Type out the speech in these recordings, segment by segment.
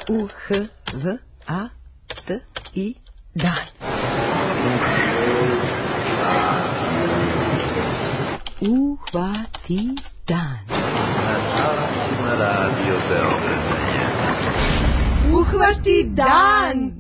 U-H-V-A-T-I dan. Uhvati dan. Radio Beograd. Uhvati dan.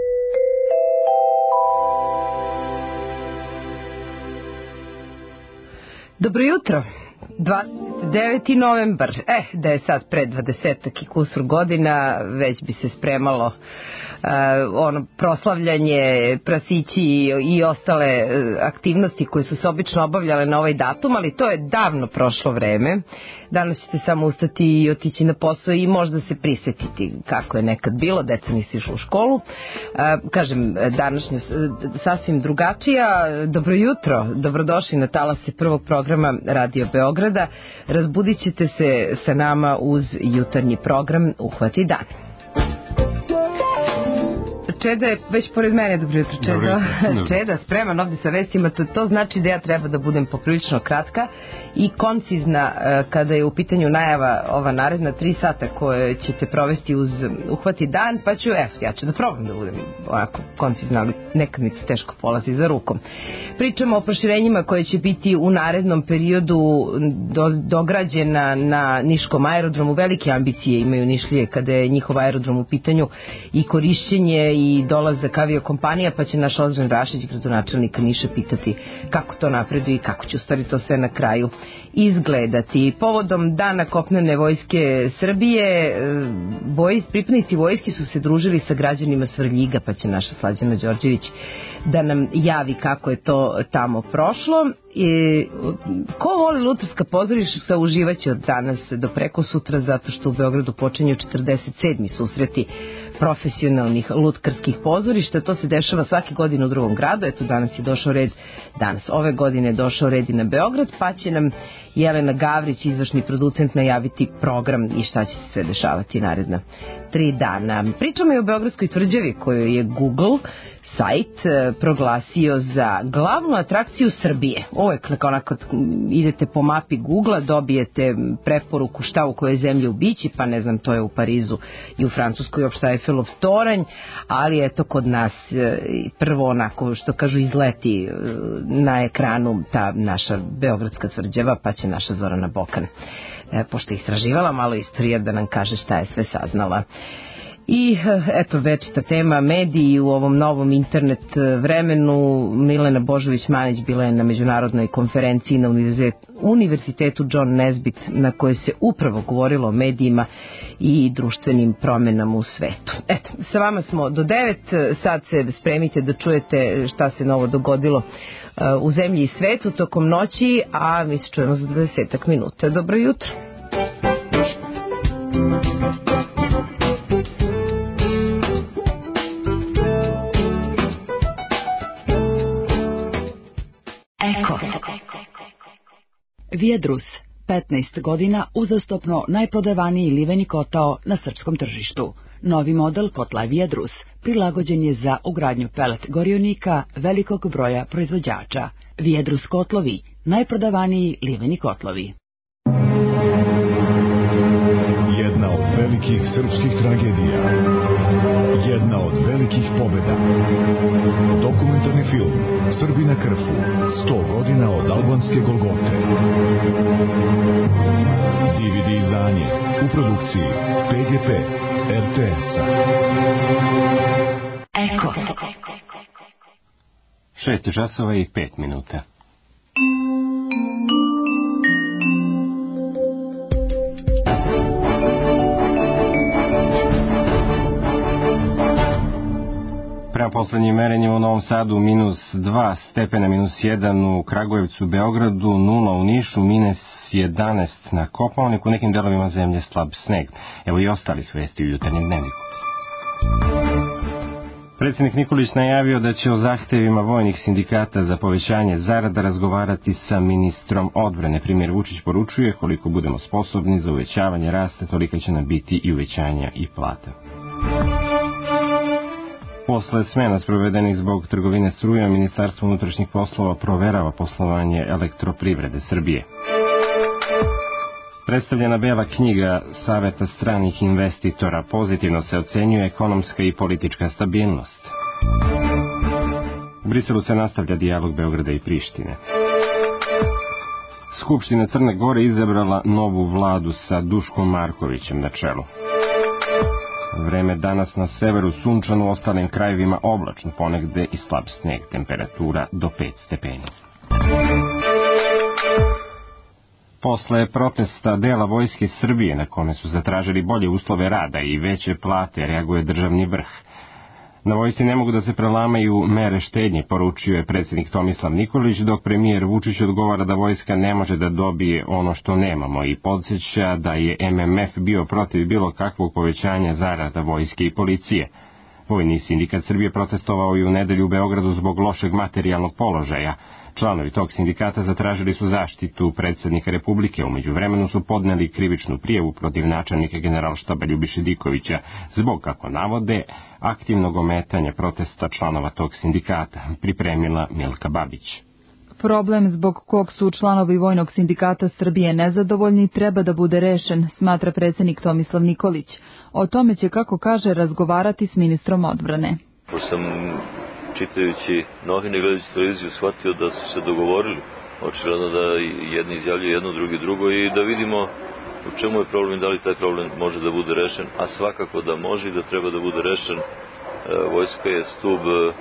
Dobro jutro. 29. novembar. Da je sad pred 20 i kusur godina, već bi se spremalo proslavljanje, prasići i ostale aktivnosti koje su se obično obavljale na ovaj datum, ali to je davno prošlo vreme. Danas ćete samo ustati i otići na posao i možda se prisetiti kako je nekad bilo, deca nisu išla u školu. Kažem, današnja sasvim drugačija. Dobro jutro, dobrodošli na talase prvog programa Radio Beograda. Razbudit ćete se sa nama uz jutarnji program Uhvati dan. Čeda je već pored mene, dobro jutro Čeda. Čeda spreman ovdje sa vestima, to znači da ja treba da budem poprilično kratka i koncizna kada je u pitanju najava ova naredna 3 sata koje ćete provesti uz Uhvati dan, pa ću, ja ću da probam da budem onako koncizna, ali nekad mi se teško polazi za rukom. Pričamo o proširenjima koje će biti u narednom periodu dograđena na Niškom aerodromu. Velike ambicije imaju Nišlije kada je njihov aerodrom u pitanju i korišćenje i dolazak aviokompanija, pa će naš Ozren Rašić, gradonačelnik Niša, pitati kako to napreduje i kako će u stvari to sve na kraju izgledati. Povodom Dana kopnene vojske Srbije, pripadnici vojske su se družili sa građanima Svrljiga, pa će naša Slađana Đorđević da nam javi kako je to tamo prošlo. Ko voli lutrska pozorišta uživaće od danas do preko sutra, zato što u Beogradu počinju 47. susreti profesionalnih lutkarskih pozorišta. To se dešava svake godine u drugom gradu. Eto, danas je došao red, ove godine je došao red i na Beograd, pa će nam Jelena Gavrić, izvršni producent, najaviti program i šta će se sve dešavati naredna 3 dana. Pričamo i o Beogradskoj tvrđavi koju je Google sajt proglasio za glavnu atrakciju Srbije. Uvek onako idete po mapi Google-a, dobijete preporuku šta u kojoj zemlji ubići, pa ne znam, to je u Parizu i u Francuskoj uopšte Eiffelov toranj, ali eto kod nas prvo onako što kažu izleti na ekranu ta naša Beogradska tvrđava, pa će naša Zorana Bokan, pošto je istraživala malo istorije, da nam kaže šta je sve saznala. I eto, večita tema, mediji u ovom novom internet vremenu. Milena Božović-Manić bila je na međunarodnoj konferenciji na Univerzitetu John Nesbitt, na kojoj se upravo govorilo o medijima i društvenim promenama u svetu. Eto, sa vama smo do 9, sad se spremite da čujete šta se novo dogodilo u zemlji i svetu tokom noći, a mi se čujemo za 20 minuta. Dobro jutro. Vijedrus, 15 godina uzastopno najprodavaniji liveni kotao na srpskom tržištu. Novi model kotla Vijedrus prilagođen je za ugradnju pelet gorionika velikog broja proizvođača. Vijedrus kotlovi, najprodavaniji liveni kotlovi. Jedna od velikih srpskih tragedija. Jedna od velikih pobjeda. Dokumentarni film Srbi na Krfu, 100 godina od albanske Golgote. DVD izdanje u produkciji PGP RTS-a. Eko. 6 časova i 5 minuta. Prema poslednjim merenjima u Novom Sadu -2 stepena, -1 u Kragujevcu, Beogradu, 0 u Nišu, -11 na Kopaoniku, u nekim delovima zemlje slab sneg. Evo i ostalih vesti u jutarnjem dnevniku. Predsjednik Nikolić najavio da će o zahtevima vojnih sindikata za povećanje zarada razgovarati sa ministrom odbrane. Premijer Vučić poručuje, koliko budemo sposobni za uvećavanje rasta, tolika će nam biti i uvećanja i plata. Posle smena sprovedenih zbog trgovine strujom, Ministarstvo unutrašnjih poslova proverava poslovanje Elektroprivrede Srbije. Predstavljena bela knjiga Saveta stranih investitora pozitivno se ocenjuje ekonomska i politička stabilnost. U Briselu se nastavlja dijalog Beograda i Prištine. Skupština Crne Gore izabrala novu vladu sa Duškom Markovićem na čelu. Vreme danas na severu sunčano, u ostalim krajevima oblačno, ponegde i slab sneg, temperatura do 5 stepeni. Posle protesta dela Vojske Srbije na kome su zatražili bolje uslove rada i veće plate, reaguje državni vrh. Na vojsci ne mogu da se prelamaju mere štednje, poručio je predsjednik Tomislav Nikolić, dok premijer Vučić odgovara da vojska ne može da dobije ono što nemamo i podsjeća da je MMF bio protiv bilo kakvog povećanja zarada vojske i policije. Vojni sindikat Srbije protestovao i u nedelju u Beogradu zbog lošeg materijalnog položaja. Članovi tog sindikata zatražili su zaštitu predsjednika Republike. U međuvremenu su podneli krivičnu prijavu protiv načelnika Generalštaba Ljubiše Dikovića zbog, kako navode, aktivnog ometanja protesta članova tog sindikata, pripremila Milka Babić. Problem zbog kog su članovi Vojnog sindikata Srbije nezadovoljni treba da bude rešen, smatra predsjednik Tomislav Nikolić. O tome će, kako kaže, razgovarati s ministrom odbrane. Sam čitajući novine i gledajući televiziju shvatio da su se dogovorili, očigledno da jedni izjavljuju jedno, drugi drugo, i da vidimo u čemu je problem i da li taj problem može da bude rešen, a svakako da može i da treba da bude rešen. Vojska je stub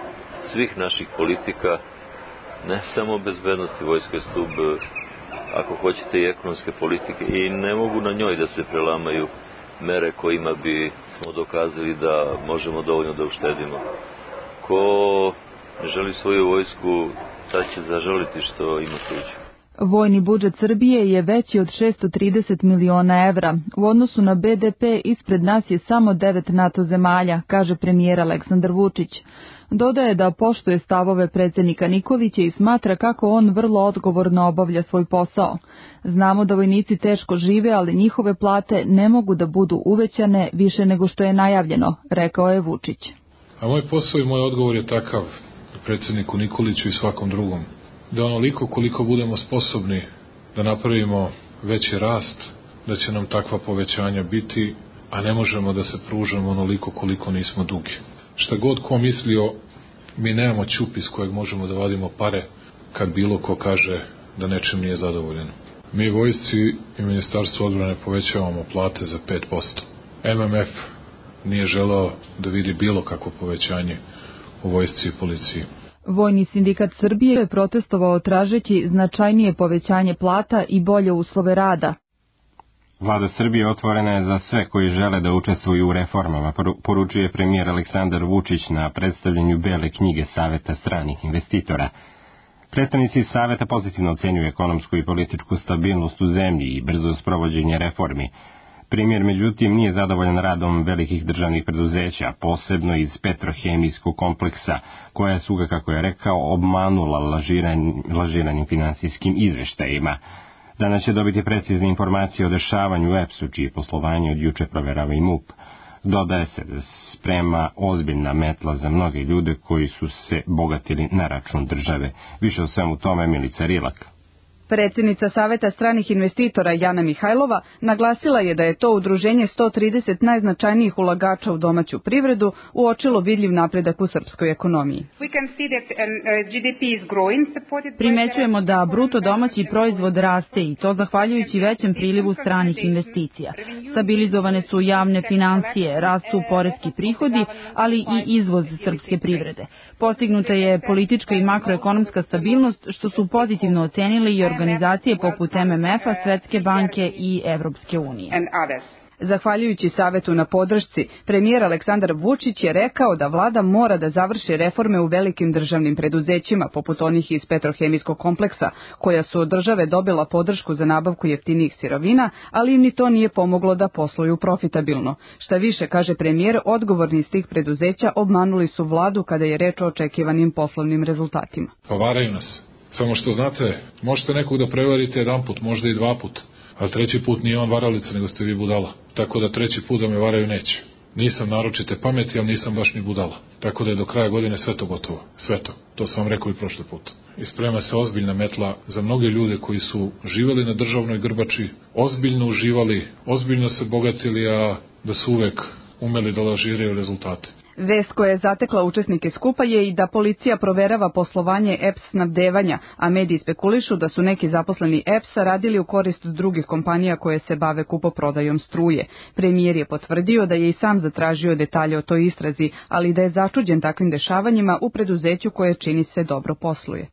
svih naših politika, ne samo bezbednosti, vojska je stub, ako hoćete, i ekonomske politike, i ne mogu na njoj da se prelamaju mere kojima bi smo dokazali da možemo dovoljno da uštedimo. Ko ne želi svoju vojsku, taj će zažaliti što ima tuđu. Vojni budžet Srbije je veći od 630 miliona evra. U odnosu na BDP ispred nas je samo 9 NATO zemalja, kaže premijer Aleksandar Vučić. Dodaje da poštuje stavove predsjednika Nikolića i smatra kako on vrlo odgovorno obavlja svoj posao. Znamo da vojnici teško žive, ali njihove plate ne mogu da budu uvećane više nego što je najavljeno, rekao je Vučić. A moj posao i moj odgovor je takav predsjedniku Nikoliću i svakom drugom, da onoliko koliko budemo sposobni da napravimo veći rast, da će nam takva povećanja biti, a ne možemo da se pružamo onoliko koliko nismo dugi. Šta god ko mislio, mi nemamo ćup iz kojeg možemo da vadimo pare kad bilo ko kaže da nečim nije zadovoljen. Mi vojsci i Ministarstvo odbrane povećavamo plate za 5%. MMF nije želeo da vidi bilo kakvo povećanje u vojsci i policiji. Vojni sindikat Srbije je protestovao tražeći značajnije povećanje plata i bolje uslove rada. Vlada Srbije otvorena je za sve koji žele da učestvuju u reformama, poručuje premijer Aleksandar Vučić na predstavljanju bele knjige Saveta stranih investitora. Predstavnici Saveta pozitivno ocenjuju ekonomsku i političku stabilnost u zemlji i brzo sprovođenje reformi. Premijer, međutim, nije zadovoljan radom velikih državnih preduzeća, posebno iz petrohemijskog kompleksa, koja su ga, kako je rekao, obmanula lažiranjem finansijskim izveštajima. Danas će dobiti precizne informacije o dešavanju u EPS-u, čije poslovanje od juče proverava i MUP. Dodaje se da sprema ozbiljna metla za mnoge ljude koji su se bogatili na račun države. Više o svemu tome Milica Rilak. Predsjednica Saveta stranih investitora Jana Mihajlova naglasila je da je to udruženje 130 najznačajnijih ulagača u domaću privredu uočilo vidljiv napredak u srpskoj ekonomiji. Primećujemo da bruto domaći proizvod raste i to zahvaljujući većem prilivu stranih investicija. Stabilizovane su javne financije, rastu poreski prihodi, ali i izvoz srpske privrede. Postignuta je politička i makroekonomska stabilnost, što su pozitivno ocenili i organizacije poput MMF-a, Svetske banke i Evropske unije. Zahvaljujući Savetu na podršci, premijer Aleksandar Vučić je rekao da vlada mora da završi reforme u velikim državnim preduzećima, poput onih iz petrohemijskog kompleksa, koja su od države dobila podršku za nabavku jeftinijih sirovina, ali im ni to nije pomoglo da posluju profitabilno. Šta više, kaže premijer, odgovorni iz tih preduzeća obmanuli su vladu kada je reč o očekivanim poslovnim rezultatima. Pa varaju nas. Samo što znate, možete nekog da prevarite jedan put, možda i dva put, ali treći put nije on varalica, nego ste vi budala. Tako da treći put da me varaju neće. Nisam naročite pameti, ali nisam baš ni budala. Tako da je do kraja godine sve to gotovo. Sve to. To sam vam rekao i prošli put. I sprema se ozbiljna metla za mnoge ljude koji su živeli na državnoj grbači, ozbiljno uživali, ozbiljno se bogatili, a da su uvek umeli da lažiraju rezultate. Vest koja je zatekla učesnike skupa je i da policija proverava poslovanje EPS snabdevanja, a mediji spekulišu da su neki zaposleni EPS-a radili u korist drugih kompanija koje se bave kupoprodajom struje. Premijer je potvrdio da je i sam zatražio detalje o toj istrazi, ali da je začuđen takvim dešavanjima u preduzeću koje čini se dobro posluje.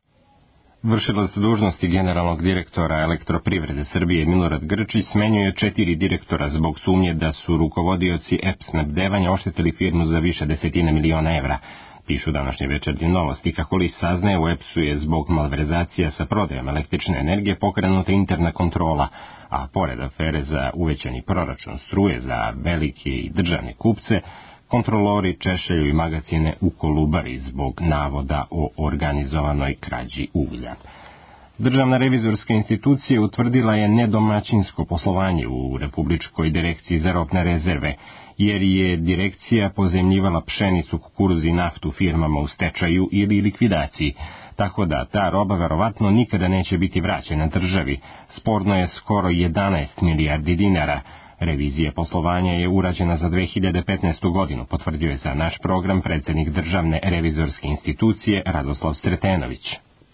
Vršilac dužnosti generalnog direktora Elektroprivrede Srbije Milorad Grčić smenjuje 4 direktora zbog sumnje da su rukovodioci EPS snabdevanja oštetili firmu za više desetina miliona evra. Pišu današnje Večernje novosti. Kako li saznaje, u EPS-u je zbog malverzacija sa prodajom električne energije pokrenuta interna kontrola, a pored afere za uvećani proračun struje za velike i državne kupce, kontrolori češljaju i magacine u Kolubari zbog navoda o organizovanoj krađi uglja. Državna revizorska institucija utvrdila je nedomaćinsko poslovanje u Republičkoj direkciji za robne rezerve, jer je direkcija pozemljivala pšenicu, kukuruz i naftu firmama u stečaju ili likvidaciji, tako da ta roba verovatno nikada neće biti vraćena državi. Sporno je skoro 11 milijardi dinara. Revizija poslovanja je urađena za 2015. godinu, potvrdio je za naš program predsjednik Državne revizorske institucije Radoslav Sretenović.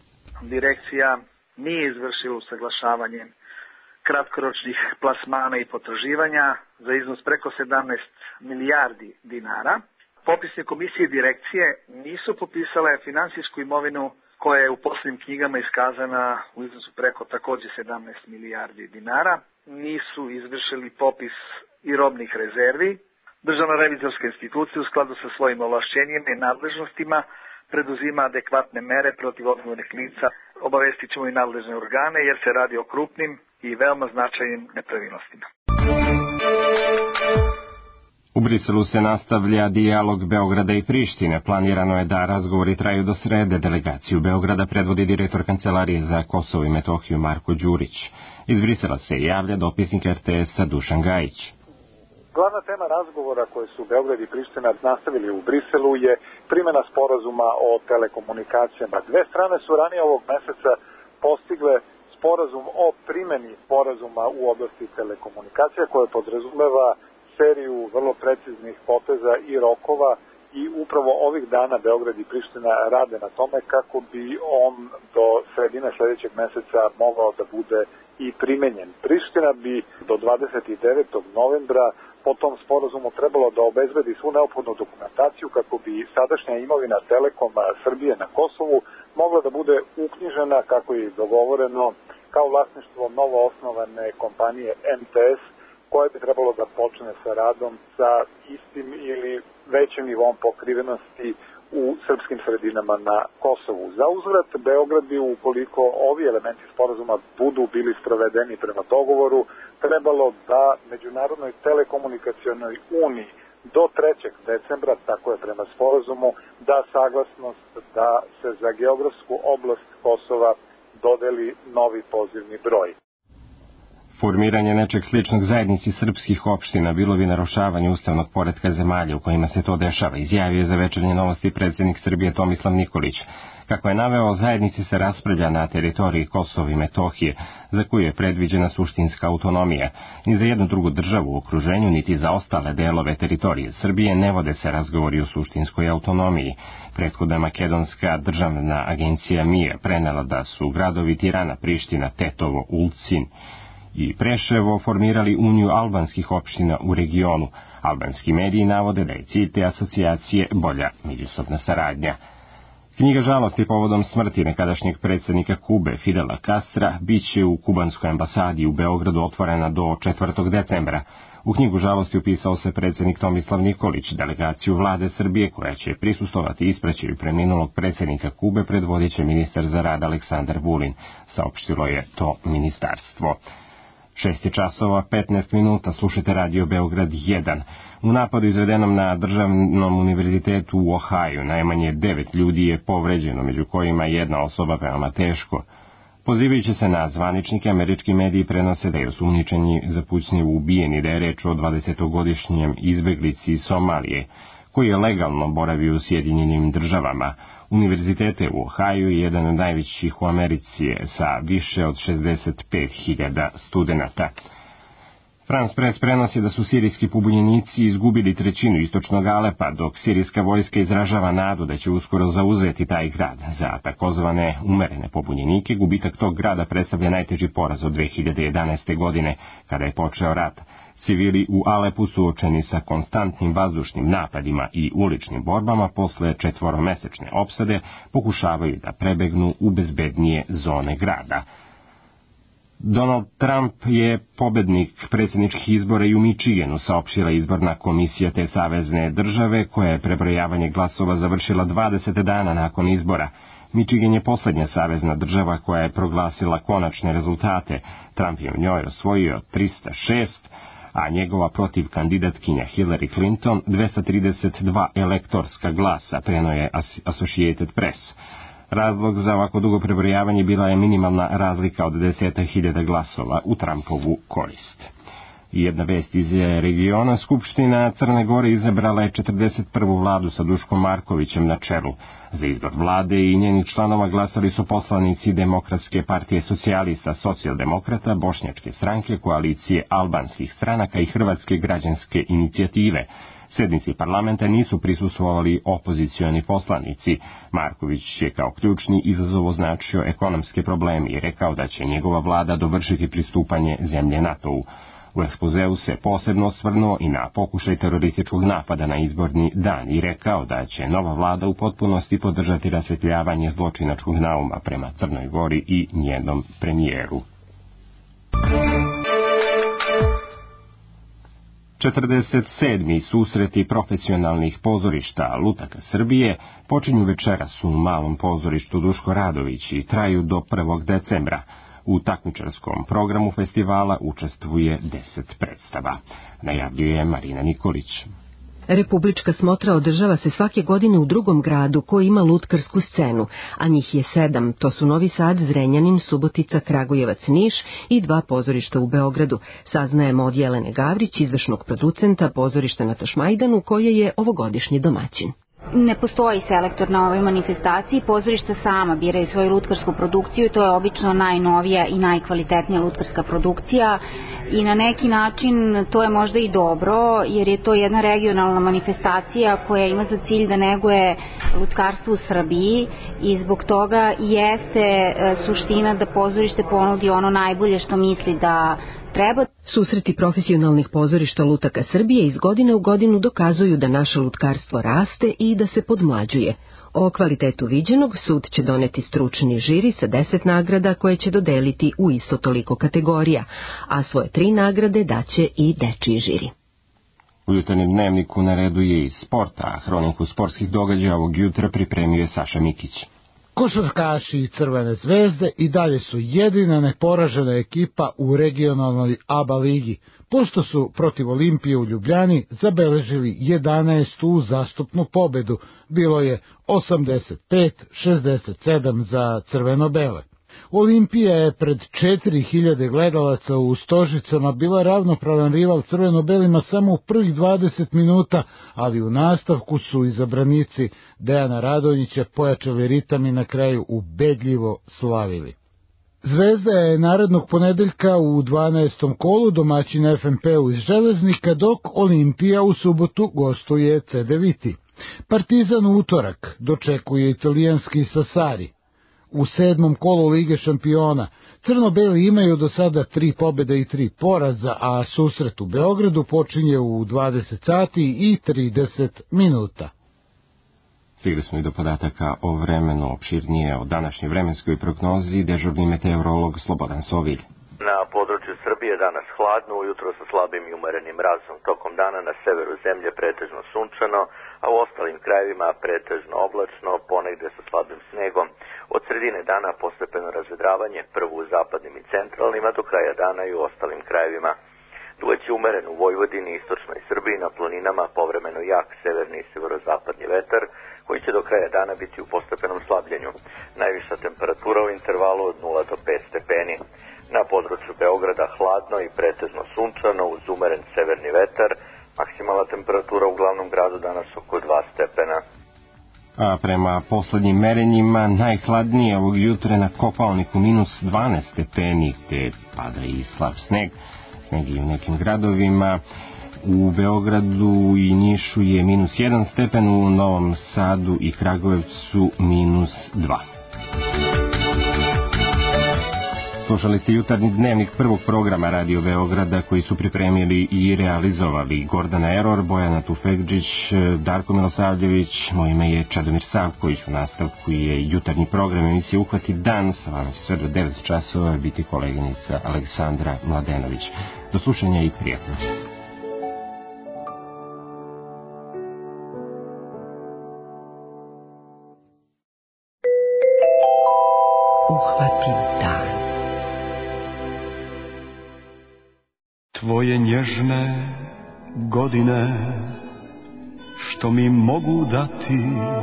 Direkcija nije izvršila usaglašavanje kratkoročnih plasmana i potraživanja za iznos preko 17 milijardi dinara. Popisne komisije direkcije nisu popisale finansijsku imovinu koja je u poslovnim knjigama iskazana u iznosu preko također 17 milijardi dinara. Nisu izvršili popis i robnih rezervi. Državna revizorska institucija u skladu sa svojim ovlašćenjima i nadležnostima preduzima adekvatne mere protiv odgovornih lica. Obavestit ćemo i nadležne organe jer se radi o krupnim i veoma značajnim nepravilnostima. U Briselu se nastavlja dijalog Beograda i Prištine. Planirano je da razgovori traju do srede. Delegaciju Beograda predvodi direktor Kancelarije za Kosovo i Metohiju Marko Đurić. Iz Brisela se javlja dopisnik RTS-a Dušan Gajić. Glavna tema razgovora koje su Beograd i Priština nastavili u Briselu je primjena sporazuma o telekomunikacijama. Dve strane su ranije ovog meseca postigle sporazum o primjeni sporazuma u oblasti telekomunikacija koje podrazumeva seriju vrlo preciznih poteza i rokova i upravo ovih dana Beograd i Priština rade na tome kako bi on do sredine sljedećeg meseca mogao da bude i primenjen. Priština bi do 29. novembra po tom sporazumu trebalo da obezbedi svu neophodnu dokumentaciju kako bi sadašnja imovina Telekoma Srbije na Kosovu mogla da bude uknjižena kako je dogovoreno kao vlasništvo novo osnovane kompanije MTS, koje bi trebalo da počne sa radom sa istim ili većim nivom pokrivenosti u srpskim sredinama na Kosovu. Za uzvrat Beograd bi, ukoliko ovi elementi sporazuma budu bili sprovedeni prema dogovoru, trebalo da Međunarodnoj telekomunikacionoj uniji do 3. decembra, tako je prema sporazumu, da saglasnost da se za geografsku oblast Kosova dodeli novi pozivni broj. Formiranje nečeg sličnog zajednici srpskih opština bilo bi narušavanje ustavnog poretka zemalja u kojima se to dešava, izjavio je za Večernje novosti predsjednik Srbije Tomislav Nikolić. Kako je naveo, zajednici se raspravlja na teritoriji Kosova i Metohije, za koju je predviđena suštinska autonomija. Ni za jednu drugu državu u okruženju, niti za ostale delove teritorije Srbije ne vode se razgovori o suštinskoj autonomiji. Prethodna makedonska državna agencija MIA prenela da su gradovi Tirana, Priština, Tetovo, Ulcin i Preševo formirali uniju albanskih opština u regionu. Albanski mediji navode da je cilj te asocijacije bolja međusobna saradnja. Knjiga žalosti povodom smrti nekadašnjeg predsjednika Kube Fidela Castra biće u kubanskoj ambasadi u Beogradu otvorena do 4. decembra. U knjigu žalosti upisao se predsjednik Tomislav Nikolić. Delegaciju vlade Srbije koja će prisustovati ispraćaju preminulog predsjednika Kube predvodit će ministar za rad Aleksandar Vulin, saopštilo je to ministarstvo. 6:15 slušate Radio Beograd 1. U napadu izvedenom na državnom univerzitetu u Ohaju najmanje 9 ljudi je povređeno, među kojima jedna osoba veoma teško. Pozivajući se na zvaničnike, američki mediji prenose da je osumnjičeni za pucnjevu ubijen i da je reč o 20-godišnjem izbeglici iz Somalije, koji je legalno boravio u Sjedinjenim državama. Univerzitete u Ohaju je jedan od najvećih u Americi sa više od 65.000 studenata. France Press prenosi da su sirijski pobunjenici izgubili trećinu istočnog Alepa, dok sirijska vojska izražava nadu da će uskoro zauzeti taj grad. Za takozvane umerene pobunjenike gubitak tog grada predstavlja najteži poraz od 2011. godine, kada je počeo rat. Civili u Alepu suočeni sa konstantnim vazdušnim napadima i uličnim borbama posle 4-mesečne opsade pokušavaju da prebegnu u bezbednije zone grada. Donald Trump je pobednik predsjedničkih izbora i u Michiganu, saopštila izborna komisija te savezne države, koja je prebrojavanje glasova završila 20 dana nakon izbora. Michigan je poslednja savezna država koja je proglasila konačne rezultate. Trump je u njoj osvojio 306, a njegova protivkandidatkinja Hillary Clinton 232 elektorska glasa, preno je Associated Press. Razlog za ovako dugo prebrojavanje bila je minimalna razlika od 10.000 glasova u Trumpovu korist. I jedna vest iz regiona, Skupština Crne Gore izabrala je 41. vladu sa Duškom Markovićem na čelu. Za izbor vlade i njenih članova glasali su poslanici Demokratske partije socijalista, socijaldemokrata, Bošnjačke stranke, koalicije albanskih stranaka i Hrvatske građanske inicijative. Sednici parlamenta nisu prisustvovali opozicioni poslanici. Marković je kao ključni izazov označio ekonomske probleme i rekao da će njegova vlada dovršiti pristupanje zemlje NATO-u. U ekspozeu se posebno osvrnuo i na pokušaj terorističkog napada na izborni dan i rekao da će nova vlada u potpunosti podržati rasvetljavanje zločinačkog nauma prema Crnoj Gori i njenom premijeru. 47. susreti profesionalnih pozorišta Lutaka Srbije počinju večeras u malom pozorištu Duško Radović i traju do 1. decembra. U takmičarskom programu festivala učestvuje 10 predstava. Najavljuje Marina Nikolić. Republička smotra održava se svake godine u drugom gradu koji ima lutkarsku scenu, a njih je 7, to su Novi Sad, Zrenjanin, Subotica, Kragujevac, Niš i 2 pozorišta u Beogradu. Saznajemo od Jelene Gavrić, izvršnog producenta pozorišta na Tašmajdanu, koje je ovogodišnji domaćin. Ne postoji selektor na ovoj manifestaciji, pozorišta sama biraju svoju lutkarsku produkciju i to je obično najnovija i najkvalitetnija lutkarska produkcija i na neki način to je možda i dobro jer je to jedna regionalna manifestacija koja ima za cilj da neguje lutkarstvo u Srbiji i zbog toga jeste suština da pozorište ponudi ono najbolje što misli da treba. Susreti profesionalnih pozorišta lutaka Srbije iz godine u godinu dokazuju da naše lutkarstvo raste i da se podmlađuje. O kvalitetu viđenog sud će doneti stručni žiri sa 10 nagrada koje će dodeliti u isto toliko kategorija, a svoje 3 nagrade daće i dečiji žiri. U jutarnjem dnevniku na redu je iz sporta, a hroniku sportskih događaja ovog jutra pripremio je Saša Mikić. Košarkaši i Crvene zvezde i dalje su jedina neporažena ekipa u regionalnoj ABA ligi, pošto su protiv Olimpije u Ljubljani zabeležili 11. uzastopnu pobedu, bilo je 85-67 za crveno-bele. Olimpija je pred 4000 gledalaca u Stožicama bila ravnopravan rival crveno-belima samo u prvih 20 minuta, ali u nastavku su izabranici Dejana Radonjića pojačali ritam i na kraju ubedljivo slavili. Zvezda je narednog ponedeljka u 12. kolu domaćin FNP-u iz Železnika, dok Olimpija u subotu gostuje CD Viti. Partizan u utorak dočekuje italijanski Sassari. U 7. kolu Lige šampiona crno-beli imaju do sada 3 pobjede i 3 poraza, a susret u Beogradu počinje u 20 sati i 30 minuta. Stigli smo i do podataka o vremenu, opširnije o današnjoj vremenskoj prognozi, dežurni meteorolog Slobodan Sovilj. Na području Srbije danas hladno, ujutro sa slabim i umerenim mrazom. Tokom dana na severu zemlje pretežno sunčano, a u ostalim krajevima pretežno oblačno, ponegde sa slabim snegom. Od sredine dana postepeno razvedravanje, prvo u zapadnim i centralnim, a do kraja dana i u ostalim krajevima. Duvaće umeren u Vojvodini, istočnoj Srbiji, na planinama povremeno jak severni i severozapadni vetar, koji će do kraja dana biti u postepenom slabljenju. najviša temperatura u intervalu od 0 do 5 stepeni. Na području Beograda hladno i pretežno sunčano uz umeren severni vetar, maksimalna temperatura u glavnom gradu danas oko 2 stepena. A prema poslednjim merenjima najhladnije ovog jutra na Kopaoniku minus 12 stepeni, gde pada i slab sneg i u nekim gradovima. U Beogradu i Nišu je minus 1 stepen, u Novom Sadu i Kragujevcu minus 2. Slušali ste jutarnji dnevnik prvog programa Radio Beograda koji su pripremili i realizovali Gordana Eror, Bojana Tufekđić, Darko Milosavljević, moje ime je Čadomir Savković, u nastavku je jutarnji program emisije Uhvati dan, sa vama će sve do 9 časova biti koleginica Aleksandra Mladenović. Do slušanja i prijatno. Uhvati dan. Tvoje nježne godine što mi mogu dati,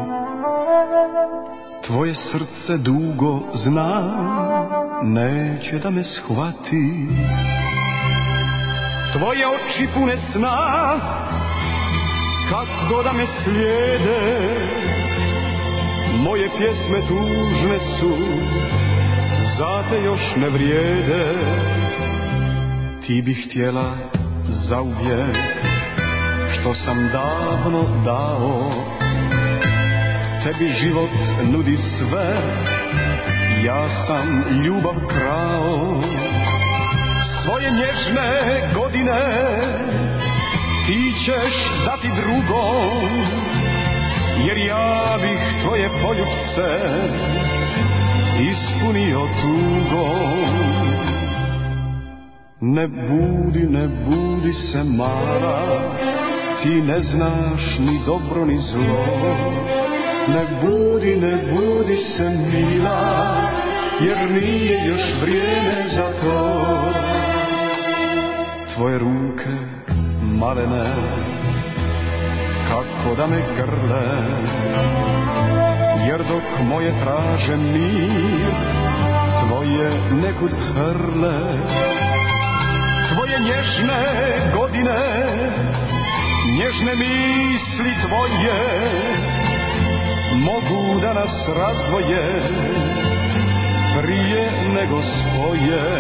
tvoje srce dugo zna, neće da me shvati. Tvoje oči pune sna, kako da me slijede, moje pjesme tužne su, za te još ne vrijede. Ti bi htjela zauvijek što sam davno dao, tebi život nudi sve, ja sam ljubav krao. Svoje nježne godine ti ćeš dati drugom, jer ja bih tvoje poljupce ispunio tugom. Ne budi se mala, ti ne znaš ni dobro ni zlo. Ne budi se mila, jer nije još vrijeme za to. Tvoje ruke malene, kako da me grle, jer dok moje traže mir, tvoje nekud hrle. Tvoje nježne godine, nježne misli tvoje, mogu da nas razdvoje, prije nego spoje.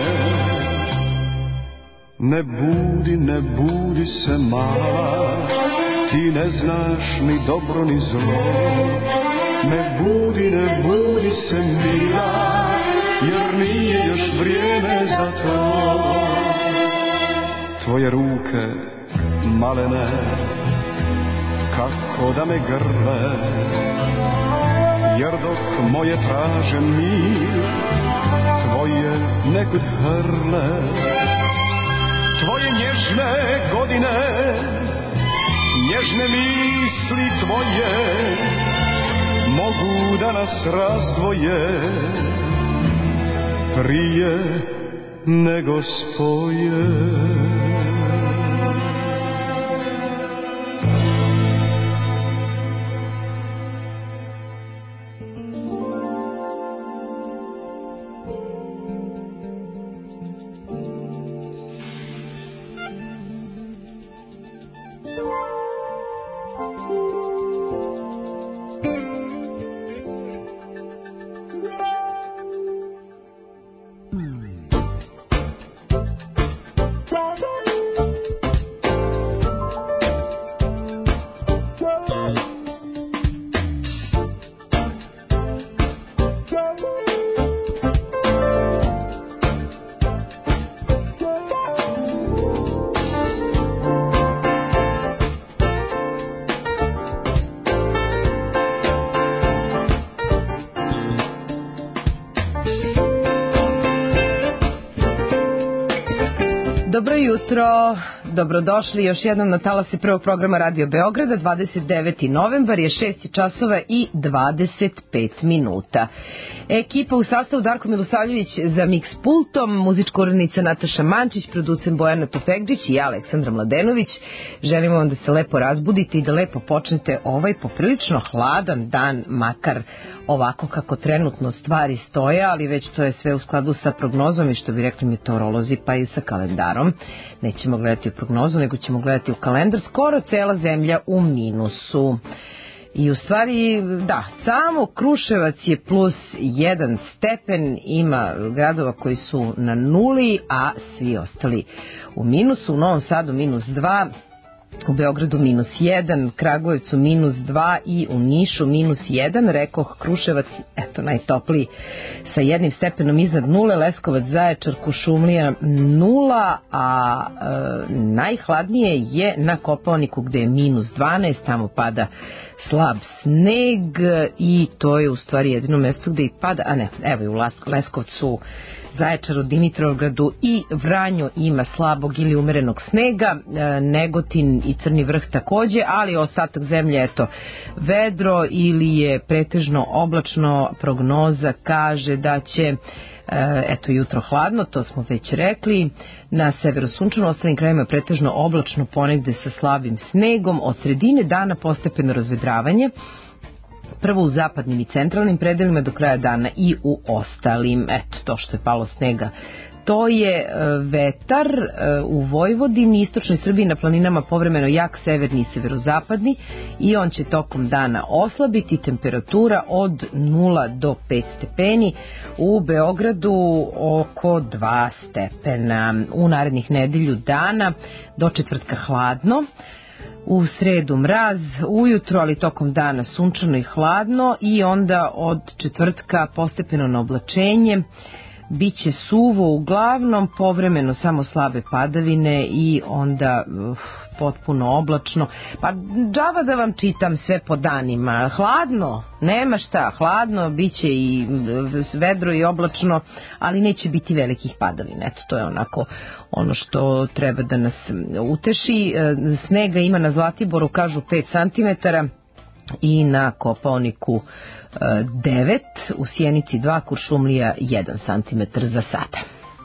Ne budi se mala, ti ne znaš ni dobro ni zlo. Ne budi se mila, jer nije još vrijeme za to. Tvoje ruke malene, kako da me grle, jer dok moje traže mir, tvoje nekud hrle. Tvoje nježne godine, nježne misli tvoje, mogu da nas razdvoje, prije nego spoje. Dobro jutro, dobrodošli još jednom na talase prvog programa Radio Beograda. 29. novembar je 6 časova i 25 minuta. Ekipa u sastavu Darko Milosavljević za Mix pultom, muzička urednica Nataša Mančić, producent Bojana Tufekđić i ja, Aleksandra Mladenović. Želimo vam da se lepo razbudite i da lepo počnete ovaj poprilično hladan dan, makar ovako kako trenutno stvari stoje, ali već to je sve u skladu sa prognozom i što bi rekli meteorolozi, pa i sa kalendarom. Nećemo gledati u prognozu, nego ćemo gledati u kalendar. Skoro cela zemlja u minusu. I u stvari, da, samo Kruševac je plus 1 stepen, ima gradova koji su na nuli, a svi ostali u minusu. U Novom Sadu minus 2, u Beogradu minus 1, Kragujevcu minus 2 i u Nišu minus 1. Rekoh, Kruševac, eto, najtopliji sa 1 stepenom iznad nule, Leskovac, Zaječar, Kuršumlija 0, a najhladnije je na Kopaoniku gde je minus 12, tamo pada slab sneg i to je u stvari jedino mesto gde i pada, a ne, evo i u Leskovcu, Zaječaru, Dimitrovgradu i Vranju ima slabog ili umerenog snega, Negotin i Crni Vrh takođe, ali ostatak zemlje, eto, vedro ili je pretežno oblačno. Prognoza kaže da će eto, jutro hladno, to smo već rekli, na severu sunčano, ostalim krajima pretežno oblačno, ponegde sa slabim snegom, od sredine dana postepeno razvedravanje, prvo u zapadnim i centralnim predelima, do kraja dana i u ostalim. Eto, to što je palo snega, to je vetar u Vojvodini, istočnoj Srbiji, na planinama povremeno jak severni i severozapadni i on će tokom dana oslabiti, temperatura od 0 do 5 stepeni, u Beogradu oko 2 stepena. U narednih nedelju dana do četvrtka hladno, u sredu mraz, ujutro, ali tokom dana sunčano i hladno i onda od četvrtka postepeno na oblačenje, biće suvo uglavnom, povremeno samo slabe padavine i onda potpuno oblačno. Pa džava da vam čitam sve po danima. Hladno, nema šta, hladno, biće i vedro i oblačno, ali neće biti velikih padavina. Eto, to je onako ono što treba da nas uteši. Snega ima na Zlatiboru, kažu 5 cm, i na Kopaoniku 9, u Sjenici 2, Kuršumlija 1 cm za sada.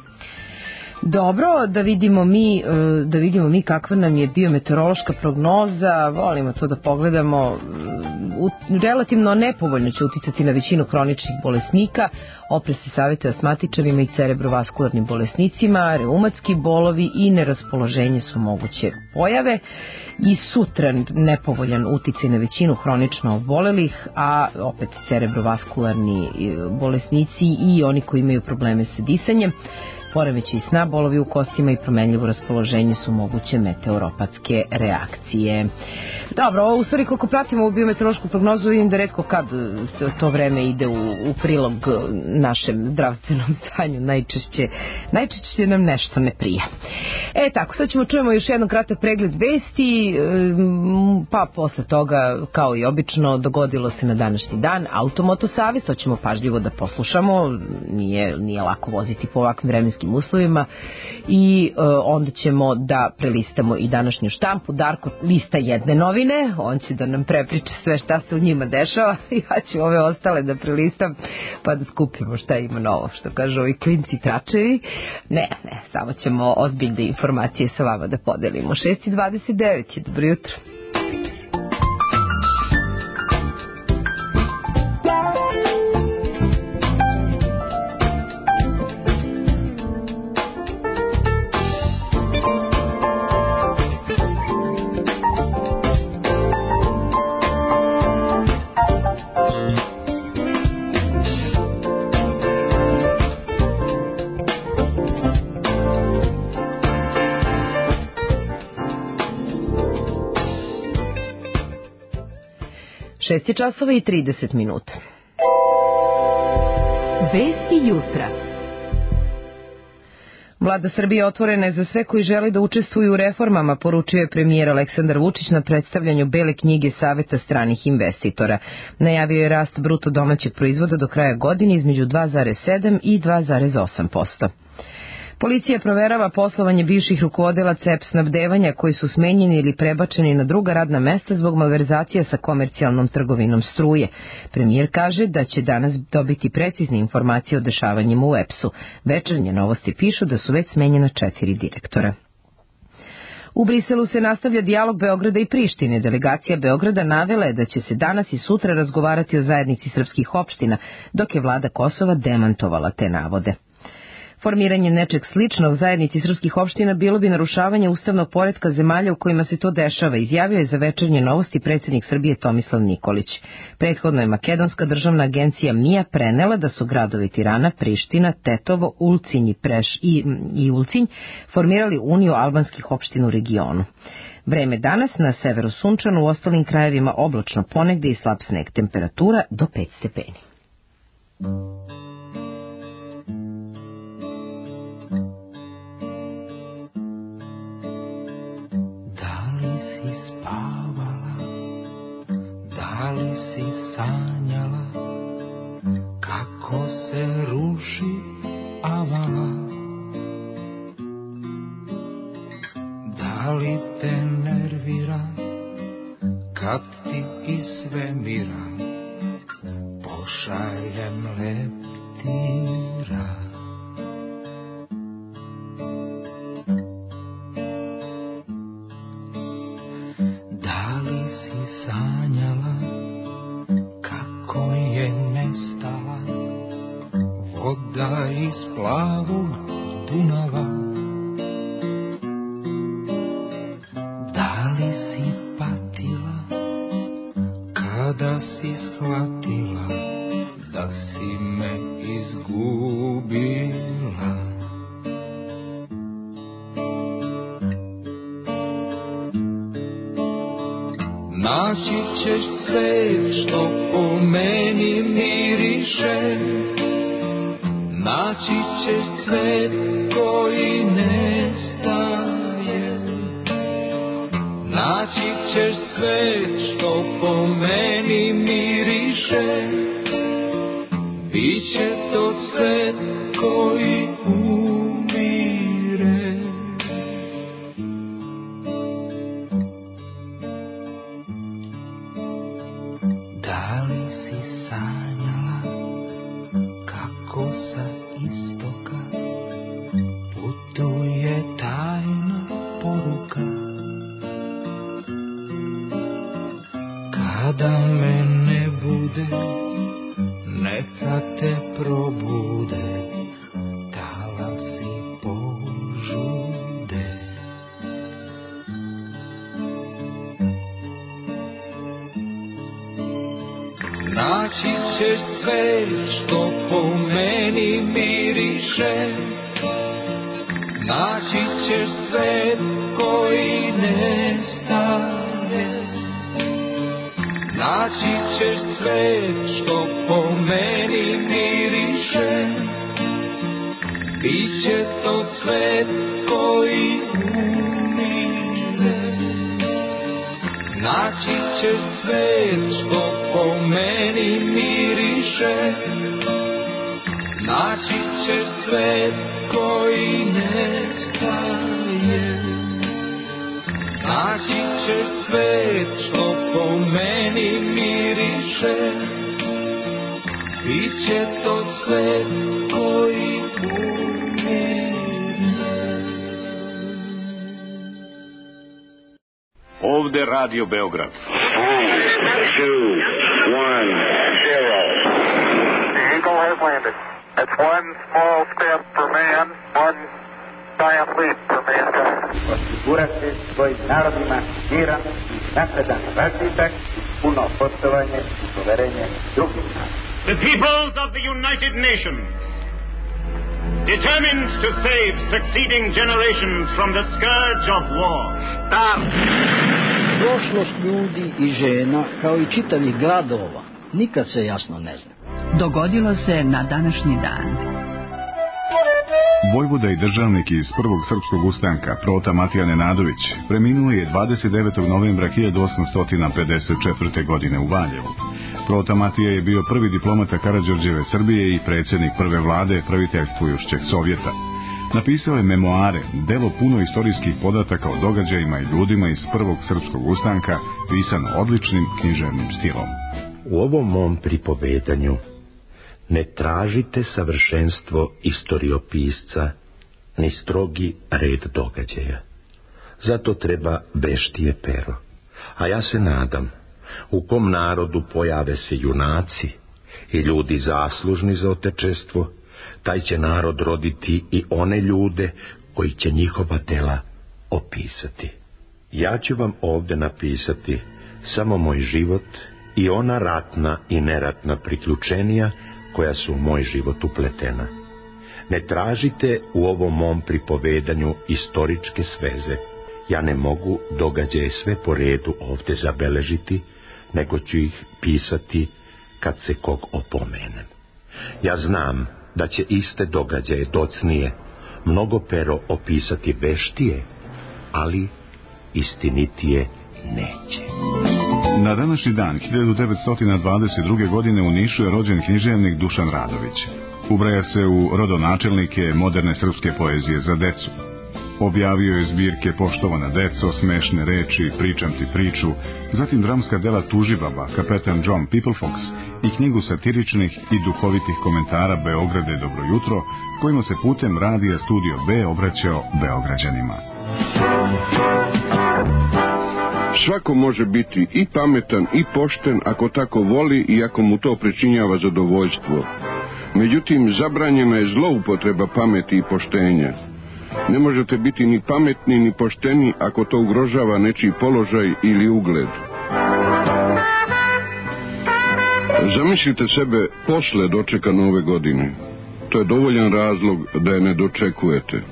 Dobro, da vidimo mi kakva nam je biometeorološka prognoza. Volimo to da pogledamo. Relativno nepovoljno će uticati na većinu hroničnih bolesnika. Opre se savjetuje astmatičarima i cerebrovaskularnim bolesnicima. Reumatski bolovi i neraspoloženje su moguće pojave. I sutra nepovoljan uticaj na većinu hronično obolelih, a opet cerebrovaskularni bolesnici i oni koji imaju probleme sa disanjem. Poremećaj sna, bolovi u kostima i promenljivo raspoloženje su moguće meteoropatske reakcije. Dobro, u stvari koliko pratimo u biometeorološku prognozu, vidim da retko kad to vreme ide u prilog našem zdravstvenom stanju. Najčešće nam nešto ne prija. Tako, sad ćemo čujemo još jedan kratak pregled vesti, pa posle toga, kao i obično, dogodilo se na današnji dan Automoto Savez, to ćemo pažljivo da poslušamo, nije lako voziti po ovakvim vremenskim uslovima i onda ćemo da prelistamo i današnju štampu. Darko lista jedne novine, on će da nam prepriča sve šta se u njima dešava i ja ću ove ostale da prelistam pa da skupimo šta ima novo, što kažu ovi klinci tračevi. Ne, samo ćemo ozbiljne informacije sa vama da podelimo. 6:29 je, dobro jutro. Šest časova i 30 minuta. Vesti jutra. Vlada Srbije otvorena je za sve koji žele da učestvuju u reformama, poručio je premijer Aleksandar Vučić na predstavljanju Bele knjige Saveta stranih investitora. Najavio je rast bruto domaćeg proizvoda do kraja godine između 2,7 i 2,8%. Policija proverava poslovanje bivših rukovodilaca EPS snabdevanja koji su smenjeni ili prebačeni na druga radna mesta zbog malverzacija sa komercijalnom trgovinom struje. Premijer kaže da će danas dobiti precizne informacije o dešavanjima u EPS-u. Večernje novosti pišu da su već smenjena 4 direktora. U Briselu se nastavlja dijalog Beograda i Prištine. Delegacija Beograda navela je da će se danas i sutra razgovarati o zajednici srpskih opština, dok je vlada Kosova demantovala te navode. Formiranje nečeg sličnog zajednici srpskih opština bilo bi narušavanje ustavnog poretka zemalja u kojima se to dešava, izjavio je za Večernje novosti predsjednik Srbije Tomislav Nikolić. Prethodno je Makedonska državna agencija MIA prenela da su gradovi Tirana, Priština, Tetovo, Ulcinj i Ulcinj formirali uniju albanskih opština u regionu. Vreme danas na severu sunčano, u ostalim krajevima oblačno, ponegde i slab sneg, temperatura do 5 stepeni. Da li si sanjala kako se ruši avala? Da li te nervira kad ti iz svemira pošaljem leptira? Da li si sanjala kako je nestala voda iz plavog Dunava? Da li si patila kada si shvatila da si me izgubila? Naći ćeš sve što po meni miriše, naći ćeš svet koji nestaje, naći ćeš sve što po meni miriše, biće to svet koji umire. Da li si sanjala kako sa istoka putuje tajna poruka? Kada me ne bude, neka te probude talasi požude. Naći ćeš sve što po meni miriše, naći ćeš svet koji nestaje, naći ćeš svet što po meni miriše, biće to svet koji umire. Naći ćeš svet što po meni miriše, naći ćeš svet koji nestaje, naći ćeš svet što po meni miriše, biće to svet koji umire. Ovde Radio Beograd. 3, 2, 1, 0. The Eagle has landed. That's one small step for man, one giant leap for mankind. Osigurati svojim narodima miran i napredan razvitak i puno poštovanje i poverenje drugih naroda. The peoples of the United Nations, determined to save succeeding generations from the scourge of war, start. Prošlost ljudi i žena, kao i čitavih gradova, nikad se jasno ne zna. Dogodilo se na današnji dan. Vojvoda i državnik iz prvog srpskog ustanka, Prota Matija Nenadović, preminuo je 29. novembra 1854. godine u Valjevu. Prota Matija je bio prvi diplomata Karađorđeve Srbije i predsjednik prve vlade praviteljstvujušćeg Sovjeta. Napisao je memoare, delo puno istorijskih podataka o događajima i ljudima iz prvog srpskog ustanka, pisano odličnim književnim stilom. U ovom mom pripovedanju ne tražite savršenstvo istoriopisca ni strogi red događaja. Zato treba veštije pero. A ja se nadam, u kom narodu pojave se junaci i ljudi zaslužni za otečestvo, taj će narod roditi i one ljude koji će njihova dela opisati. Ja ću vam ovde napisati samo moj život i ona ratna i neratna priključenja koja su u moj život upletena. Ne tražite u ovom mom pripovedanju istoričke sveze. Ja ne mogu događaje sve po redu ovde zabeležiti, nego ću ih pisati kad se kog opomenem. Ja znam da će iste događaje docnije mnogo pero opisati veštije, ali istinitije neće. Na današnji dan, 1922. godine u Nišu je rođen književnik Dušan Radović. Ubraja se u rodonačelnike moderne srpske poezije za decu. Objavio je zbirke Poštovana deco, Smešne reči, Pričam ti priču, zatim dramska dela Tužibaba, Kapetan John Peoplefox i knjigu satiričnih i duhovitih komentara Beograde dobro jutro, kojima se putem radija Studio B obraćao Beograđanima. Svako može biti i pametan i pošten ako tako voli i ako mu to pričinjava zadovoljstvo. Međutim, zabranjena je zloupotreba pameti i poštenja. Ne možete biti ni pametni ni pošteni ako to ugrožava nečiji položaj ili ugled. Zamislite sebe posle dočeka nove godine. To je dovoljan razlog da je ne dočekujete.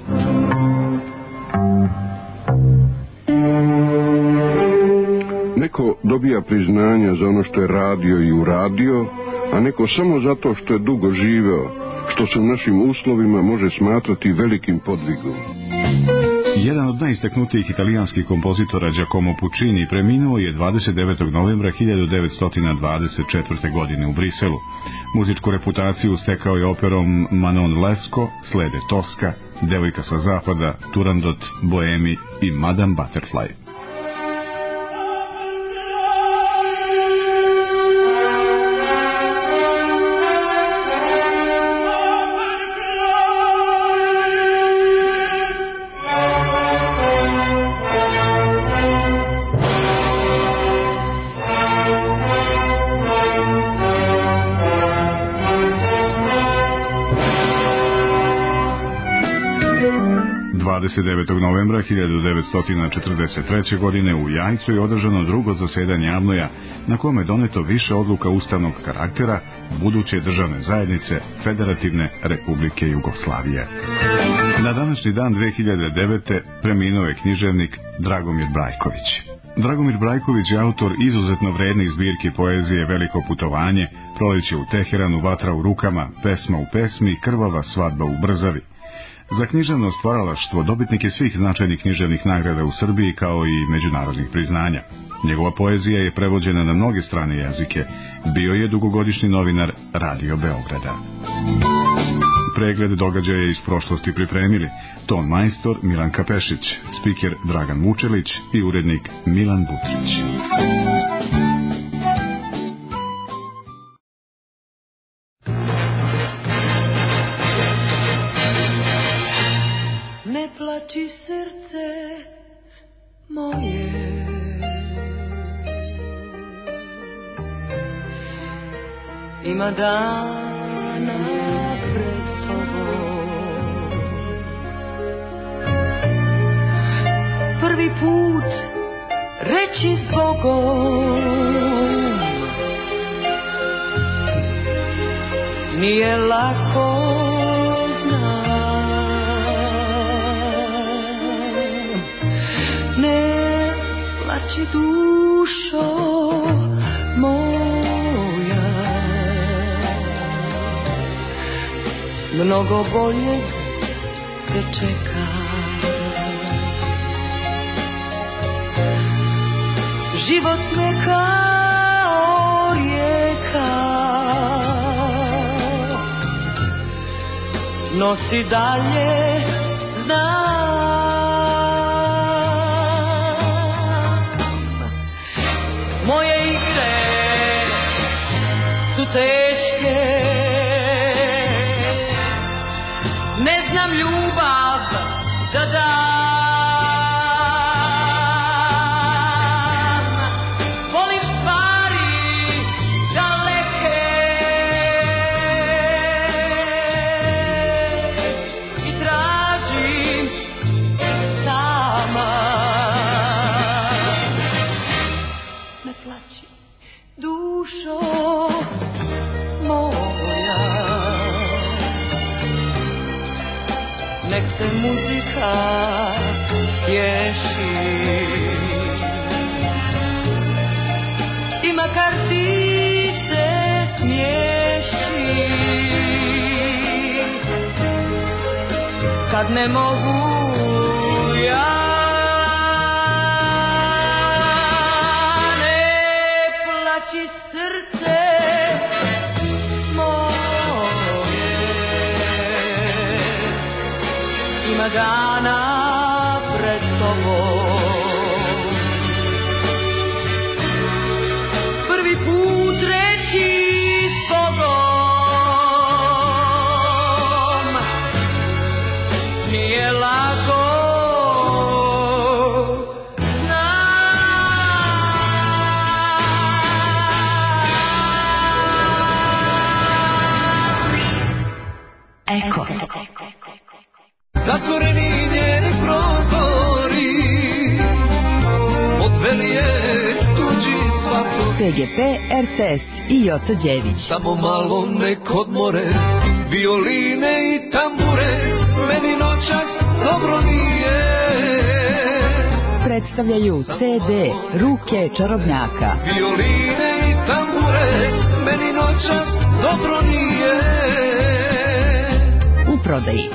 Neko dobija priznanja za ono što je radio i uradio, a neko samo zato što je dugo živeo, što se u našim uslovima može smatrati velikim podvigom. Jedan od najistaknutijih italijanskih kompozitora Giacomo Puccini preminuo je 29. novembra 1924. godine u Briselu. Muzičku reputaciju stekao je operom Manon Lescaut, slede Tosca, Devojka sa zapada, Turandot, Boemi i Madame Butterfly. Novembra 1943. godine u Jajcu je održano drugo zasedanje AVNOJ-a na kome je doneto više odluka ustavnog karaktera buduće državne zajednice Federativne Republike Jugoslavije. Na današnji dan 2009. preminuo je književnik Dragomir Brajković. Dragomir Brajković je autor izuzetno vrednih zbirki poezije Veliko putovanje, Proleće u Teheranu, Vatra u rukama, Pesma u pesmi, Krvava svadba u Brzavi. Za književno stvaralaštvo dobitnik je svih značajnih književnih nagrada u Srbiji kao i međunarodnih priznanja. Njegova poezija je prevođena na mnoge strane jezike. Bio je dugogodišnji novinar Radio Beograda. Pregled događaja iz prošlosti pripremili ton majstor Milanka Pešić, spiker Dragan Vučelić i urednik Milan Butrić. Ne plači srce moje, ima dana pred tobom. Prvi put reći s Bogom nije lako, plači dušo moja, mnogo bolje te čeka. Život neka rijeka nosi dalje moje igre su teške. Ne znam ljubav da dam, volim stvari daleke i tražim sama. Ne plaći, dušo moja, nek te muzika tješi i makar ti se smiješi, kad ne mogu ja. Ne plaći srce moje, ima dana pred tobom, prvi put reći s Bogom, nije lako, Eko. Zatvoreni njeni prozori, odveli je tuđi svato. PGP, RTS i Joca Đević. Samo malo nek odmore, violine i tambure, meni noćas dobro nije. Predstavljaju CD Ruke čarobnjaka. Violine i tambure, meni noćas dobro nije. U prodaji.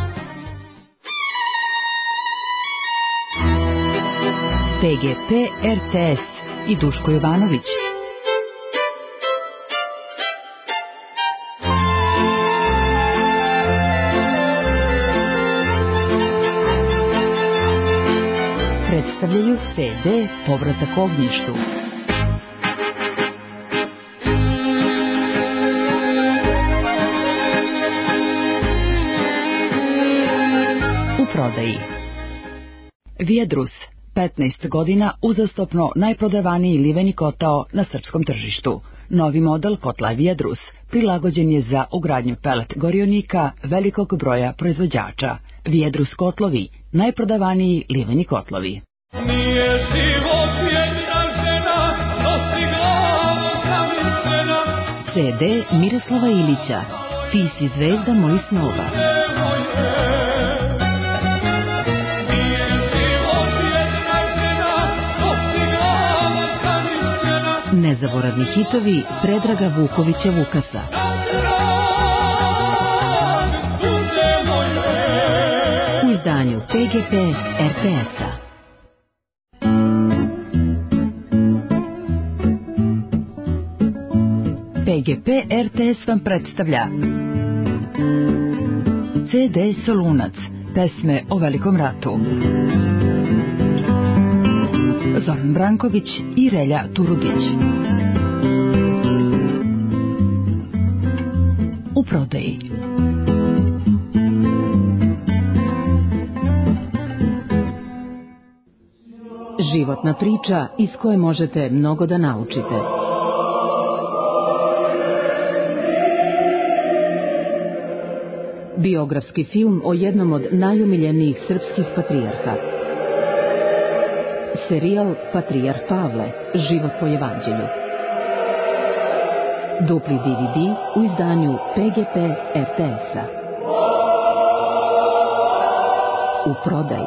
PGP, RTS i Duško Jovanović. Predstavljaju CD Povratak ognjištu. U prodaji. Vijedrus, 15 godina uzastopno najprodavaniji liveni kotao na srpskom tržištu. Novi model kotla Vijedrus prilagođen je za ugradnju pelet gorionika velikog broja proizvođača. Vijedrus kotlovi, najprodavaniji liveni kotlovi. Nije život jedna žena, nosi glavu kamislena. CD Miroslava Ilića, Ti si zvezda mojih snova. Nezaboravni hitovi Predraga Vukovića Vukasa. U izdanju PGP RTS-a. PGP RTS vam predstavlja CD Solunac, pesme o Velikom ratu. Zoran Branković i Relja Turugić. U prodaji. Životna priča iz koje možete mnogo da naučite. Biografski film o jednom od najomiljenijih srpskih patrijarha. Serijal Patrijarh Pavle, život po evanđelju. Dupli DVD u izdanju PGP RTS-a. U prodaji.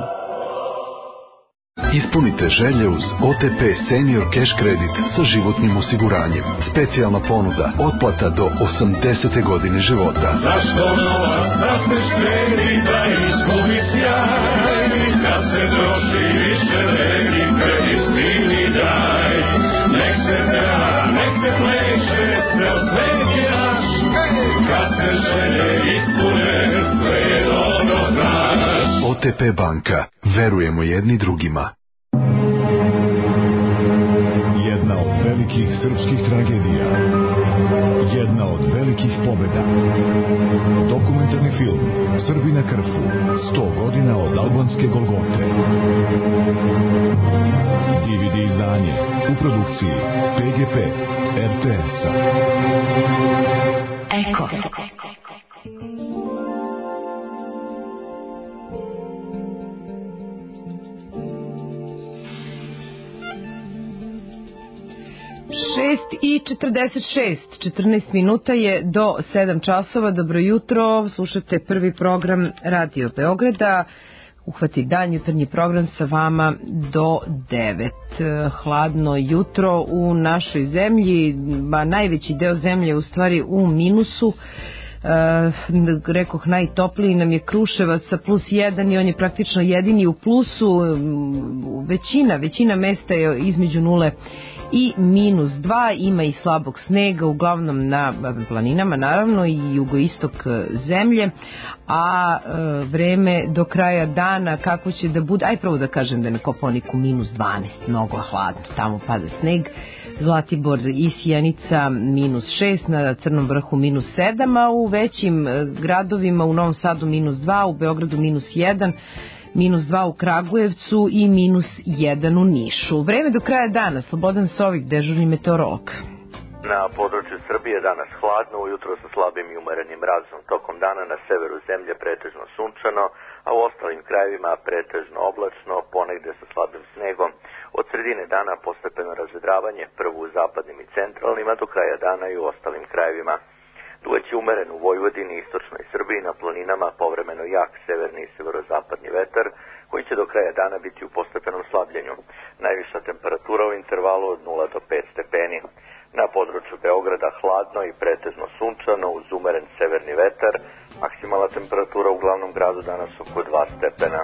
Ispunite želje uz OTP Senior Cash Credit sa životnim osiguranjem. Specijalna ponuda, otplata do 80. godine života. Zašto novac rasneš kredita izgubi sjaj, kad se troši više vredi kredit stini daj. Nek se peva, nek se pleše, sve osveti naš, kad se želje ispune, sve je dobro znaš. OTP banka, verujemo jedni drugima. Jedna od velikih srpskih tragedija. Jedna od velikih pobjeda. Dokumentarni film Srbi na Krfu. 100 godina od albanske Golgote. DVD izdanje u produkciji PGP RTS-a. Eko. 6:46, 14 minuta je do 7 časova. Dobro jutro, slušate prvi program Radio Beograda. Uhvati dan, jutarnji program sa vama do 9. Hladno jutro u našoj zemlji, najveći deo zemlje u stvari u minusu. Rekoh, najtopliji nam je Kruševac sa +1 i on je praktično jedini u plusu. Većina mesta je između 0 i -2, ima i slabog snega, uglavnom na planinama naravno i jugoistok zemlje, a vreme do kraja dana kako će da bude, prvo da kažem da je na Kopaoniku -12, mnogo hladno, tamo pada sneg. Zlatibor i Sjenica -6, na Crnom vrhu -7, a u većim gradovima u Novom Sadu -2, u Beogradu -1, -2 u Kragujevcu i -1 u Nišu. Vreme do kraja dana, Slobodan Sovik, dežurni meteorolog. Na području Srbije danas hladno, ujutro sa slabim i umerenim mrazom. Tokom dana na severu zemlje pretežno sunčano, a u ostalim krajevima pretežno oblačno, ponegde sa slabim snegom. Od sredine dana postepeno razvedravanje, prvo u zapadnim i centralnim, a do kraja dana i u ostalim krajevima. Duvaće umeren u Vojvodini i istočnoj Srbiji, na planinama povremeno jak severni i severozapadni vetar, koji će do kraja dana biti u postepenom slabljenju. Najviša temperatura u intervalu od 0 do 5 stepeni. Na području Beograda hladno i pretežno sunčano uz umeren severni vetar, maksimalna temperatura u glavnom gradu danas oko 2 stepena.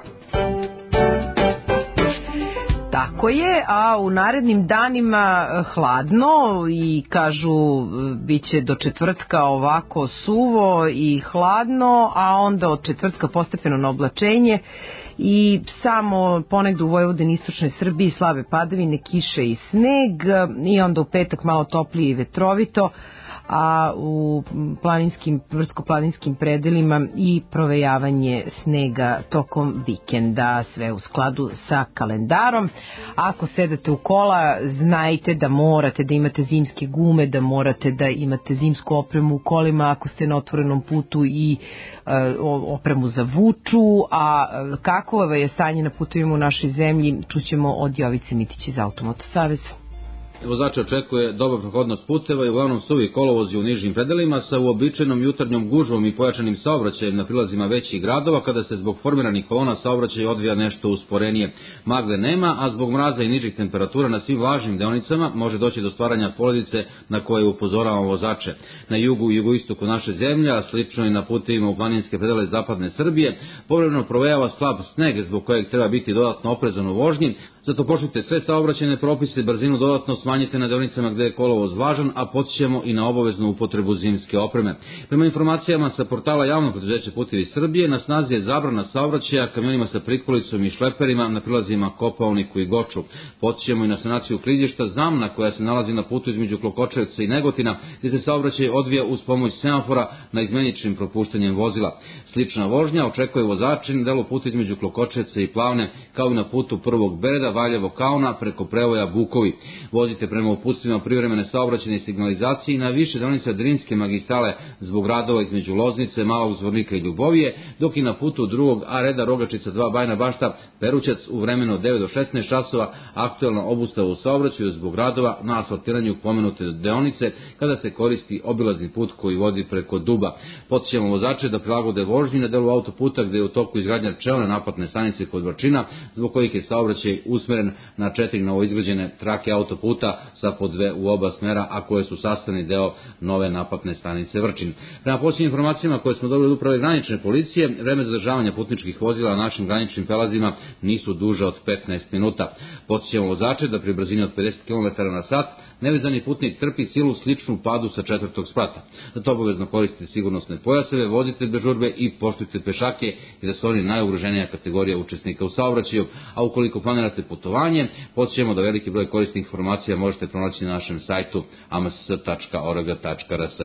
Tako je, a u narednim danima hladno i kažu bit će do četvrtka ovako suvo i hladno, a onda od četvrtka postepeno na oblačenje i samo ponegde u Vojvodini, istočnoj Srbiji slabe padavine, kiše i sneg i onda u petak malo toplije i vetrovito, a u brdsko-planinskim predelima i provejavanje snega tokom vikenda, sve u skladu sa kalendarom. Ako sedate u kola, znajte da morate da imate zimske gume, da morate da imate zimsku opremu u kolima ako ste na otvorenom putu i opremu za vuču, a kako je stanje na putovima u našoj zemlji čućemo od Jovice Mitić iz Automoto Saveza. Vozače očekuje dobra prohodnost puteva i uglavnom suvi kolovozi u nižim predelima sa uobičajenom jutarnjom gužvom i pojačanim saobraćajem na prilazima većih gradova, kada se zbog formiranih kolona saobraćaj odvija nešto usporenije. Magle nema, a zbog mraza i nižih temperatura na svim vlažnim deonicama može doći do stvaranja poledice na koje upozoravamo vozače. Na jugu i jugoistoku naše zemlje, a slično i na putevima u planinske predele zapadne Srbije, povremeno provejava slab sneg zbog kojeg treba biti dodatno oprezan u vožnji. Zato poštujte sve saobraćajne propise, brzinu dodatno smanjite na deonicama gde je kolovoz važan, a podsjećamo i na obaveznu upotrebu zimske opreme. Prema informacijama sa portala Javnog preduzeća Putevi Srbije, na snazi je zabrana saobraćaja kamionima sa prikolicom i šleperima na prilazima Kopaoniku i Goču. Podsjećamo i na sanaciju klizišta Zamna, koja se nalazi na putu između Klokočevca i Negotina, gde se saobraćaj odvija uz pomoć semafora na izmeničnim propuštanjem vozila. Slična vožnja očekuje vozači na delu puta između Klokočevca i Plavne, kao i na putu Prvog Bereda, Valjevo-Kauna preko prevoja Bukovi. Vozite prema uputstvima privremene saobraćajne signalizacije i na više deonica Drinske magistrale zbog radova između Loznice, Malog Zvornika i Ljubovije, dok i na putu drugog A reda Rogačica 2 Bajna Bašta Perućac u vremenu od 9 do 16 časova aktuelna obustava u saobraćaju zbog radova na asfaltiranju pomenute deonice kada se koristi obilazni put koji vodi preko Duba. Podsjećamo vozače da prilagode vožnji na delu autoputa gde je u toku izgradnja čelne naplatne stanice kod Vrčina, zbog kojih je saobraćaj usmeren na 4 novoizgrađene trake autoputa sa po 2 u oba smera, a koje su sastavni deo nove naplatne stanice Vrčin. Prema posljednjim informacijama koje smo dobili od uprave granične policije, vreme zadržavanja putničkih vozila na našim graničnim prelazima nisu duže od 15 minuta. Podsjećamo vozače da pri brzini od 50 km/h nevezani putnik trpi silu sličnu padu sa 4. sprata. Zato obavezno koristite sigurnosne pojaseve, vozite bez žurbe i poštujte pešake, i da su oni najugroženija kategorija učesnika u saobraćaju, a ukoliko planirate putovanje. Podsjećamo da veliki broj korisnih informacija možete pronaći na našem sajtu ams.org.rs.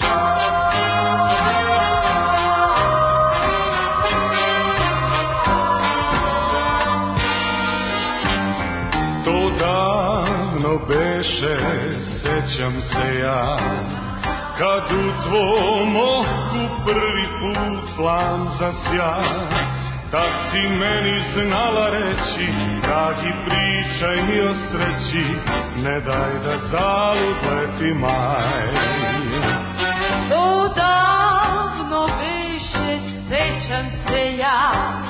To davno beše, sećam se ja, kad u tvom oku prvi put flam zasja, tad si meni znala reći, dragi pričaj mi o sreći, ne daj da zalud leti maj. To davno beše, sećam se ja,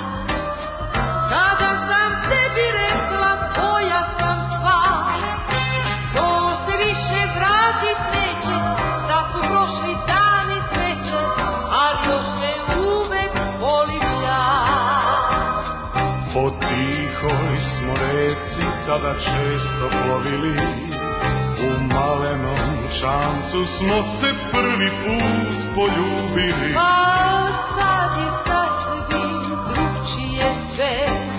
kada sam tebi rekla tvoja sam sva, to se više vratit neće, da su prošli dani sreće, ali još me uvek volim ja. Po tihoj smo reci tada često plovili, u malenom šancu smo se prvi put poljubili. A sad je sasvim drugčije sve,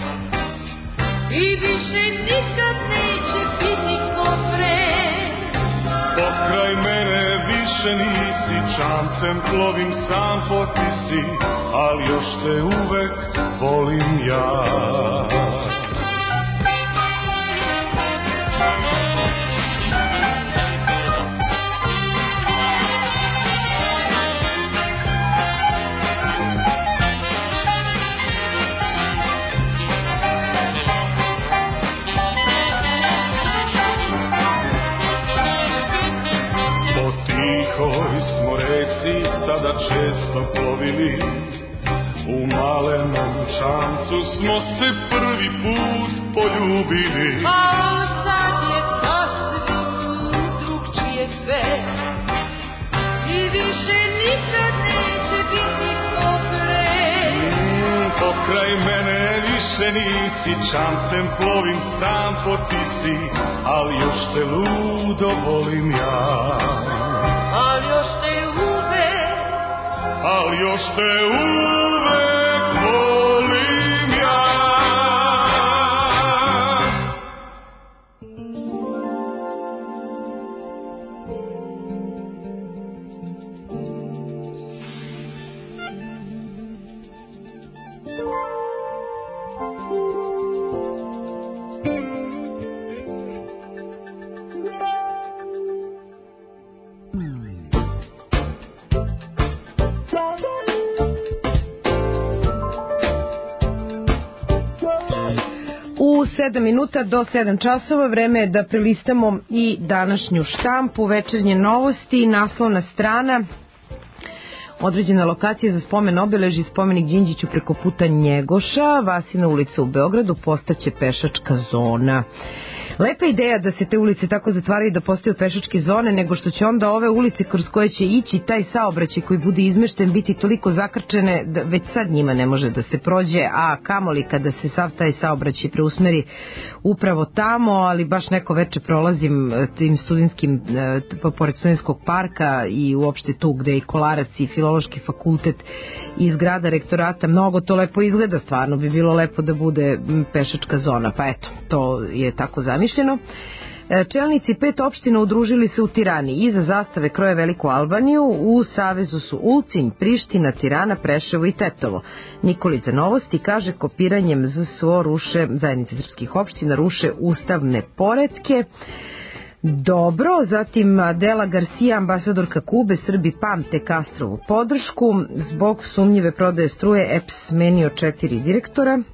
i više nikad neće biti ko pre. Pokraj mene više nisi, čamcem plovim sam po ti si, ali još te uvek volim ja. Tihoj smo reci tada često plovili, u malenom čamcu smo se prvi put poljubili. A sad je sasvim drugčije sve, i više nikad neće biti ko pre. Pokraj mene više nisi, čamcem plovim sam po ti si, ali još te ludo volim ja. Ali još te uvek, ali još te uvek volim ja. U 7 minuta do 7 časova vreme je da prelistamo i današnju štampu, večernje novosti, naslovna strana, određena lokacija za spomen obeleži, spomenik Đinđiću preko puta Njegoša, Vasina ulica u Beogradu postaće pešačka zona. Lepa ideja da se te ulice tako zatvaraju da postaju pešačke zone, nego što će onda ove ulice kroz koje će ići taj saobraćaj koji bude izmešten biti toliko zakrčene da već sad njima ne može da se prođe, a kamoli kada se sav taj saobraćaj preusmeri upravo tamo, ali baš neko veče prolazim tim studentskim, pored studenskog parka i uopšte tu gde je i Kolarac i Filološki fakultet i zgrada rektorata, mnogo to lepo izgleda, stvarno bi bilo lepo da bude pešačka zona, pa eto, to je tako zamišljeno. Čelnici 5 opština udružili se u Tirani. Iza zastave kroje Veliku Albaniju. U savezu su Ulcinj, Priština, Tirana, Preševo i Tetovo. Nikolić za novosti kaže kopiranjem ZSO ruše, zajednice srpskih opština ruše ustavne poretke. Dobro, zatim Adela Garcia, ambasadorka Kube, Srbi pamte Castrovu podršku. Zbog sumnjive prodaje struje EPS smenio 4 direktora.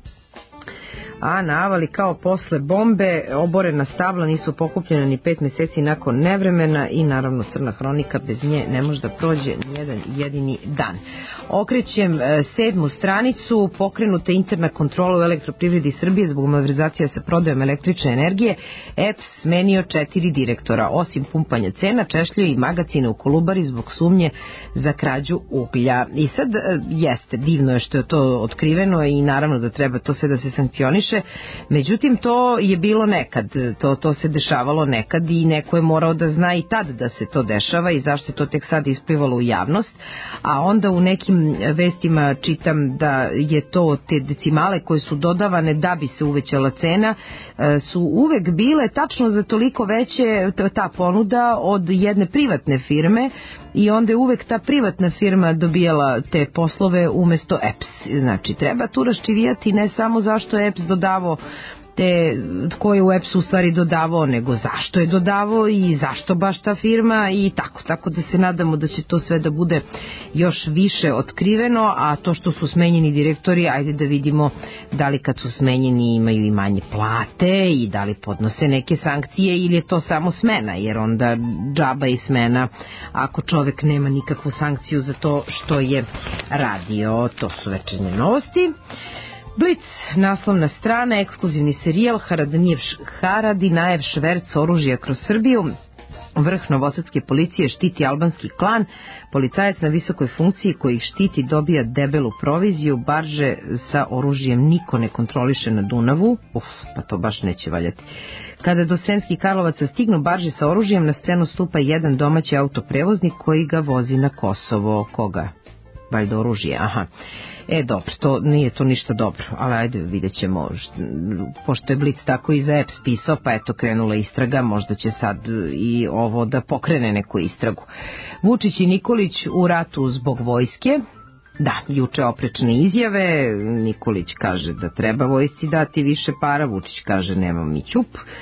A na Avali kao posle bombe oborena stabla nisu pokupljena ni 5 meseci nakon nevremena i naravno crna hronika, bez nje ne može da prođe nijedan jedini dan. Okrećem 7. stranicu, pokrenuta interna kontrola u Elektroprivredi Srbije zbog malverzacija sa prodajom električne energije. EPS smenio 4 direktora, osim pumpanja cena češljio i magacine u Kolubari zbog sumnje za krađu uglja. I sad jeste, divno je što je to otkriveno i naravno da treba to sve da se sankcioniše. kontroliše. Međutim, to je bilo nekad, to se dešavalo nekad i neko je morao da zna i tad da se to dešava i zašto je to tek sad isplivalo u javnost. A onda u nekim vestima čitam da je to te decimale koje su dodavane da bi se uvećala cena su uvek bile tačno za toliko veće ta ponuda od jedne privatne firme i onda je uvek ta privatna firma dobijala te poslove umesto EPS. Znači, treba tu raščivijati ne samo zašto je EPS dodavao te ko je u EPS-u u stvari dodavao, nego zašto je dodavao i zašto baš ta firma i tako da se nadamo da će to sve da bude još više otkriveno, a to što su smenjeni direktori, ajde da vidimo da li kad su smenjeni imaju i manje plate i da li podnose neke sankcije ili je to samo smena, jer onda džaba i smena ako čovek nema nikakvu sankciju za to što je radio. To su večernje novosti. Blic, naslovna strana, ekskluzivni serijal Haradinajev šverc oružja kroz Srbiju. Vrh novosadske policije štiti albanski klan, policajac na visokoj funkciji koji ih štiti dobija debelu proviziju, barže sa oružjem niko ne kontroliše na Dunavu, pa to baš neće valjati. Kada do Sremskih Karlovaca stignu barže sa oružjem, na scenu stupa jedan domaći autoprevoznik koji ga vozi na Kosovo. Koga? Valjda oružje, aha. Dobro, to nije to ništa dobro, ali ajde vidjet ćemo, pošto je Blic tako i za EPS pisao, pa eto krenula istraga, možda će sad i ovo da pokrene neku istragu. Vučić i Nikolić u ratu zbog vojske. Da, juče oprečne izjave, Nikolić kaže da treba vojsci dati više para, Vučić kaže nema mi ćup.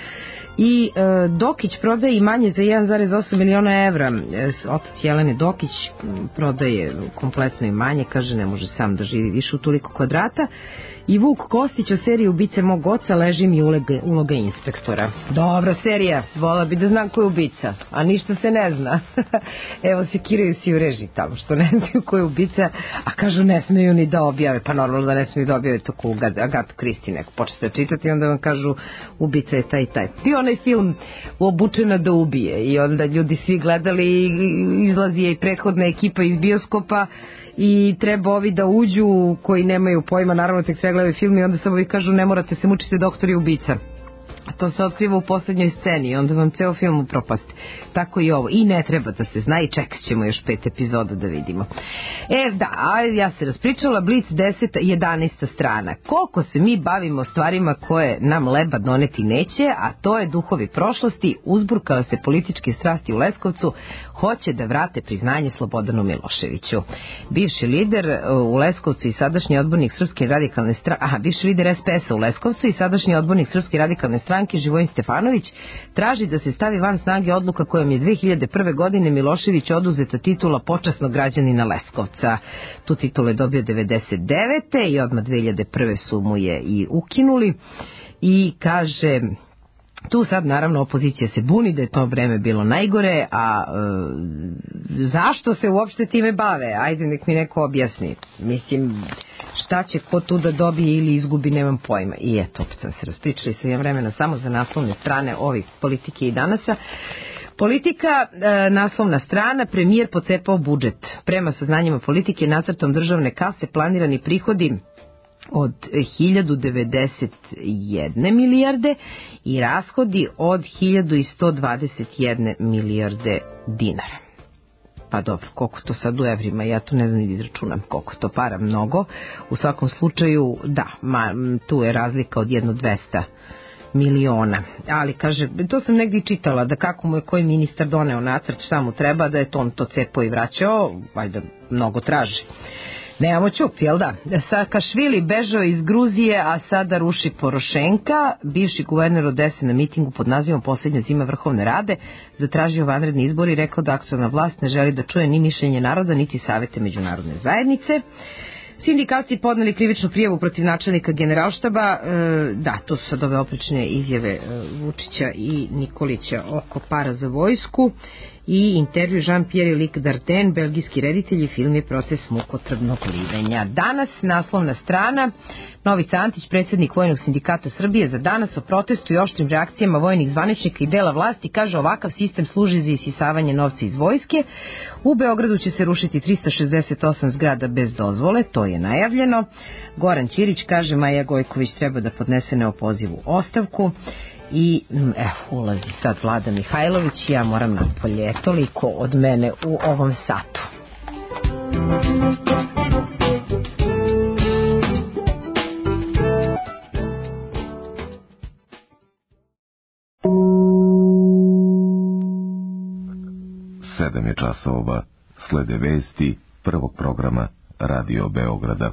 I Dokić prodaje imanje za 1,8 miliona evra. Otac Jelene Dokić prodaje kompletno imanje, kaže ne može sam da živi više u toliko kvadrata. I Vuk Kostić o seriji Ubice mog oca, leži mi uloga inspektora. Dobra serija, vola bi da znam ko je ubica, a ništa se ne zna. Evo se kiraju si u režiji tamo, što ne znaju ko je ubica, a kažu ne smeju ni da objave, pa normalno da ne smeju da objave to ko Agatu Kristi, neko počete čitati i onda vam kažu ubica je taj i taj. I onaj film Obučena da ubije i onda ljudi svi gledali i izlazi je i prethodna ekipa iz bioskopa i treba ovi da uđu koji nemaju pojma, naravno tek sve gledaju film i onda samo ovi kažu ne morate se mučiti, doktor je ubica. A to se otkriva u poslednjoj sceni i onda vam ceo film upropasti. Tako i ovo. I ne treba da se zna i čekat ćemo još 5 epizoda da vidimo. Da, a ja se raspričala, Blic 10. 11. strana. Koliko se mi bavimo stvarima koje nam leba doneti neće, a to je duhovi prošlosti, uzburkala se političke strasti u Leskovcu, hoće da vrate priznanje Slobodanu Miloševiću. Bivši lider u Leskovcu i sadašnji odbornik Srpske radikalne stranke, bivši lider SPS-a u Leskovcu i sadašnji odbornik Srpske radikalne stranke Živojin Stefanović traži da se stavi van snage odluka kojom je 2001. godine Milošević oduzeta titula počasnog građanina Leskovca. Tu titulu je dobio 99. i odmah 2001. su mu je i ukinuli i kaže... Tu sad naravno opozicija se buni da je to vreme bilo najgore, a zašto se uopšte time bave? Ajde nek mi neko objasni. Mislim, šta će ko tu da dobije ili izgubi, nemam pojma. I eto, opet sam se raspričali sa jednom vremena samo za naslovne strane ovih Politike i Danasa. Politika, naslovna strana, premijer pocepao budžet. Prema saznanjima Politike, nacrtom državne kase planirani prihodi od 1091 milijarde i rashodi od 1121 milijarde dinara. Pa dobro, koliko to sad u evrima, ja to ne znam da izračunam koliko to para, mnogo. U svakom slučaju, da, tu je razlika od 1.200 miliona. Ali kaže, to sam negdje čitala, da kako mu je koji ministar doneo nacrt, šta mu treba, da je to on to cepao i vraćao, valjda mnogo traži. Nemamo ćup, jel da? Saakašvili bežao iz Gruzije, a sada ruši Porošenka. Bivši guverner Odese na mitingu pod nazivom Posljednja zima Vrhovne Rade zatražio vanredni izbor i rekao da aktualna vlast ne želi da čuje ni mišljenje naroda, niti savete međunarodne zajednice. Sindikalci podneli krivičnu prijavu protiv načelnika Generalštaba. Da, to su sad ove oprečne izjave Vučića i Nikolića oko para za vojsku. I intervju Jean-Pierre Darden, belgijski reditelj, i film je Proces mukotrpnog livenja. Danas naslovna strana, Novica Antić, predsjednik Vojnog sindikata Srbije, za danas o protestu i oštrim reakcijama vojnih zvaničnika i dela vlasti, kaže ovakav sistem služi za isisavanje novca iz vojske. U Beogradu će se rušiti 368 zgrada bez dozvole, to je najavljeno. Goran Ćirić kaže Maja Gojković treba da podnese neopozivu ostavku i ulazi sad Vlada Mihajlović, ja moram napolje, toliko od mene u ovom satu. Sedam je časova, slede vesti prvog programa Radio Beograda.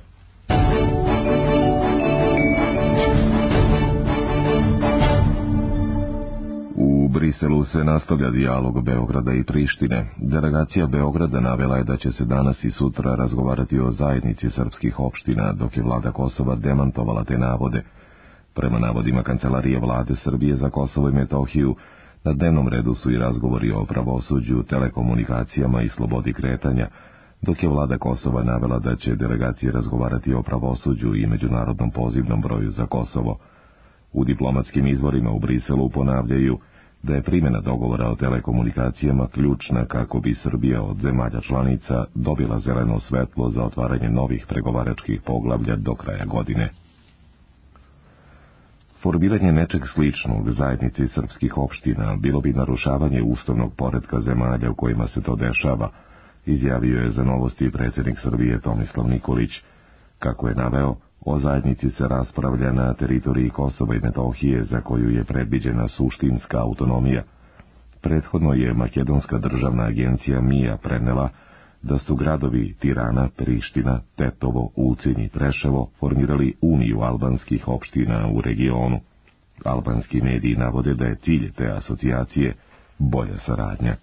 U Briselu se nastavlja dijalog Beograda i Prištine. Delegacija Beograda navela je da će se danas i sutra razgovarati o zajednici srpskih opština, dok je vlada Kosova demantovala te navode. Prema navodima Kancelarije vlade Srbije za Kosovo i Metohiju, na dnevnom redu su i razgovori o pravosuđu, telekomunikacijama i slobodi kretanja, dok je vlada Kosova navela da će delegacije razgovarati o pravosuđu i međunarodnom pozivnom broju za Kosovo. U diplomatskim izvorima u Briselu ponavljaju da je primjena dogovora o telekomunikacijama ključna kako bi Srbija od zemalja članica dobila zeleno svetlo za otvaranje novih pregovaračkih poglavlja do kraja godine. Formiranje nečeg sličnog zajednici srpskih opština bilo bi narušavanje ustavnog poretka zemalja u kojima se to dešava, izjavio je za Novosti predsjednik Srbije Tomislav Nikolić. Kako je naveo, o zajednici se raspravlja na teritoriji Kosova i Metohije za koju je predviđena suštinska autonomija. Prethodno je Makedonska državna agencija MIA prenela da su gradovi Tirana, Priština, Tetovo, Ulcinj i Preševo formirali uniju albanskih opština u regionu. Albanski mediji navode da je cilj te asocijacije bolja saradnja.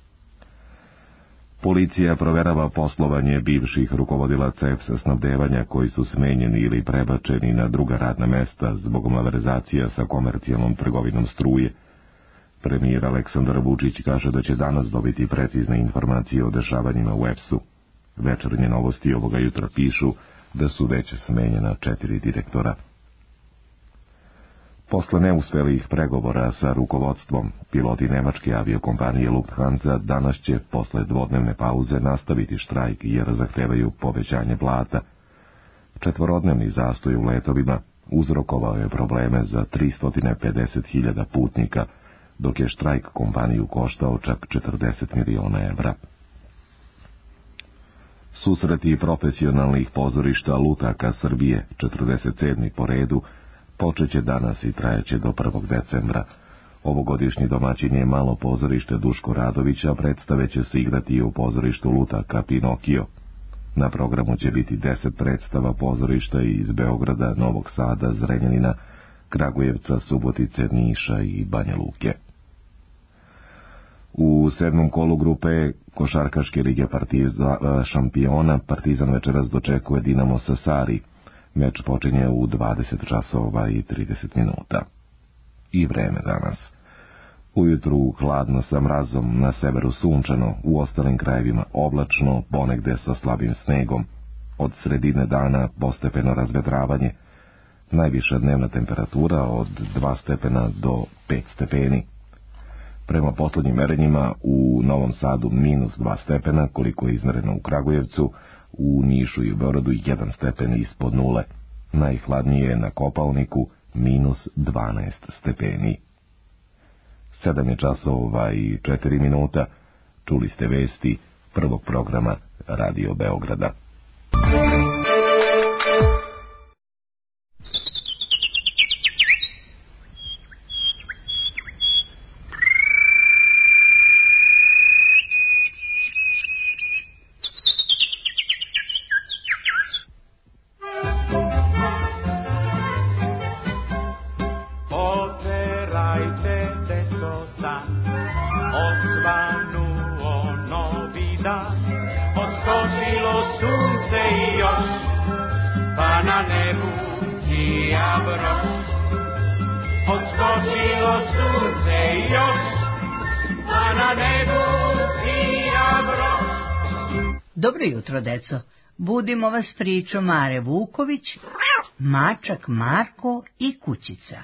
Policija proverava poslovanje bivših rukovodilaca EPS snabdevanja koji su smenjeni ili prebačeni na druga radna mesta zbog malverzacija sa komercijalnom trgovinom struje. Premijer Aleksandar Vučić kaže da će danas dobiti precizne informacije o dešavanjima u EPS-u. Večernje novosti ovoga jutra pišu da su već smenjena 4 direktora. Posle neuspelih pregovora sa rukovodstvom, piloti nemačke aviokompanije Lufthansa danas će, posle dvodnevne pauze, nastaviti štrajk jer zahtevaju povećanje plata. 4-dnevni zastoj u letovima uzrokovao je probleme za 350.000 putnika, dok je štrajk kompaniju koštao čak 40 miliona evra. Susreti profesionalnih pozorišta lutaka Srbije, 47. po redu, počeće danas i trajeće do 1. decembra. Ovogodišnji domaćin je malo pozorište Duško Radovića, predstave će se igrati u pozorištu lutaka Pinokio. Na programu će biti 10 predstava pozorišta iz Beograda, Novog Sada, Zrenjanina, Kragujevca, Subotice, Niša i Banja Luke. U 7. kolu grupe košarkaške lige šampiona Partizan večeras dočekuje Dinamo Sassari. Meč počinje u 20 časova i 30 minuta. I vreme danas. Ujutru hladno sa mrazom, na severu sunčano, u ostalim krajevima oblačno, ponegde sa slabim snegom. Od sredine dana postepeno razvedravanje. Najviša dnevna temperatura od 2 stepena do 5 stepeni. Prema poslednjim merenjima u Novom Sadu -2 stepena, koliko je izmereno u Kragujevcu, u Nišu i Beogradu 1 stepen ispod nule. Najhladnije je na Kopaoniku -12 stepeni. 7 je časova i 4 minuta. Čuli ste vesti prvog programa Radio Beograda. Dobro jutro, deco. Budimo vas pričom Mare Vuković, Mačak Marko i Kućica.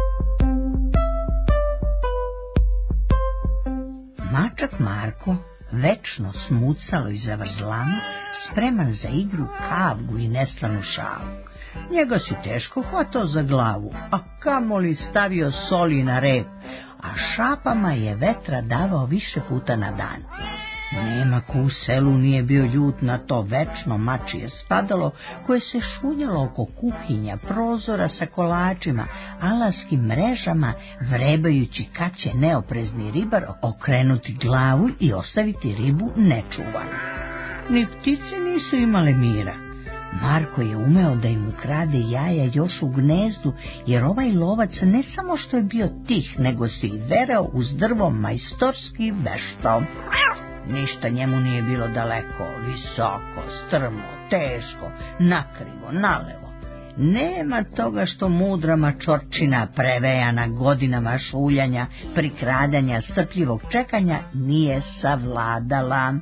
Mačak Marko večno smucalo i zavrzlano, spreman za igru, kavgu i neslanu šalu. Njega si teško hvatao za glavu, a kamoli stavio soli na rep, a šapama je vetra davao više puta na dan. Nema ko u selu nije bio ljut na to večno mačije spadalo koje se šunjalo oko kuhinja, prozora sa kolačima, alaskim mrežama, vrebajući kad će neoprezni ribar okrenuti glavu i ostaviti ribu nečuvanu. Ni ptice nisu imale mira. Marko je umeo da im ukrade jaja još u gnezdu, jer ovaj lovac ne samo što je bio tih, nego se i verao uz drvo majstorski veštao. Ništa njemu nije bilo daleko, visoko, strmo, teško, nakrivo, nalevo. Nema toga što mudra mačorčina, prevejana godinama šuljanja, prikradanja, strpljivog čekanja, nije savladala.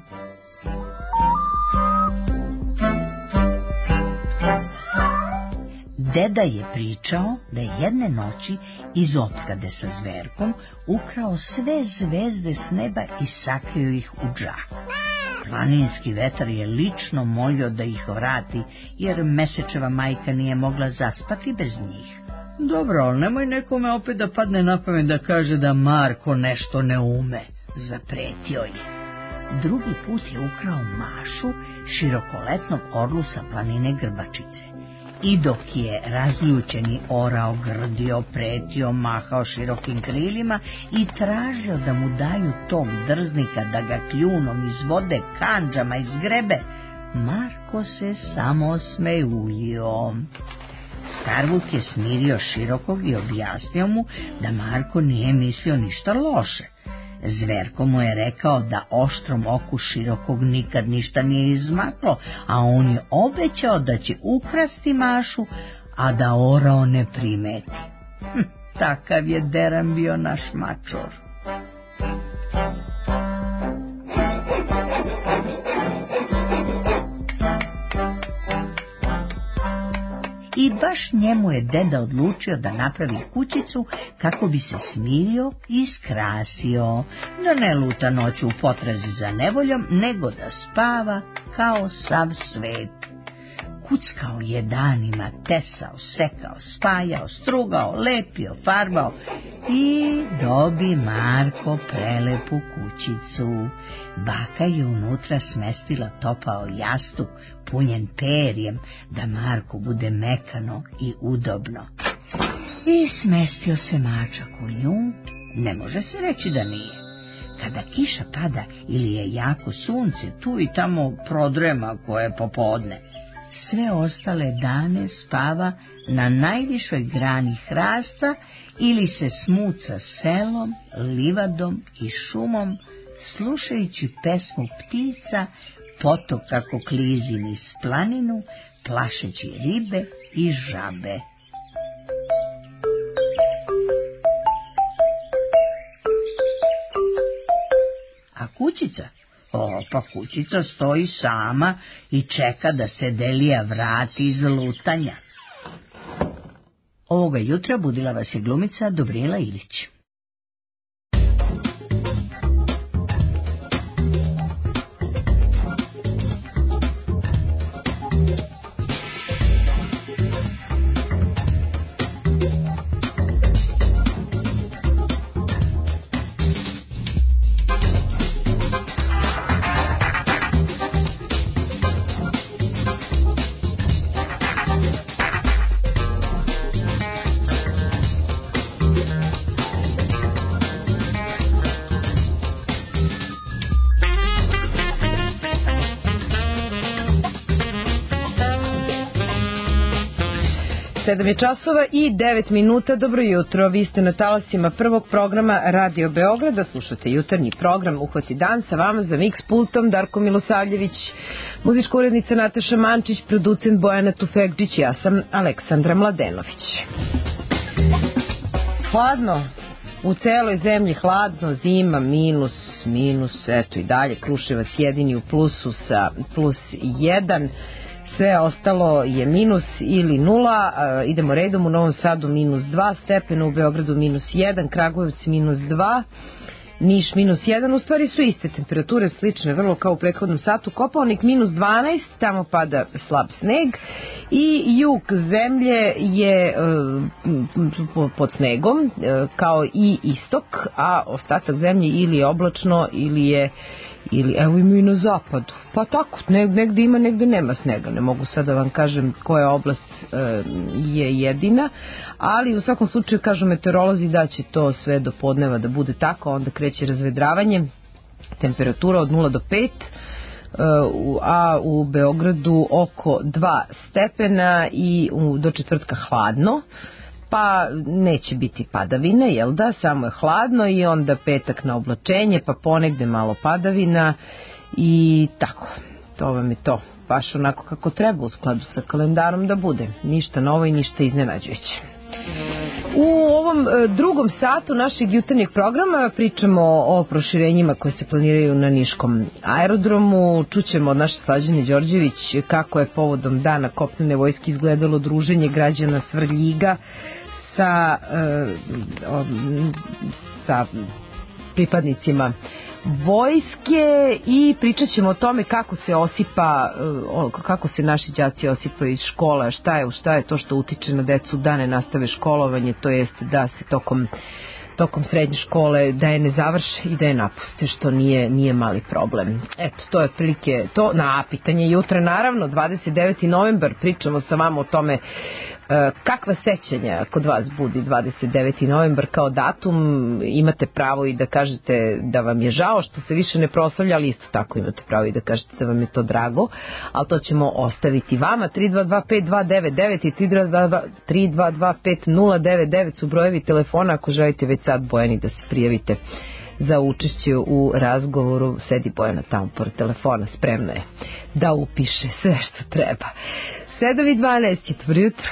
Deda je pričao da je jedne noći iz opklade sa zverkom ukrao sve zvezde s neba i sakrio ih u džak. Planinski vetar je lično molio da ih vrati, jer Mesečeva majka nije mogla zaspati bez njih. Dobro, ali nemoj nekome opet da padne na pamet da kaže da Marko nešto ne ume, zapretio je. Drugi put je ukrao Mašu, širokoletnog orlu sa planine Grbačice. I dok je razljučeni orao, grdio, pretio, mahao širokim krilima i tražio da mu daju tog drznika da ga kljunom izvode, kandžama izgrebe, Marko se samo smejuljio. Starvuk je smirio Širokog i objasnio mu da Marko nije mislio ništa loše. Zverko mu je rekao da oštrom oku Širokog nikad ništa nije izmaklo, a on je obećao da će ukrasti Mašu, a da orao ne primeti. Takav je deran bio naš mačor. I baš njemu je deda odlučio da napravi kućicu kako bi se smirio i skrasio, da ne luta noću u potrazi za nevoljom, nego da spava kao sav svet. Kuckao je danima, tesao, sekao, spajao, strugao, lepio, farbao i dobi Marko prelepu kućicu. Baka je unutra smestila topao jastuk, punjen perjem, da Marku bude mekano i udobno. I smestio se mačak u nju, ne može se reći da nije. Kada kiša pada ili je jako sunce, tu i tamo prodrema koje popodne. Sve ostale dane spava na najvišoj grani hrasta ili se smuca selom, livadom i šumom, slušajući pesmu ptica, potok kako klizi niz planinu, plašeći ribe i žabe. A kućica? Pa kućica stoji sama i čeka da se Delija vrati iz lutanja. Ovoga jutra budila vas je glumica Dobrila Ilić. Sedam je časova i 9 minuta. Dobro jutro, vi ste na talasima prvog programa Radio Beograda, slušate jutarnji program Uhvati dan, sa vama za mix pultom Darko Milosavljević, muzička urednica Nataša Mančić, producent Bojana Tufekđić, ja sam Aleksandra Mladenović. Hladno, u celoj zemlji hladno, zima, minus, eto i dalje, Kruševac jedini u plusu sa +1, sve ostalo je minus ili nula. Idemo redom, u Novom Sadu -2 stepena, u Beogradu -1, Kragujevac -2 Niš -1, u stvari su iste temperature, slične, vrlo kao u prethodnom satu. Kopaonik -12, tamo pada slab sneg i jug zemlje je pod snegom, kao i istok, a ostatak zemlje ili je oblačno ili evo ima i na zapadu. Pa tako, negde ima, negde nema snega. Ne mogu sad da vam kažem koja oblast je jedina, ali u svakom slučaju kažu meteorolozi da će to sve do podneva da bude tako, onda kreće razvedravanje, temperatura od 0 do 5, a u Beogradu oko 2 stepena i do četvrtka hladno, pa neće biti padavine, jel da, samo je hladno i onda petak na oblačenje, pa ponegde malo padavina i tako, to vam je to, baš onako kako treba u skladu sa kalendarom da bude, ništa novo i ništa iznenađujuće. U ovom drugom satu našeg jutarnjeg programa pričamo o proširenjima koje se planiraju na Niškom aerodromu. Čućemo od naše Slađane Đorđević kako je povodom Dana kopnene vojske izgledalo druženje građana Svrljiga sa pripadnicima vojske i pričat ćemo o tome kako se naši đaci osipaju iz škola, šta je to što utiče na decu da ne nastave školovanje, to jest da se tokom srednje škole da je ne završe i da je napuste, što nije mali problem. Eto, to je otprilike to. Na pitanje jutra, naravno, 29. novembar, pričamo sa vama o tome kakva sećanja kod vas budi 29. novembar kao datum. Imate pravo i da kažete da vam je žao što se više ne proslavlja, ali isto tako imate pravo i da kažete da vam je to drago, ali to ćemo ostaviti vama. 3225299 i 3225099 su brojevi telefona ako želite već sad, Bojani, da se prijavite za učešće u razgovoru. Sedi Bojana tamo pored telefona, spremna je da upiše sve što treba. 7:12, dobro jutro.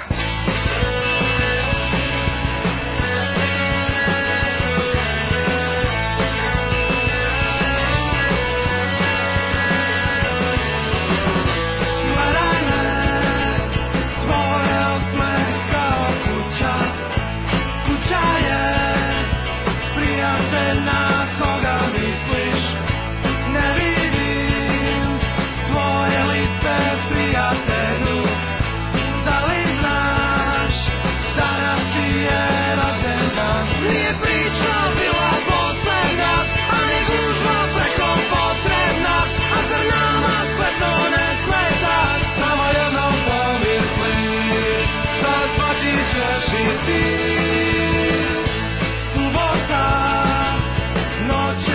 Noć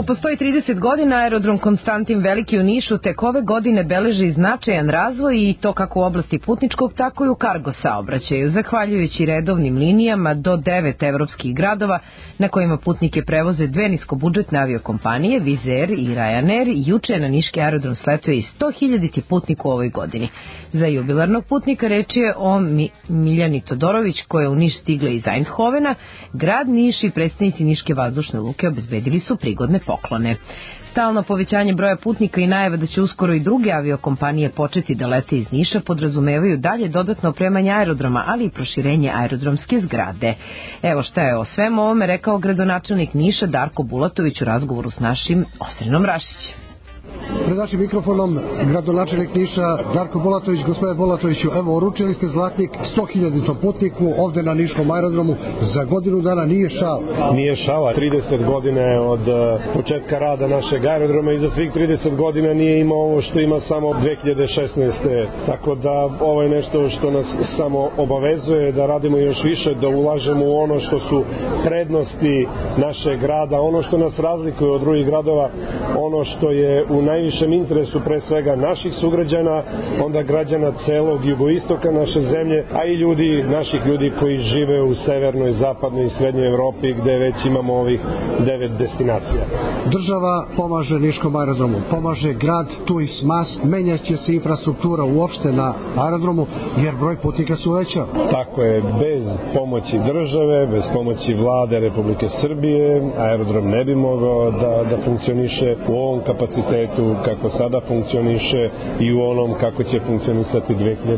Iako postoji 30 godina, aerodrom Konstantin Veliki u Nišu tek ove godine beleži značajan razvoj i to kako u oblasti putničkog, tako i u kargo saobraćaju, zahvaljujući redovnim linijama do 9 evropskih gradova na kojima putnike prevoze dve niskobudžetne aviokompanije, Wizz Air i Ryanair. Juče je na niški aerodrom sletio i 100.000 putnik u ovoj godini. Za jubilarnog putnika reč je o Miljani Todorović, koja je u Niš stigla iz Eindhovena. Grad Niš i predstavnici Niške vazdušne luke obezbedili su prigodne poklone. Stalno povećanje broja putnika i najava da će uskoro i druge aviokompanije početi da lete iz Niša podrazumevaju dalje dodatno opremanje aerodroma, ali i proširenje aerodromske zgrade. Evo šta je o svemu ovome rekao gradonačelnik Niša Darko Bulatović u razgovoru s našim Osrenom Rašićem. Pred našim mikrofonom gradonačelnik Niša Darko Bulatović. Gospodine Bulatoviću, evo, uručili ste zlatnik 100.000 putniku ovde na niškom aerodromu. Za godinu dana nije šal. Nije šala. 30 godine od početka rada našeg aerodroma i za svih 30 godina nije imao ovo što ima samo 2016. Tako da ovo je nešto što nas samo obavezuje da radimo još više, da ulažemo u ono što su prednosti našeg grada, ono što nas razlikuje od drugih gradova, ono što je u najvišem interesu pre svega naših sugrađana, onda građana celog jugoistoka naše zemlje, a i naših ljudi koji žive u severnoj, zapadnoj i srednjoj Evropi gde već imamo ovih 9 destinacija. Država pomaže niškom aerodromu, pomaže grad Tuis Mas, menjaće se infrastruktura uopšte na aerodromu jer broj putnika su veća. Tako je, bez pomoći države, bez pomoći vlade Republike Srbije, aerodrom ne bi mogao da funkcioniše u ovom kapacitetu kako sada funkcioniše i u onom kako će funkcionisati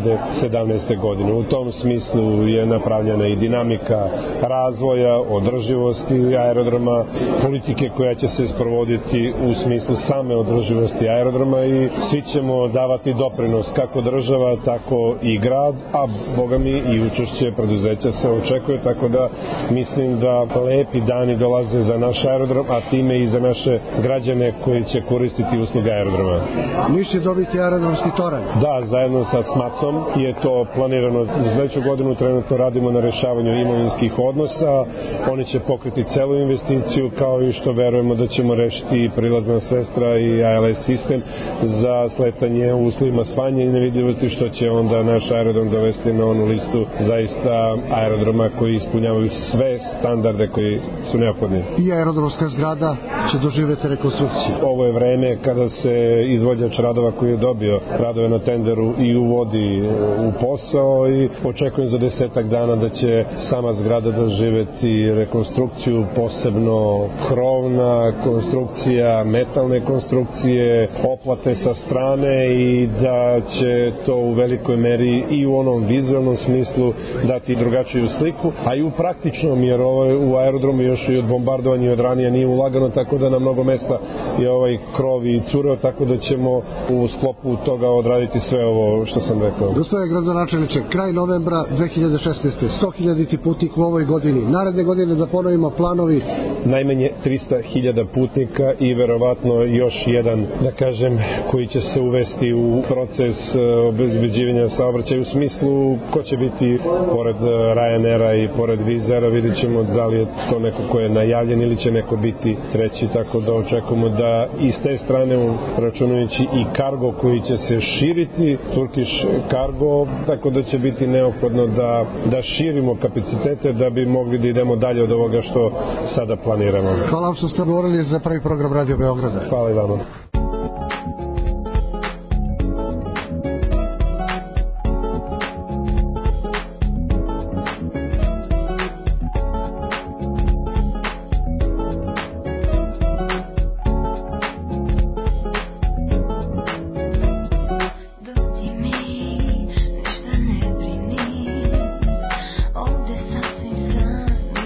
2017. godine. U tom smislu je napravljena i dinamika razvoja, održivosti aerodroma, politike koja će se sprovoditi u smislu same održivosti aerodroma i svi ćemo davati doprinos kako država, tako i grad, a boga mi i učešće preduzeća se očekuje, tako da mislim da lepi dani dolaze za naš aerodrom, a time i za naše građane koji će koristiti usluge aerodroma. Niš će dobiti aerodromski toranj. Da, zajedno sa SMAC-om je to planirano. Za sledeću godinu trenutno radimo na rešavanju imovinskih odnosa. Oni će pokriti celu investiciju, kao i što verujemo da ćemo rešiti prilazna sestra i ALS sistem za sletanje u uslovima svanja i nevidljivosti, što će onda naš aerodrom dovesti na onu listu zaista aerodroma koji ispunjavaju sve standarde koji su neophodni. I aerodromska zgrada će doživjeti rekonstrukciju. Ovo je vreme kada se izvođač radova koji je dobio radove na tenderu i uvodi u posao i očekujem za 10 dana da će sama zgrada doživeti rekonstrukciju, posebno krovna konstrukcija, metalne konstrukcije, oplate sa strane i da će to u velikoj meri i u onom vizualnom smislu dati drugačiju sliku, a i u praktičnom, jer u aerodromu još i od bombardovanja i od ranije nije ulagano, tako da na mnogo mesta je ovaj krov i cureo, tako da ćemo u sklopu toga odraditi sve ovo što sam rekao. Gospodine gradonačelniče, kraj novembra 2016. 100.000 putnik u ovoj godini. Naredne godine da ponovimo planovi. Najmanje 300.000 putnika i verovatno još jedan, da kažem, koji će se uvesti u proces obezbeđivanja saobraćaja u smislu ko će biti pored Ryanaira i pored Wizz Aira. Vidjet ćemo da li je to neko ko je najavljen ili će neko biti treći, tako da očekujemo da iz te strane, računajući i kargo koji će se širiti, Turkish Cargo, tako da će biti neophodno da širimo kapacitete da bi mogli da idemo dalje od ovoga što sada planiramo. Hvala vam što ste govorili za prvi program Radio Beograda. Hvala i vama.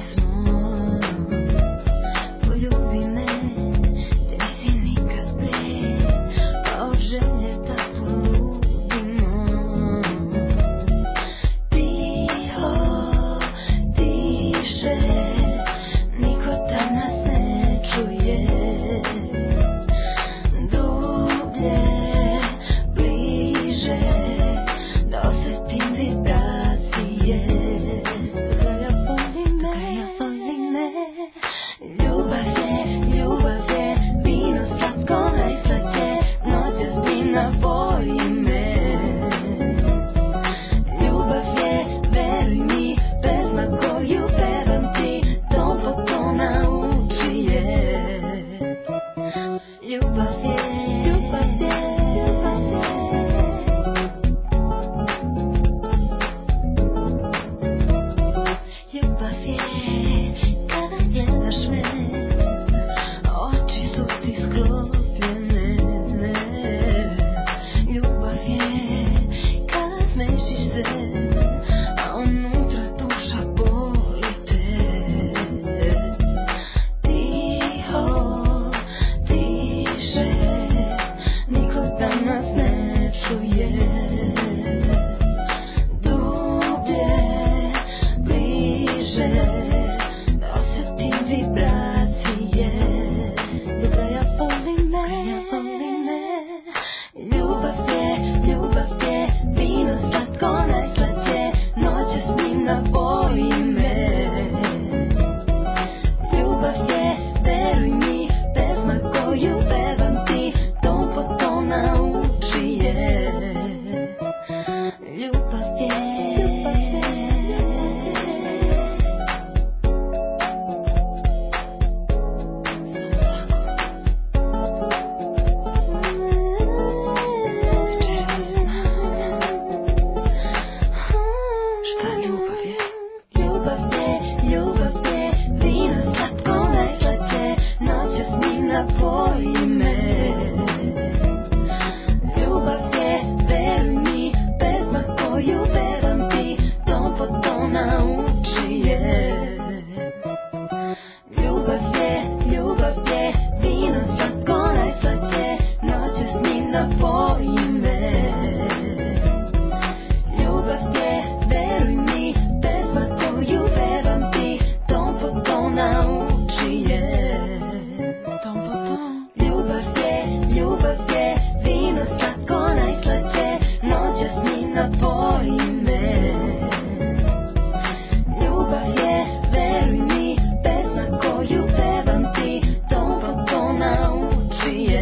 Poljubi me, te nisi nikad pre napoji me. Ljubav je, veruj mi, pesma koju pevam ti, to po to nauči je. Ljubav je, ljubav je, ljubav je. Ljubav je, kada gledaš me, oči su ti sklopljene. Ljubav je, kada smešiš se, a unutra duša boli te. Tiho, tiše, niko da nas ne čuje. Dublje, bliže, da osjetim vibracije. Ljubav ja volim me. Ljubav je, vino slatko najslađe, noće s njim napoji me. Ljubav je, veruj mi, pesma koju pevam ti, to po to nauči je. Ljubav je, ljubav je. Šta ljubav je? Ljubav je, vino slatko najslađe, noće s njim napoji me. Ljubav je, veruj mi, pesma koju pevam ti, to po to nauči je. Ljubav je, vino slatko najslađe, noće s njim napoji me. Ljubav je, veruj mi, pesma koju pevam ti, to po to nauči je. Ljubav je, vino slatko najslađe, noće s njim napoji me. Ljubav je, veruj mi, pesma koju pevam ti, to po to nauči je.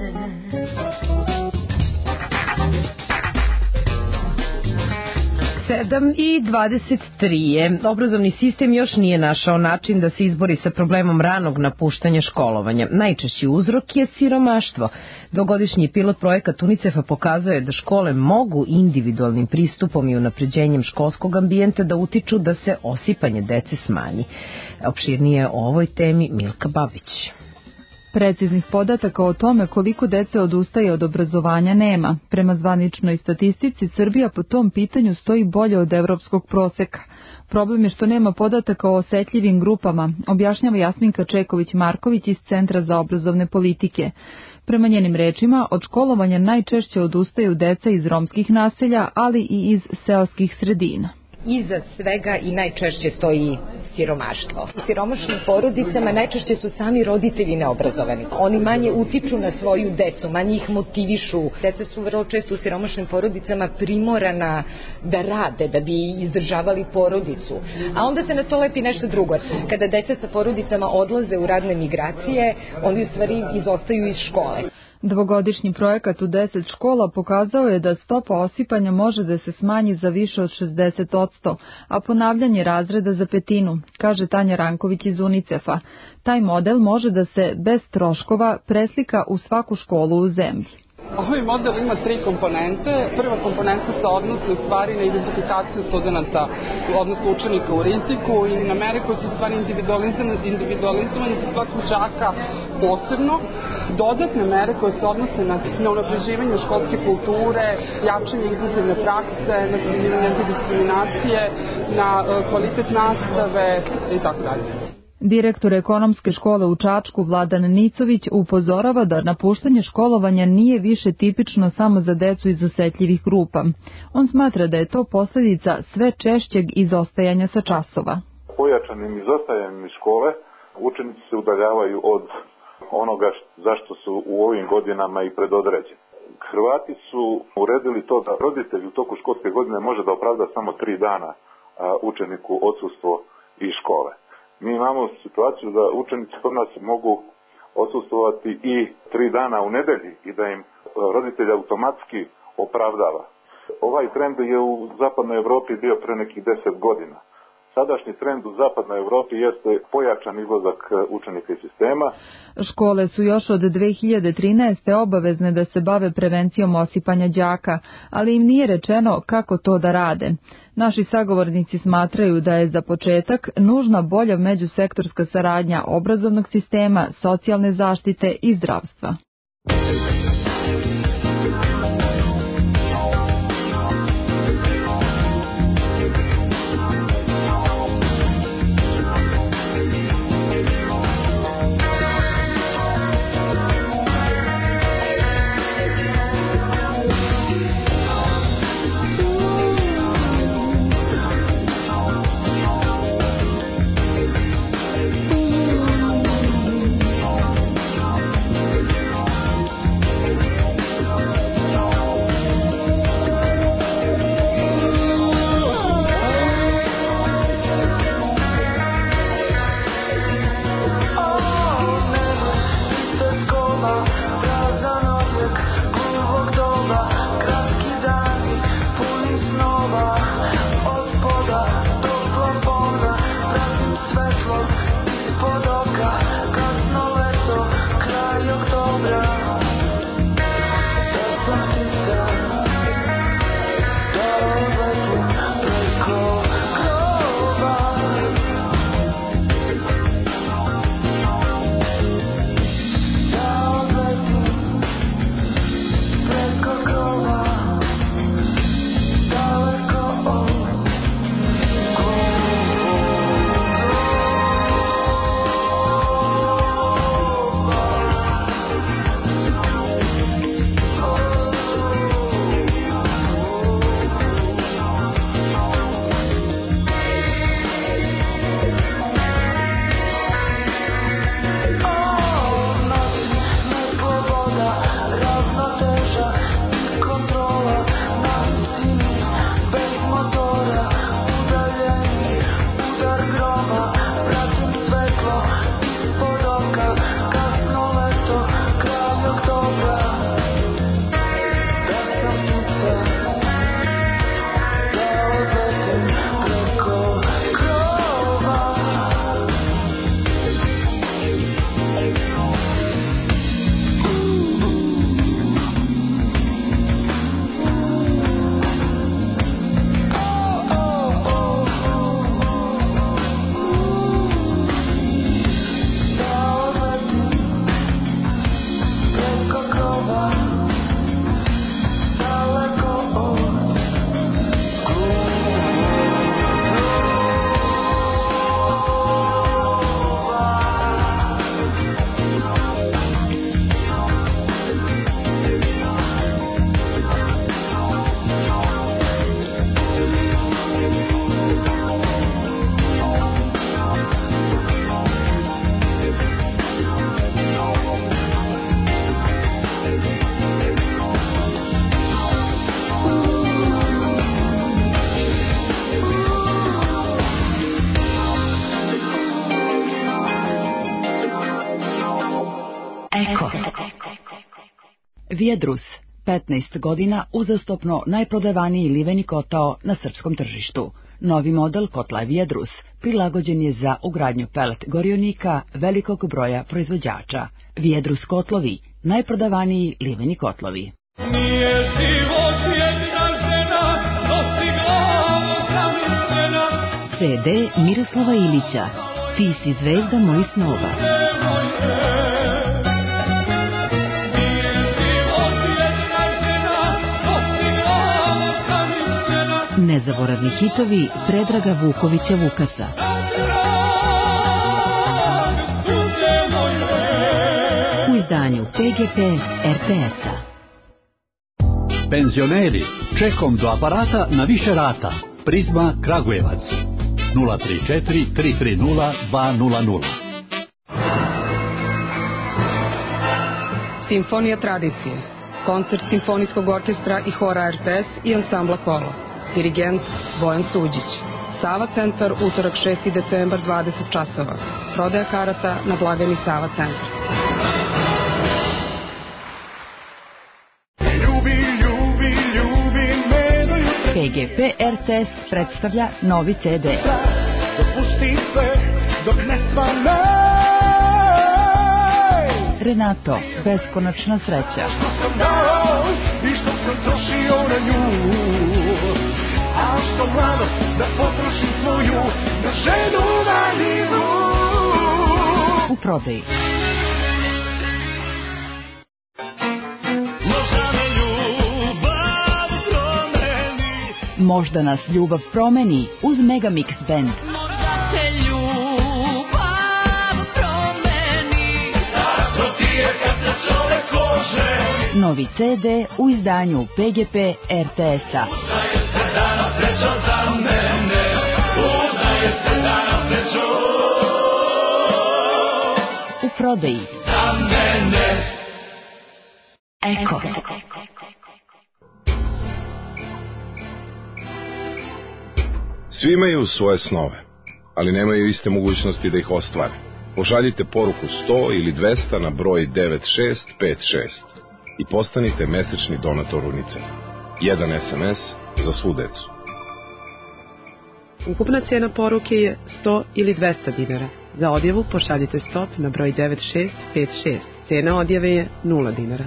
7:23 je. Obrazovni sistem još nije našao način da se izbori sa problemom ranog napuštanja školovanja. Najčešći uzrok je siromaštvo. Dvogodišnji pilot projekat UNICEF-a pokazuje je da škole mogu individualnim pristupom i unapređenjem školskog ambijenta da utiču da se osipanje dece smanji. Opširnije o ovoj temi Milka Babić. Preciznih podataka o tome koliko dece odustaje od obrazovanja nema. Prema zvaničnoj statistici, Srbija po tom pitanju stoji bolje od evropskog proseka. Problem je što nema podataka o osetljivim grupama, objašnjava Jasminka Čeković-Marković iz Centra za obrazovne politike. Prema njenim rečima, od školovanja najčešće odustaju deca iz romskih naselja, ali i iz seoskih sredina. Iza svega i najčešće stoji siromaštvo. U siromašnim porodicama najčešće su sami roditelji neobrazovani. Oni manje utiču na svoju decu, manje ih motivišu. Deca su vrlo često u siromašnim porodicama primorana da rade, da bi izdržavali porodicu. A onda se na to lepi nešto drugo. Kada deca sa porodicama odlaze u radne migracije, oni u stvari izostaju iz škole. Dvogodišnji projekat u 10 škola pokazao je da stopa osipanja može da se smanji za više od 60%, a ponavljanje razreda za 1/5, kaže Tanja Ranković iz UNICEF-a. Taj model može da se bez troškova preslika u svaku školu u zemlji. Ovaj model ima 3 komponente. Prva komponenta se odnosi u stvari na identifikaciju studenta, odnosno učenika u riziku i na mere koje su stvari individualizovane za svakog đaka posebno. Dodatne mere koje se odnose na unapređivanje školske kulture, jačanje inkluzivne prakse, na smanjivanje antidiskriminacije, na kvalitet nastave i tako dalje. Direktor ekonomske škole u Čačku Vladan Nicović upozorava da napuštanje školovanja nije više tipično samo za decu iz osetljivih grupa. On smatra da je to posljedica sve češćeg izostajanja sa časova. Pojačanim izostajanjem iz škole učenici se udaljavaju od onoga zašto su u ovim godinama i predodređeni. Hrvati su uredili to da roditelj u toku školske godine može da opravda samo 3 dana učeniku odsustvo iz škole. Mi imamo situaciju da učenici kod nas mogu odsustvovati i 3 dana u nedelji i da im roditelj automatski opravdava. Ovaj trend je u zapadnoj Evropi bio pre nekih 10 godina. Sadašnji trend u zapadnoj Evropi jeste pojačan izlazak učenika iz sistema. Škole su još od 2013. obavezne da se bave prevencijom osipanja đaka, ali im nije rečeno kako to da rade. Naši sagovornici smatraju da je za početak nužna bolja međusektorska saradnja obrazovnog sistema, socijalne zaštite i zdravstva. Vijedrus, 15 godina uzastopno najprodavaniji liveni kotao na srpskom tržištu. Novi model kotla Vijedrus prilagođen je za ugradnju pelet gorionika velikog broja proizvođača. Vijedrus kotlovi, najprodavaniji liveni kotlovi. Nije život jedna žena, dostigla zamišljena. CD Miroslava Ilića, Ti si zvezda mojih snova. Nezaboravni hitovi Predraga Vukovića Vukasa. U izdanju PGP RTS-a. Penzioneri, čekom do aparata na više rata. Prizma Kragujevac. 034 330 200. Simfonija tradicije. Koncert Simfonijskog orkestra i hora RTS i ansambla Kolo. Dirigent Bojan Suđić. Sava centar, utorak 6. decembar, 20 časova. Prodaja karata na blagajni Sava centar. PGP RTS predstavlja novi CD. Dopusti sve dok ne svane. Renato, beskonačna sreća. Što sam dao i što sam trošio na nju, a što mladost da potrošim svoju na ženu valinu. U prodaji. Možda nas ljubav promeni uz Megamix Band. Možda te ljubav promeni, tako ti je kad se čovek oženi. Novi CD u izdanju PGP RTS-a. Udaje se dana sreća za mene, udaje se dana sreća u prodaji. Za mene. Eko. Svi imaju svoje snove, ali nemaju iste mogućnosti da ih ostvare. Pošaljite poruku 100 ili 200 na broj 9656 i postanite mesečni donator UNICEF. Jedan SMS za svu decu. Ukupna cijena poruke je 100 ili 200 dinara. Za odjavu pošaljite stop na broj 9656. Cijena odjave je 0 dinara.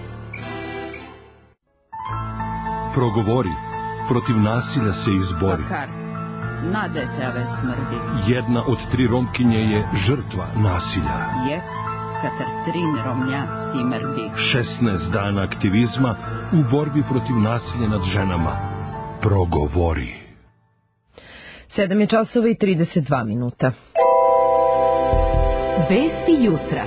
Progovori, protiv nasilja se izbori. Nadete ave smrdi. Jedna od 3 Romkinje je žrtva nasilja. Je, katar 3 Romnja smrdi. 16 dana aktivizma u borbi protiv nasilja nad ženama. Progovori. 7 je časova i 32 minuta. Vesti jutra.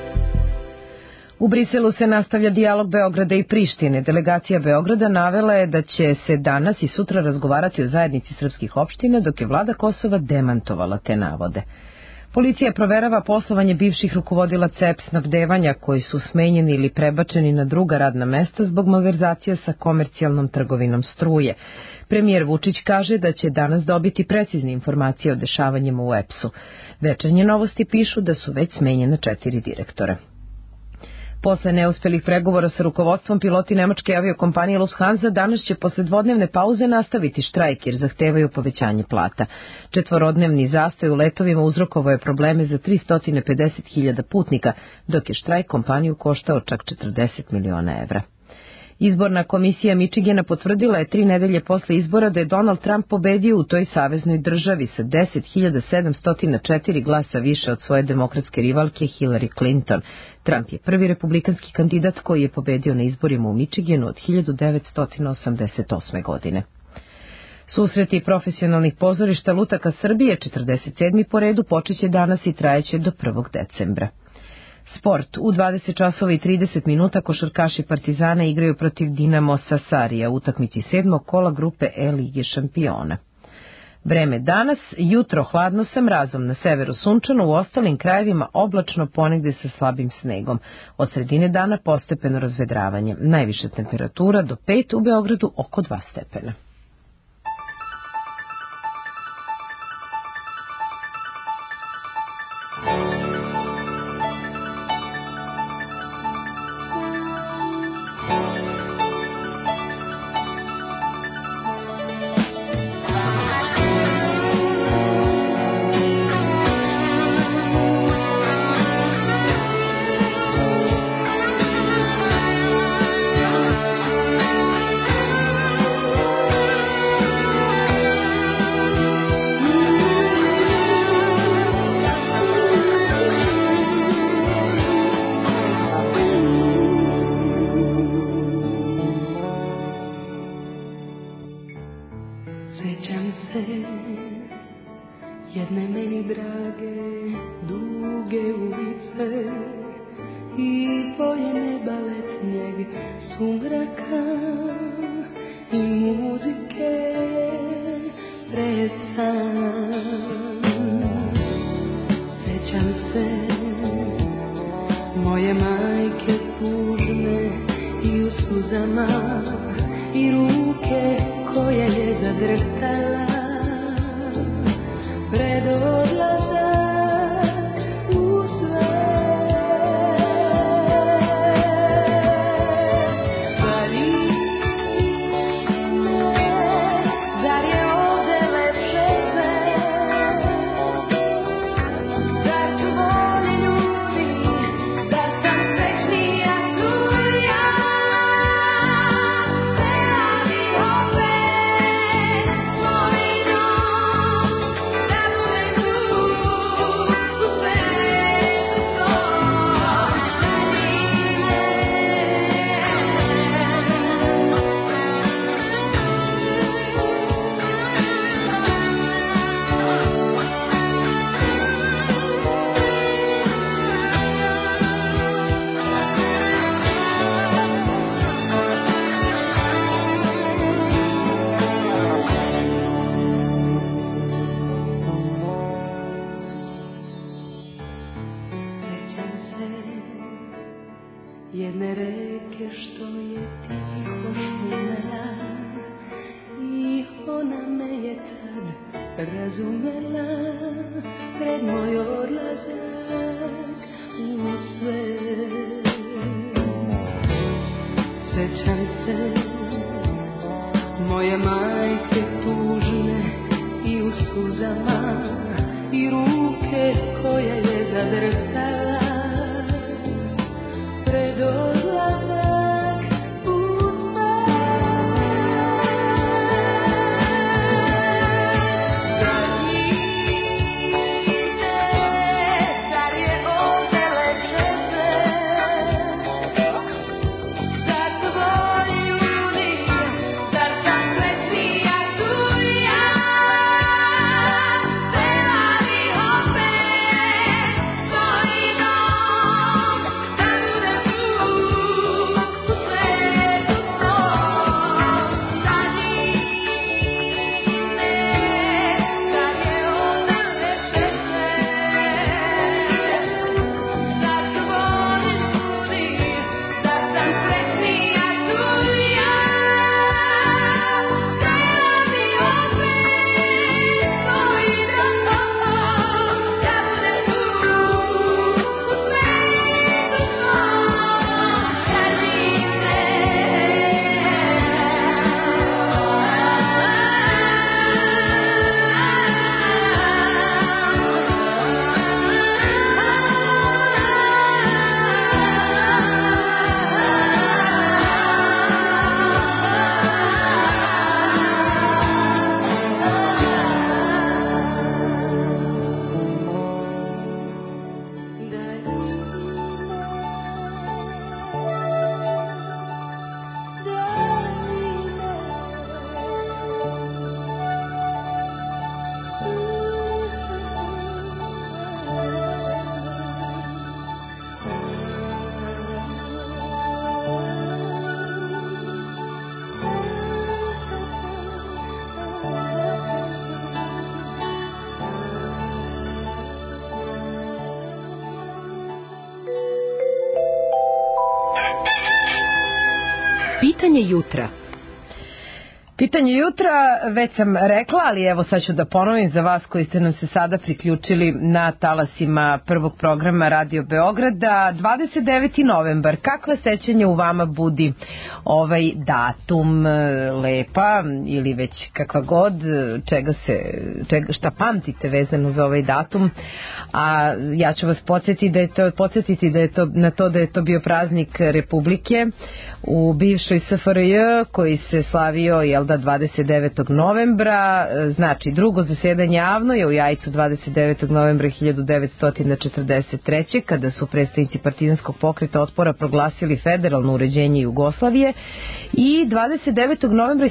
U Briselu se nastavlja dijalog Beograda i Prištine. Delegacija Beograda navela je da će se danas i sutra razgovarati o zajednici srpskih opština, dok je vlada Kosova demantovala te navode. Policija proverava poslovanje bivših rukovodilaca CEP snabdevanja koji su smenjeni ili prebačeni na druga radna mesta zbog malverzacija sa komercijalnom trgovinom struje. Premijer Vučić kaže da će danas dobiti precizne informacije o dešavanjima u EPS-u. Večernje novosti pišu da su već smenjena 4 direktora. Posle neuspelih pregovora sa rukovodstvom, piloti nemačke aviokompanije Lufthansa danas će posle dvodnevne pauze nastaviti štrajk jer zahtevaju povećanje plata. 4-dnevni zastoj u letovima uzrokovao je probleme za 350.000 putnika, dok je štrajk kompaniju koštao čak 40 miliona evra. Izborna komisija Michigana potvrdila je 3 nedelje posle izbora da je Donald Trump pobedio u toj saveznoj državi sa 10.704 glasa više od svoje demokratske rivalke Hillary Clinton. Trump je prvi republikanski kandidat koji je pobedio na izborima u Michiganu od 1988. godine. Susreti profesionalnih pozorišta lutaka Srbije, 47. po redu, počeće danas i trajeće do 1. decembra. Sport. U 20 časova i 30 minuta košarkaši Partizana igraju protiv Dinamo Sasarija u utakmici 7. kola grupe E Lige šampiona. Vreme danas, jutro hladno sa mrazom, na severu sunčano, u ostalim krajevima oblačno, ponegde sa slabim snegom. Od sredine dana postepeno razvedravanje. Najviša temperatura do 5, u Beogradu oko 2 stepena. razumela pred moj odlazak u svet. Sećam se moje majke tužne i u suzama i ruke koja je zadrhtala pred odlazak u svet. Zar je ovde lepše zar su bolji ljudi, zar sam srećnija tu i ja. Htela bih opet svoj dom, da budem tu u svetu svom. Zađi me, zar je ovde lepše zar su bolji ljudi, zar sam srećnija tu i ja. Htela bih opet svoj dom, da budem tu u svetu svom. Kaži Pitanje jutra. Pitanje jutra, već sam rekla, ali evo sad ću da ponovim za vas koji ste nam se sada priključili na talasima prvog programa Radio Beograda. 29. novembar, kakva sećanja u vama budi ovaj datum? Lepa ili već kakva god, šta pamtite vezano za ovaj datum? A ja ću vas podsjetiti da je to na to da je to bio praznik Republike u bivšoj SFRJ koji se slavio 29. novembra, znači drugo zasedanje javno je u Jajcu 29. novembra 1943. kada su predstavnici Partizanskog pokreta otpora proglasili federalno uređenje Jugoslavije, i 29. novembra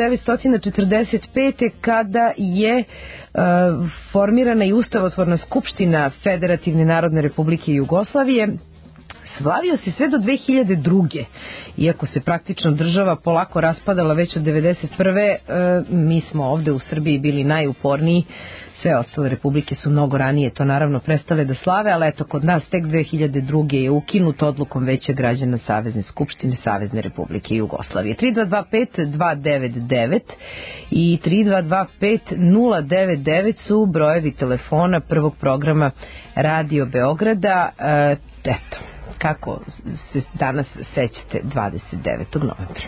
1945. kada je formirana i ustavotvorna skupština Federativne narodne republike Jugoslavije. Slavio se sve do 2002. Iako se praktično država polako raspadala već od 1991. Mi smo ovde u Srbiji bili najuporniji. Sve ostale republike su mnogo ranije to naravno prestale da slave, ali eto kod nas tek 2002. je ukinut odlukom Veća građana Savezne skupštine Savezne republike Jugoslavije. 3225-299 i 3225-099 su brojevi telefona prvog programa Radio Beograda. Eto, kako se danas sećate 29. novembra?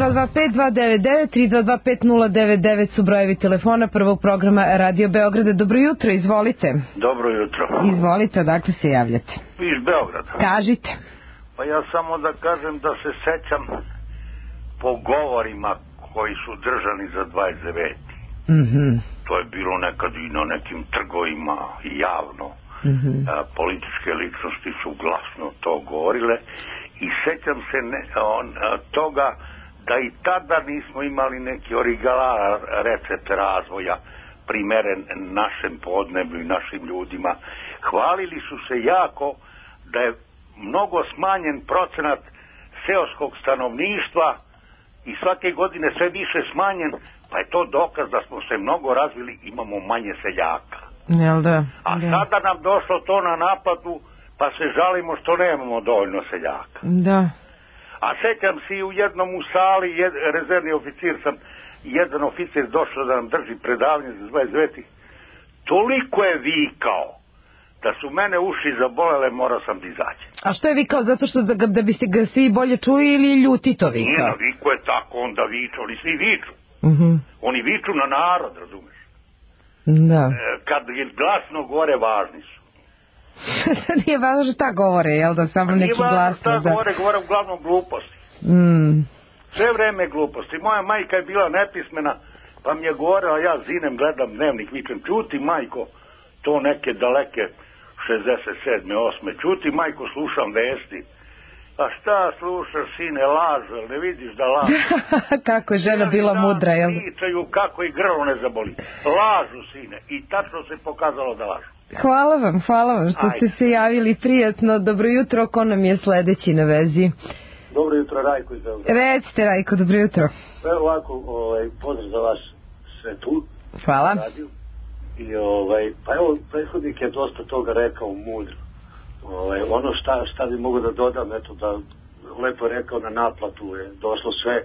3225299 su brojevi telefona prvog programa Radio Beograda. Dobro jutro, izvolite. Dobro jutro. Izvolite, odakle se javljate? Iz Beograda. Kažite. Pa ja samo da kažem da se sećam po govorima koji su držani za 29. To je bilo nekad i na nekim trgovima javno. Političke ličnosti su glasno to govorile i sećam se toga da i tada nismo imali neki originalan recept razvoja primeren našem podneblju i našim ljudima. Hvalili su se jako da je mnogo smanjen procenat seoskog stanovništva i svake godine sve više smanjen, pa je to dokaz da smo se mnogo razvili, imamo manje seljaka. Jel da? A sada nam došlo to na naplatu, pa se žalimo što nemamo dovoljno seljaka. Da. A sećam se i u jednom u sali, rezervni oficir sam, jedan oficir došao da nam drži predavanje za 29. Toliko je vikao da su mene uši zabolele, morao sam da izađem. A što je vikao? Zato što da biste ga svi bolje čuli ili ljuti to vikao? Nije na viku je tako, onda viču, oni svi viču. Oni viču na narod, razumeš? Da. Kad je glasno govore, važni su. Nije važno šta govore, jel da? Samo neki glasno. Nije važno šta govore uglavnom gluposti. Sve vreme gluposti. Moja majka je bila nepismena, pa mi je govorila, ja zinem gledam dnevnik, vičem, čuti majko, to neke daleke 67. 8. Čuti majko, slušam vesti. A šta slušaš, sine, lažu, ne vidiš da lažu? Kako je žena bila mudra, jel? Pričaju kako i grlo ne zaboli. Lažu, sine, i tačno se pokazalo da lažu. Hvala vam što ste se javili, prijatno. Dobro jutro, ko nam je sledeći na vezi? Dobro jutro, Rajko iz Beograda. Recite, Rajko, dobro jutro. Evo ovako, pozdrav za vas sve tu. Hvala. I pa evo, prethodnik je dosta toga rekao mudro. Ono šta bi mogu da dodam, eto da lepo rekao, na naplatu je došlo sve,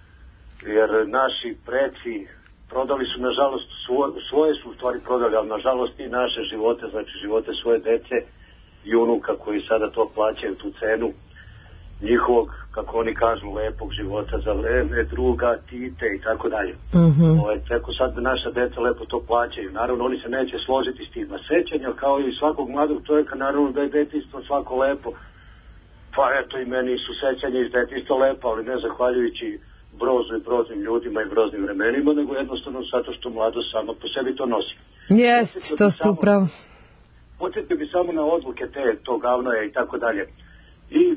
jer naši preci prodali su, nažalost, svoje su u stvari prodali, ali nažalost i naše živote, znači živote svoje dece i unuka koji sada to plaćaju, tu cenu njihovog, kako oni kažu, lepog života za vreme druga, tite i tako dalje. Tako sad naša deca lepo to plaćaju. Naravno, oni se neće složiti s tim. A sećanja, kao i svakog mladog čovjeka, naravno da je detinjstvo svako lepo. Pa eto, i meni su sećanja iz detinjstva lepo, ali ne zahvaljujući brozu i groznim ljudima i groznim vremenima, nego jednostavno zato što mladost sama po sebi to nosi. Jes, to ste upravo. Podsjetio bi samo na odluke tog Avnoja i tako dalje. I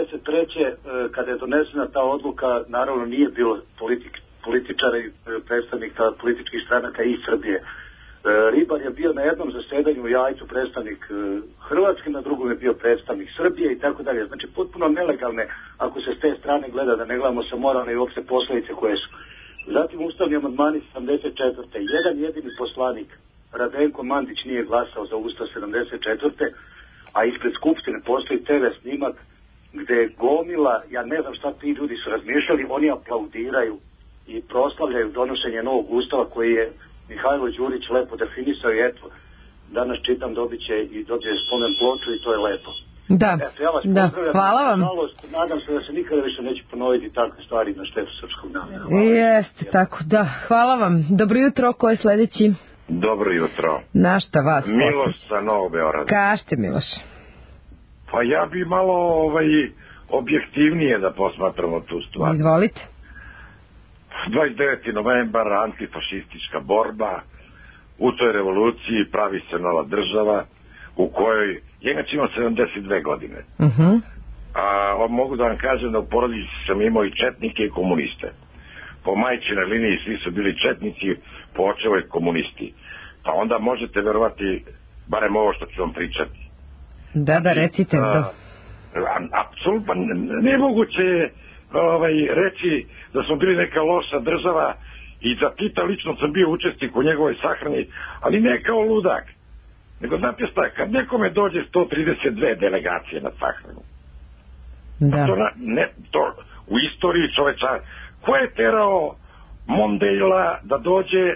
43. kada je donesena ta odluka, naravno nije bilo političara i predstavnika političkih stranaka iz Srbije. Ribar je bio na jednom zasedanju u Jajcu predstavnik Hrvatske, na drugom je bio predstavnik Srbije i tako dalje. Znači potpuno nelegalne, ako se s te strane gleda, da ne gledamo sa moralne i uopšte posledice koje su. Zatim ustavni amandmani 74. Jedan jedini poslanik, Radenko Mandić, nije glasao za ustav 74. A ispred Skupštine postoji TV snimak gde je gomila, ja ne znam šta ti ljudi su razmišljali, oni aplaudiraju i proslavljaju donošenje novog ustava koji je Mihajlo Đurić lepo definisao i eto, danas čitam dobije spomen ploču i to je lepo. Da, eto, ja vas hvala vam. Nažalost, nadam se da se nikada više neće ponoviti takve stvari na štetu srpskog naroda. Jeste, tako, da. Hvala vam. Dobro jutro, ko je sledeći? Dobro jutro. Na šta vas? Miloš sa Novog Beograda. Kažite, Miloš. Pa ja bi malo objektivnije da posmatramo tu stvar. Izvolite. 29. novembar, antifašistička borba, u toj revoluciji pravi se nova država u kojoj, ja inače imam 72 godine. A mogu da vam kažem da u porodici sam imao i četnike i komuniste. Po majčinoj liniji svi su bili četnici, po očevoj komunisti. Pa onda možete verovati barem ovo što ću vam pričati. Da, recite. Apsolutno nemoguće je reći da smo bili neka loša država i za Tita lično sam bio učesnik u njegovoj sahrani, ali ne kao ludak. Nego znate šta, kad nekome dođe 132 delegacije na sahranu, to u istoriji čoveča, ko je terao Mondejla da dođe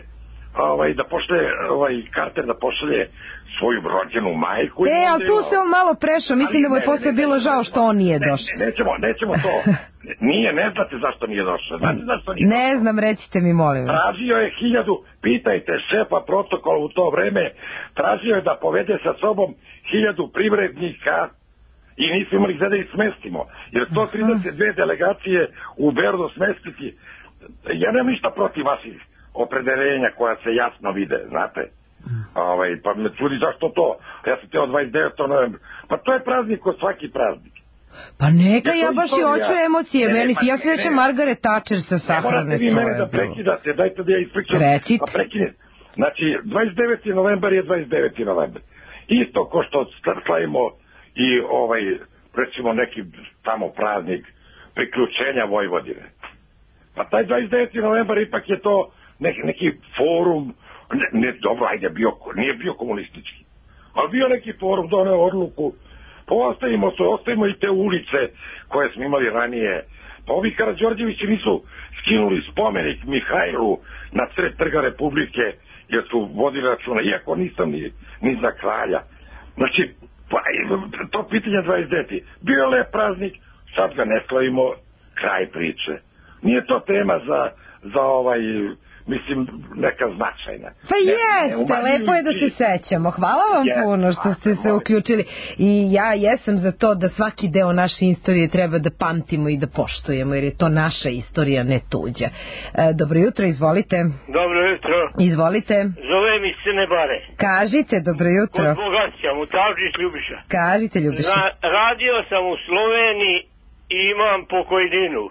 da pošle Carter da pošalje svoju rođenu majku. Ali tu se on malo prešao, mislim da mu je posle bilo žao što on nije došao. Nećemo to. Ne znate zašto nije došao. Ne znam, recite mi, molim vas. Tražio je 1000, pitajte šefa protokola u to vreme, tražio je da povede sa sobom 1000 privrednika i nismo imali gde da ih smestimo. Jer 132 delegacije u Beogradu smestiti, ja nemam ništa protiv vaših opredeljenja koja se jasno vide, znate. Pa me čudi zašto to. Ja sam teo 29. novembra. Pa to je praznik kod svaki praznik. Pa neka, ja baš i hoću emocije. Ja se većam Margaret Thatcher sa sahrane. Ne morate vi mene da prekidate, dajte da ja ispričam. Recite. Pa prekinem. Znači, 29. novembar je 29. novembar. Isto ko što slavimo i recimo neki tamo praznik priključenja Vojvodine. Pa taj 29. novembar ipak je to neki forum, ne dobro, ajde, nije bio komunistički, ali bio neki forum, doneo odluku, pa ostavimo i te ulice koje smo imali ranije. Pa ovi Karađorđevići nisu skinuli spomenik Mihajlu na sred Trga Republike, jer su vodili računa, iako nisam ni za kralja. Znači, to pitanje 29. Bio je lep praznik, sad ga ne slavimo, kraj priče. Nije to tema za mislim, neka značajna. Pa jeste, lepo je da se sećamo. Hvala vam puno što ste se uključili. I ja jesam za to da svaki deo naše istorije treba da pamtimo i da poštujemo, jer je to naša istorija, ne tuđa. Dobro jutro, izvolite. Dobro jutro. Izvolite. Zove mi Crne Bare. Kažite, dobro jutro. Kod Bogaća, Mutavčić Ljubiša. Kažite, Ljubiša. Radio sam u Sloveniji i imam pokojninu.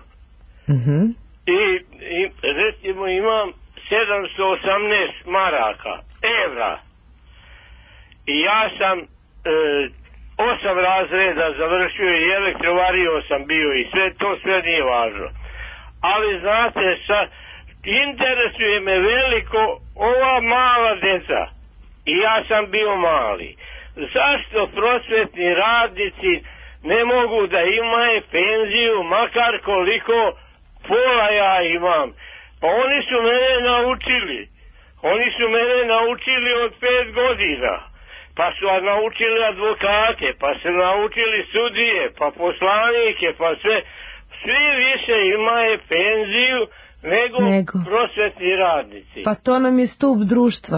I recimo imam 718 maraka, evra. I ja sam 8 razreda završio i elektrovario sam bio i sve nije važno. Ali znate, interesuje me veliko ova mala deca. I ja sam bio mali. Zašto prosvetni radnici ne mogu da imaju penziju, makar koliko pola ja imam? Pa oni su mene naučili od 5 godina, pa su naučili advokate, pa su naučili sudije, pa poslanike, pa svi više imaju penziju nego prosvetni radnici. Pa to nam je stup društva,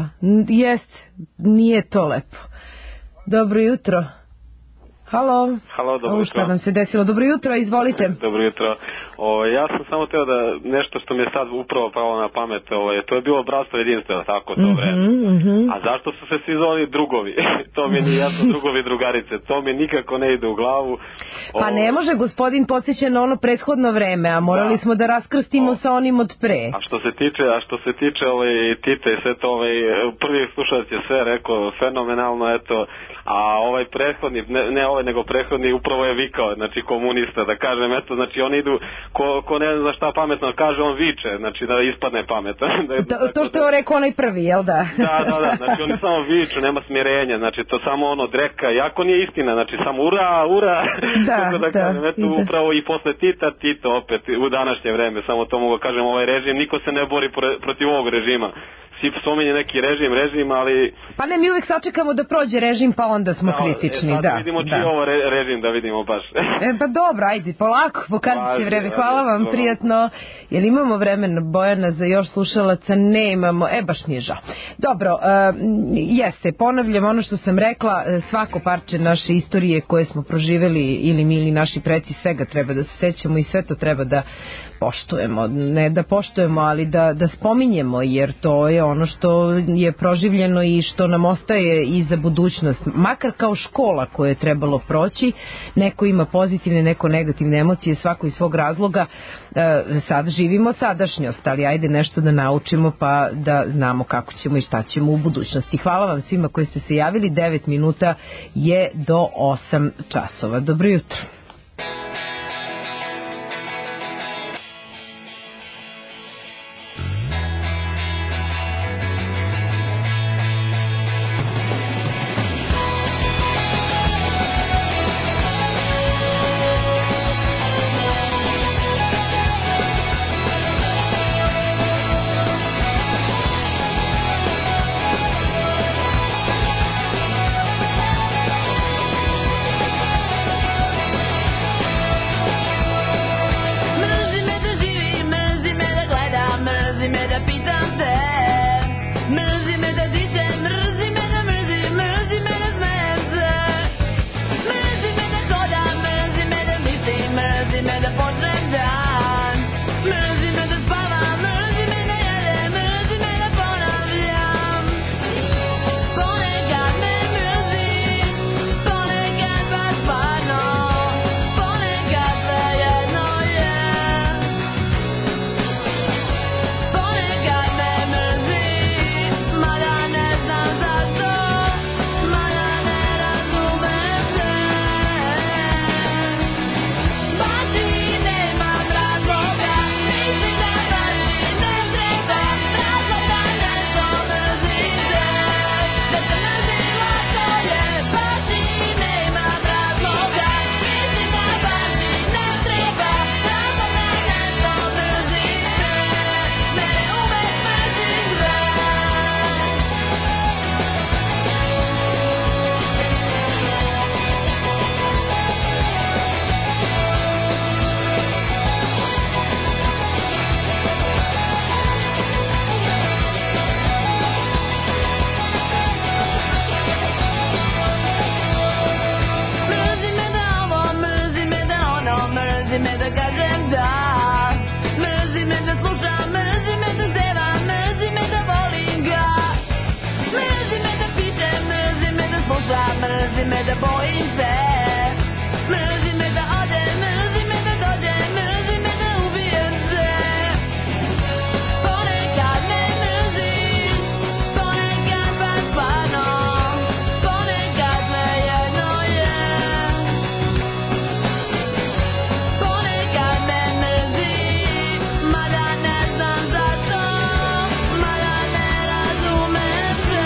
nije to lepo. Dobro jutro. Halo, dobro jutro. Šta nam se desilo? Dobro jutro, izvolite. Dobro jutro. Ja sam samo teo da nešto što mi je sad upravo palo na pamet, to je bilo bratstvo jedinstveno, tako to vreme. A zašto su se svi zvali drugovi? To mi nije jasno, drugovi, drugarice. To mi nikako ne ide u glavu. Pa ne može, gospodin podsjeća na ono prethodno vreme, a morali smo da raskrstimo sa onim od pre. A što se tiče Tite i sve to, prvi slušalac je sve rekao, fenomenalno, eto, a ovaj prethodni, ne ovaj nego prethodni upravo je vikao, znači komunista, da kažem, eto, znači oni idu, ko ne zna šta pametno kaže, on viče, znači da ispadne pametan. To što je rekao onaj prvi, jel da? Da, znači oni samo viču, nema smirenja, znači to samo ono dreka, jako nije istina, znači samo ura, tako da kažem, eto, upravo i posle Tito opet, u današnje vreme, samo to mogu kažem, ovaj režim, niko se ne bori protiv ovog režima. Svi spominje neki režim, ali... Pa ne, mi uvek sačekamo da prođe režim, pa onda smo kritični, da. Vidimo čiji ovo režim, da vidimo baš. Pa dobro, ajde, polako, pokazat će vreme. Hvala vam, prijatno. Jel imamo vremena, Bojana, za još slušalaca? Ne imamo, baš mi je žao. Dobro, jeste, ponavljam ono što sam rekla, svako parče naše istorije koje smo proživeli, ili mi ili naši preci, svega treba da se sećamo i sve to treba da poštujemo. Ne da poštujemo, ali da spominjemo, jer to je ono što je proživljeno i što nam ostaje i za budućnost. Makar kao škola koje je trebalo proći, neko ima pozitivne, neko negativne emocije, svako iz svog razloga. Sad živimo sadašnjost, ali ajde nešto da naučimo pa da znamo kako ćemo i šta ćemo u budućnosti. Hvala vam svima koji ste se javili. 9 minuta je do 8 časova. Dobro jutro. Mrzi me da dišem, mrzi me da mrzim, mrzi me da smejem se. Mrzi me da hodam, mrzi me da mislim, mrzi me da počnem dan. Mrzi me da spavam, mrzi me da jedem, mrzi me da ponavljam. Ponekad me mrzi, ponekad baš stvarno, ponekad svejedno je. Ponekad me mrzi, mada ne znam zašto, mada ne razumem se. Baš i nemam razloga, mislim da baš i ne treba razloga nešto mrzim te. Da te mrzim lako je, baš i nemam razloga, mislim da baš i ne treba razloga nešto mrzim te. Mene uvek mrzim sve. Mrzi me da ovo, mrzi me da ono, mrzi me da kažem da. Mrzi me da slušam, mrzi me da zevam, mrzi me da volim ga. Mrzi me da pišem, mrzi me da slušam, mrzi me da bojim se. Mrzi me da odem, mrzi me da dođem, mrzi me da ubijem se. Ponekad me mrzi, ponekad baš stvarno, ponekad svejedno je. Ponekad me mrzi, mada ne znam zašto, mada ne razumem se.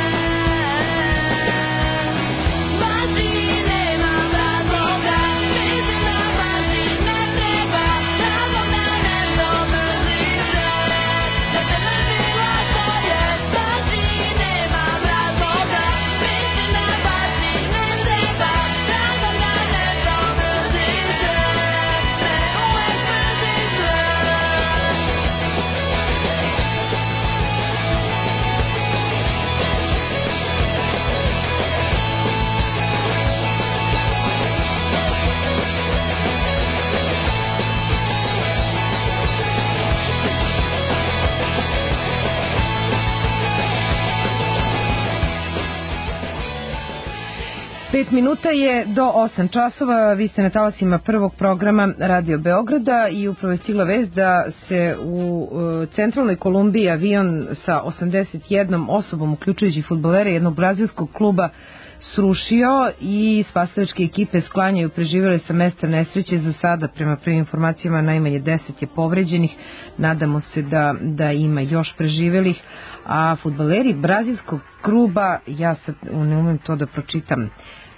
Baš i nemam razloga, mislim da baš i ne treba razloga nešto mrzim te. Da te mrzim lako je, baš i nemam razloga, mislim da baš i ne treba razloga nešto mrzim te. Mene uvek mrzim sve. Pet minuta je do 8 časova, vi ste na talasima prvog programa Radio Beograda i upravo je stigla vest da se u centralnoj Kolumbiji avion sa 81 osobom, uključujući fudbalere jednog brazilskog kluba, srušio i spasilačke ekipe sklanjaju preživele sa mesta nesreće. Za sada, prema prvim informacijama, najmanje 10 je povređenih. Nadamo se da ima još preživelih. A fudbaleri brazilskog kluba, ja sad ne umem to da pročitam,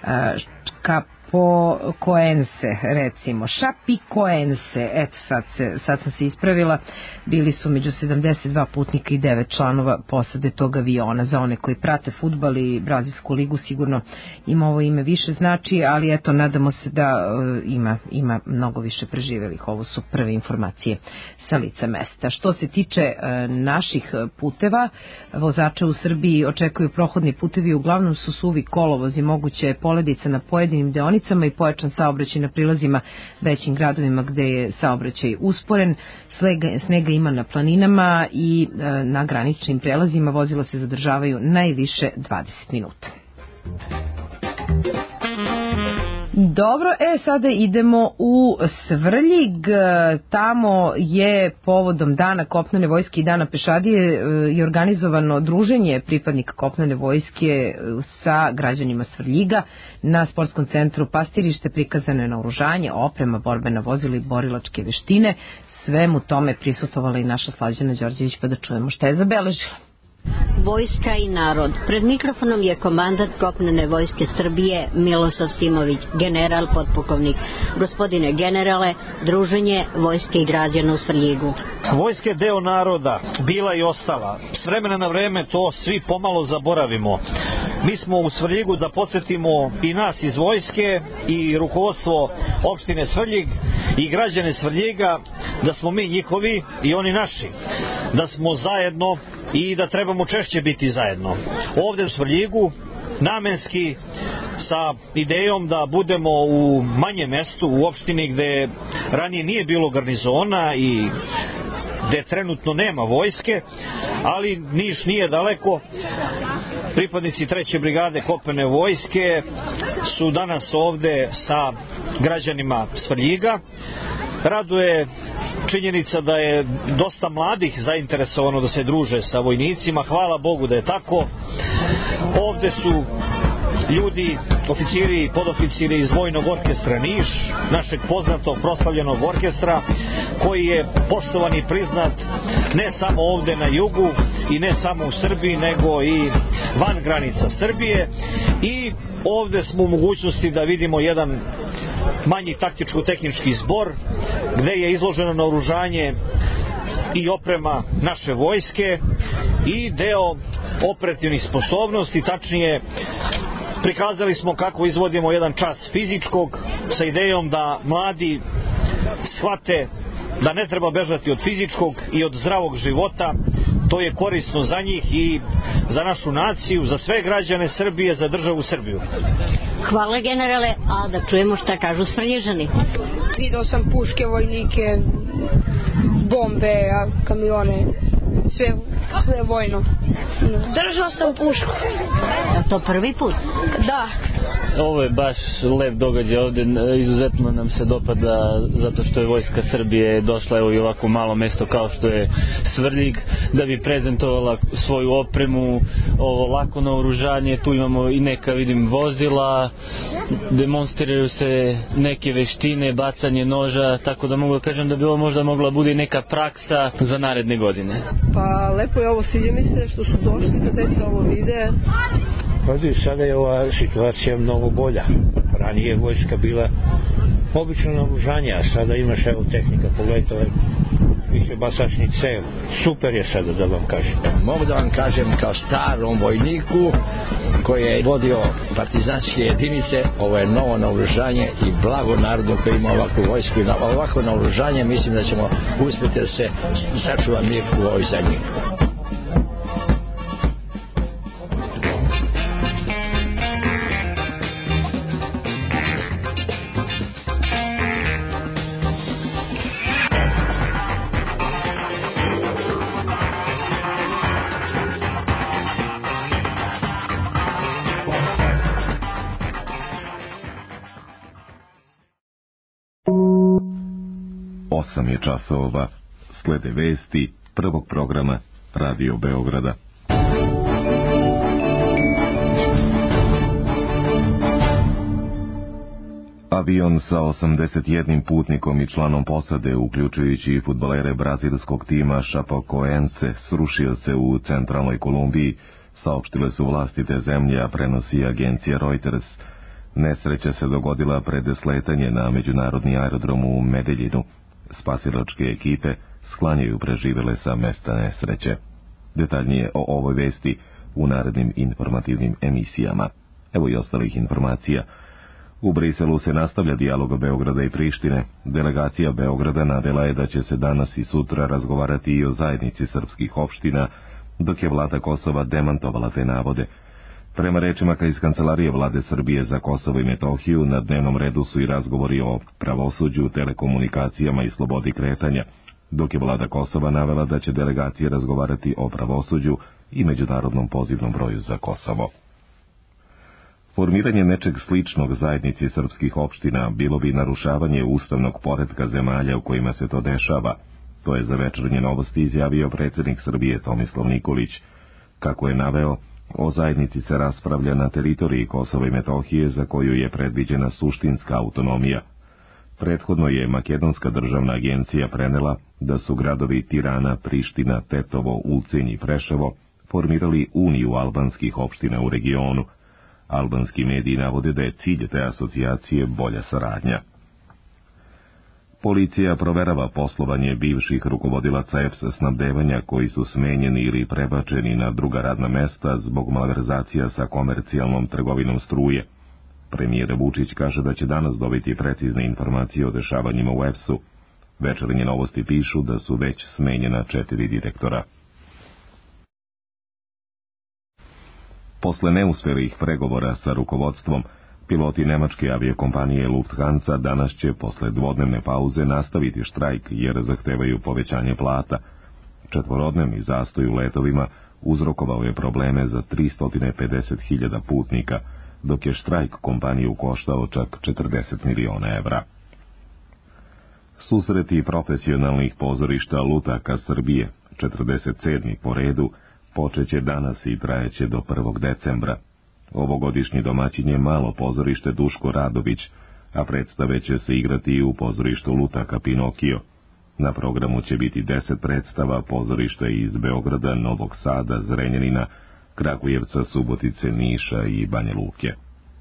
Chapecoense, recimo, Chapecoense, eto sad sam se ispravila, bili su među 72 putnika i 9 članova posade tog aviona. Za one koji prate fudbal i brazilsku ligu sigurno im ovo ime više znači, ali eto, nadamo se da ima mnogo više preživelih. Ovo su prve informacije sa lica mesta. Što se tiče naših puteva, vozače u Srbiji očekuju prohodni putevi, uglavnom su suvi kolovozi, moguće je poledica na pojedinim deonicama i pojačan saobraćaj na prilazima većim gradovima gde je saobraćaj usporen. Snega ima na planinama i na graničnim prelazima vozila se zadržavaju najviše 20 minuta. Dobro, sada idemo u Svrljig. Tamo je povodom Dana kopnene vojske i Dana pešadije je organizovano druženje pripadnika kopnene vojske sa građanima Svrljiga. Na sportskom centru Pastirište prikazano je naoružanje, oprema, borbena vozila i borilačke veštine. Svemu tome prisustvovala i naša Slađana Đorđević, pa da čujemo šta je zabeležila. Vojska i narod. Pred mikrofonom je komandant kopnene vojske Srbije Milosav Simović, general potpukovnik. Gospodine generale, druženje vojske i građana u Svrljigu. Vojska je deo naroda, bila i ostala. S vremena na vreme to svi pomalo zaboravimo. Mi smo u Svrljigu da podsjetimo i nas iz vojske i rukovodstvo opštine Svrljig i građane Svrljiga da smo mi njihovi i oni naši. Da smo zajedno i da trebamo češće biti zajedno. Ovde u Svrljigu namenski sa idejom da budemo u manjem mestu, u opštini gde ranije nije bilo garnizona i gde trenutno nema vojske, ali Niš nije daleko. Pripadnici 3. brigade kopnene vojske su danas ovde sa građanima Svrljiga. Raduje činjenica da je dosta mladih zainteresovano da se druže sa vojnicima. Hvala Bogu da je tako. Ovde su ljudi, oficiri i podoficiri iz Vojnog orkestra Niš, našeg poznatog proslavljenog orkestra, koji je poštovan i priznat ne samo ovde na jugu i ne samo u Srbiji, nego i van granica Srbije. I ovde smo u mogućnosti da vidimo jedan manji taktičko-tehnički zbor gde je izloženo naoružanje i oprema naše vojske i deo operativnih sposobnosti, tačnije prikazali smo kako izvodimo jedan čas fizičkog sa idejom da mladi shvate da ne treba bežati od fizičkog i od zdravog života. To je korisno za njih i za našu naciju, za sve građane Srbije, za državu Srbiju. Hvala generale, a da čujemo šta kažu Svrljižani. Video sam puške, vojnike, bombe, kamione, sve vojno. Držao sam pušku. Je to prvi put? Da. Ovo je baš lep događaj ovde, izuzetno nam se dopada zato što je Vojska Srbije došla evo i ovako malo mesto kao što je Svrljig da bi prezentovala svoju opremu, ovo lako naoružanje, tu imamo i neka vidim vozila, demonstriraju se neke veštine, bacanje noža, tako da mogu da kažem da bi ovo možda mogla bude neka praksa za naredne godine. Pa lepo je ovo, sviđa mi se što su došli da deca ovo vide. Ovdje sada je ova situacija mnogo bolja. Ranije je vojska bila obično naoružanje, a sada imaš evo tehnika, pogledajte ovaj više basačni cev. Super je sada da vam kažem. Mogu da vam kažem kao starom vojniku koji je vodio partizanske jedinice, ovo je novo naoružanje i blago narodu koji ima ovakvu vojsku i ovako naoružanje, mislim da ćemo uspjeti da se sačuva mir u ovoj zemlji. Je časova, slede vesti prvog programa Radio Beograda. Avion sa 81 putnikom i članom posade, uključujući i fudbalere brazilskog tima Chapecoense, srušio se u centralnoj Kolumbiji, saopštile su vlasti te zemlje, a prenosi agencija Reuters. Nesreća se dogodila pred sletanje na međunarodni aerodrom u Medeljinu. Spasilačke ekipe sklanjaju preživele sa mesta nesreće. Detaljnije o ovoj vesti u narednim informativnim emisijama. Evo i ostalih informacija. U Briselu se nastavlja dijalog Beograda i Prištine. Delegacija Beograda navela je da će se danas i sutra razgovarati i o zajednici srpskih opština, dok je vlada Kosova demantovala te navode. Prema rečima iz Kancelarije vlade Srbije za Kosovo i Metohiju, na dnevnom redu su i razgovori o pravosuđu, telekomunikacijama i slobodi kretanja, dok je vlada Kosova navela da će delegacije razgovarati o pravosuđu i međunarodnom pozivnom broju za Kosovo. Formiranje nečeg sličnog zajednici srpskih opština bilo bi narušavanje ustavnog poretka zemalja u kojima se to dešava. To je za Večernje novosti izjavio predsjednik Srbije Tomislav Nikolić. Kako je naveo, o zajednici se raspravlja na teritoriji Kosova i Metohije za koju je predviđena suštinska autonomija. Prethodno je Makedonska državna agencija prenela da su gradovi Tirana, Priština, Tetovo, Ulcinj i Preševo formirali uniju albanskih opština u regionu. Albanski mediji navode da je cilj te asocijacije bolja saradnja. Policija proverava poslovanje bivših rukovodilaca EPS snabdevanja koji su smenjeni ili prebačeni na druga radna mesta zbog malverzacija sa komercijalnom trgovinom struje. Premijer Vučić kaže da će danas dobiti precizne informacije o dešavanjima u EPS-u. Večernje novosti pišu da su već smenjena 4 direktora. Posle neuspelih pregovora sa rukovodstvom, piloti nemačke aviokompanije Lufthansa danas će posle dvodnevne pauze nastaviti štrajk jer zahtevaju povećanje plata. Četvorodnevni zastoj u letovima uzrokovao je probleme za 350.000 putnika, dok je štrajk kompaniju koštao čak 40 miliona evra. Susreti profesionalnih pozorišta lutaka Srbije, 47. po redu, počeće danas i trajeće do 1. decembra. Ovogodišnji domaćin je malo pozorište Duško Radović, a predstave će se igrati i u pozorištu lutaka Pinokio. Na programu će biti 10 predstava pozorišta iz Beograda, Novog Sada, Zrenjanina, Kragujevca, Subotice, Niša i Banja Luke.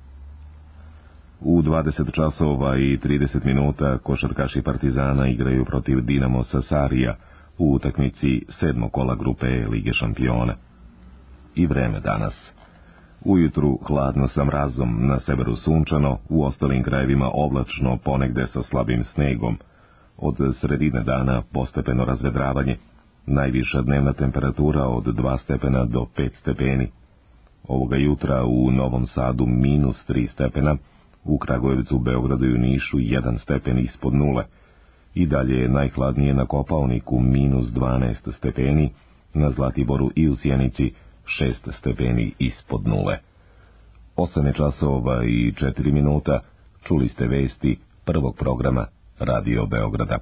U 20 časova i 30 minuta košarkaši Partizana igraju protiv Dinamo Sasarija u utakmici 7. kola grupe Lige šampiona. I vreme danas. Ujutru hladno sa mrazom, na severu sunčano, u ostalim krajevima oblačno, ponegde sa slabim snegom. Od sredine dana postepeno razvedravanje. Najviša dnevna temperatura od 2 stepena do 5 stepeni. Ovoga jutra u Novom Sadu -3 stepena, u Kragujevcu, Beogradu i Nišu 1 stepen ispod nule. I dalje je najhladnije na Kopaoniku -12 stepeni, na Zlatiboru i u Sjenici 6 stepeni ispod nule. 8 časova i 4 minuta, čuli ste vesti prvog programa Radio Beograda.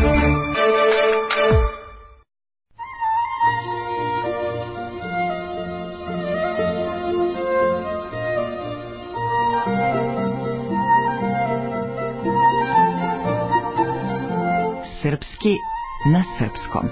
Srpski na srpskom.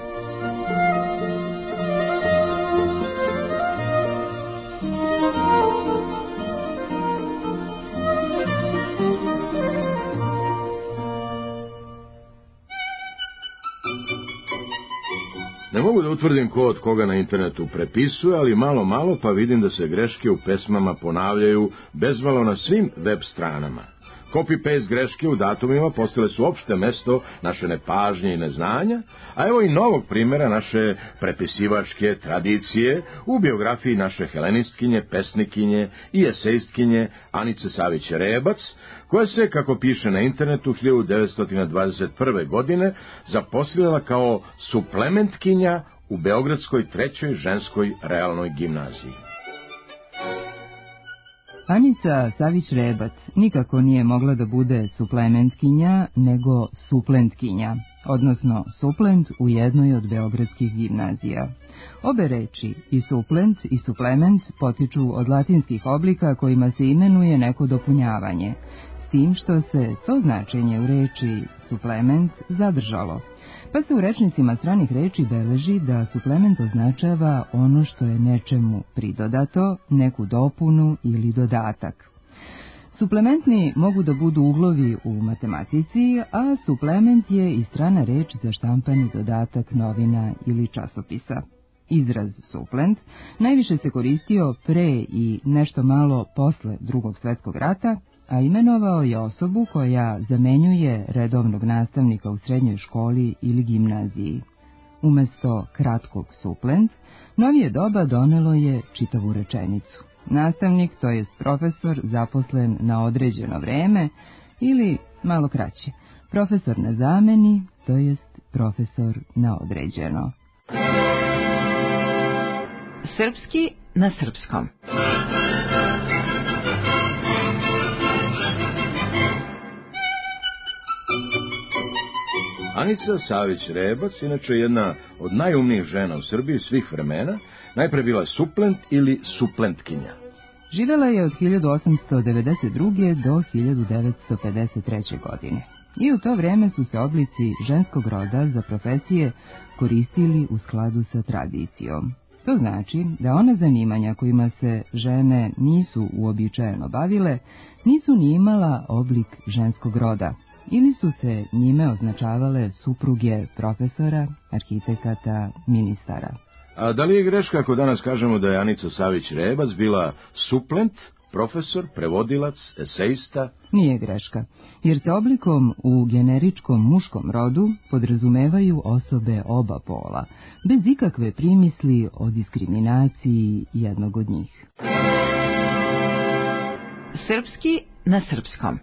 Ne mogu da utvrdim ko od koga na internetu prepisuje, ali malo pa vidim da se greške u pesmama ponavljaju bezmalo na svim web stranama. Copy-paste greške u datumima postale su opšte mesto naše nepažnje i neznanja, a evo i novog primjera naše prepisivačke tradicije u biografiji naše helenistkinje, pesnikinje i esejstkinje Anice Savić-Rebac, koja se, kako piše na internetu, 1921. godine zaposlila kao suplementkinja u Beogradskoj 3. ženskoj realnoj gimnaziji. Anica Savić-Rebac nikako nije mogla da bude suplementkinja, nego suplentkinja, odnosno suplent u jednoj od beogradskih gimnazija. Obe reči, i suplent i suplement, potiču od latinskih oblika kojima se imenuje neko dopunjavanje, s tim što se to značenje u reči suplement zadržalo, pa se u rečnicima stranih reči beleži da suplement označava ono što je nečemu pridodato, neku dopunu ili dodatak. Suplementni mogu da budu uglovi u matematici, a suplement je i strana reč za štampani dodatak novina ili časopisa. Izraz suplent najviše se koristio pre i nešto malo posle Drugog svjetskog rata, a imenovao je osobu koja zamenjuje redovnog nastavnika u srednjoj školi ili gimnaziji. Umesto kratkog suplent, novije doba donelo je čitavu rečenicu. Nastavnik, to jest profesor, zaposlen na određeno vreme, ili, malo kraće, profesor na zameni, to jest profesor na određeno. Srpski na srpskom. Anica Savić-Rebac, inače jedna od najumnijih žena u Srbiji svih vremena, najpre bila suplent ili suplentkinja. Živela je od 1892. do 1953. godine. I u to vreme su se oblici ženskog roda za profesije koristili u skladu sa tradicijom. To znači da ona zanimanja kojima se žene nisu uobičajeno bavile, nisu ni imala oblik ženskog roda, ili su se njime označavale supruge profesora, arhitekata, ministara. A da li je greška ako danas kažemo da je Anica Savić-Rebac bila suplent profesor, prevodilac, eseista. Nije greška, jer se oblikom u generičkom muškom rodu podrazumevaju osobe oba pola, bez ikakve primisli o diskriminaciji jednog od njih. Srpski na srpskom.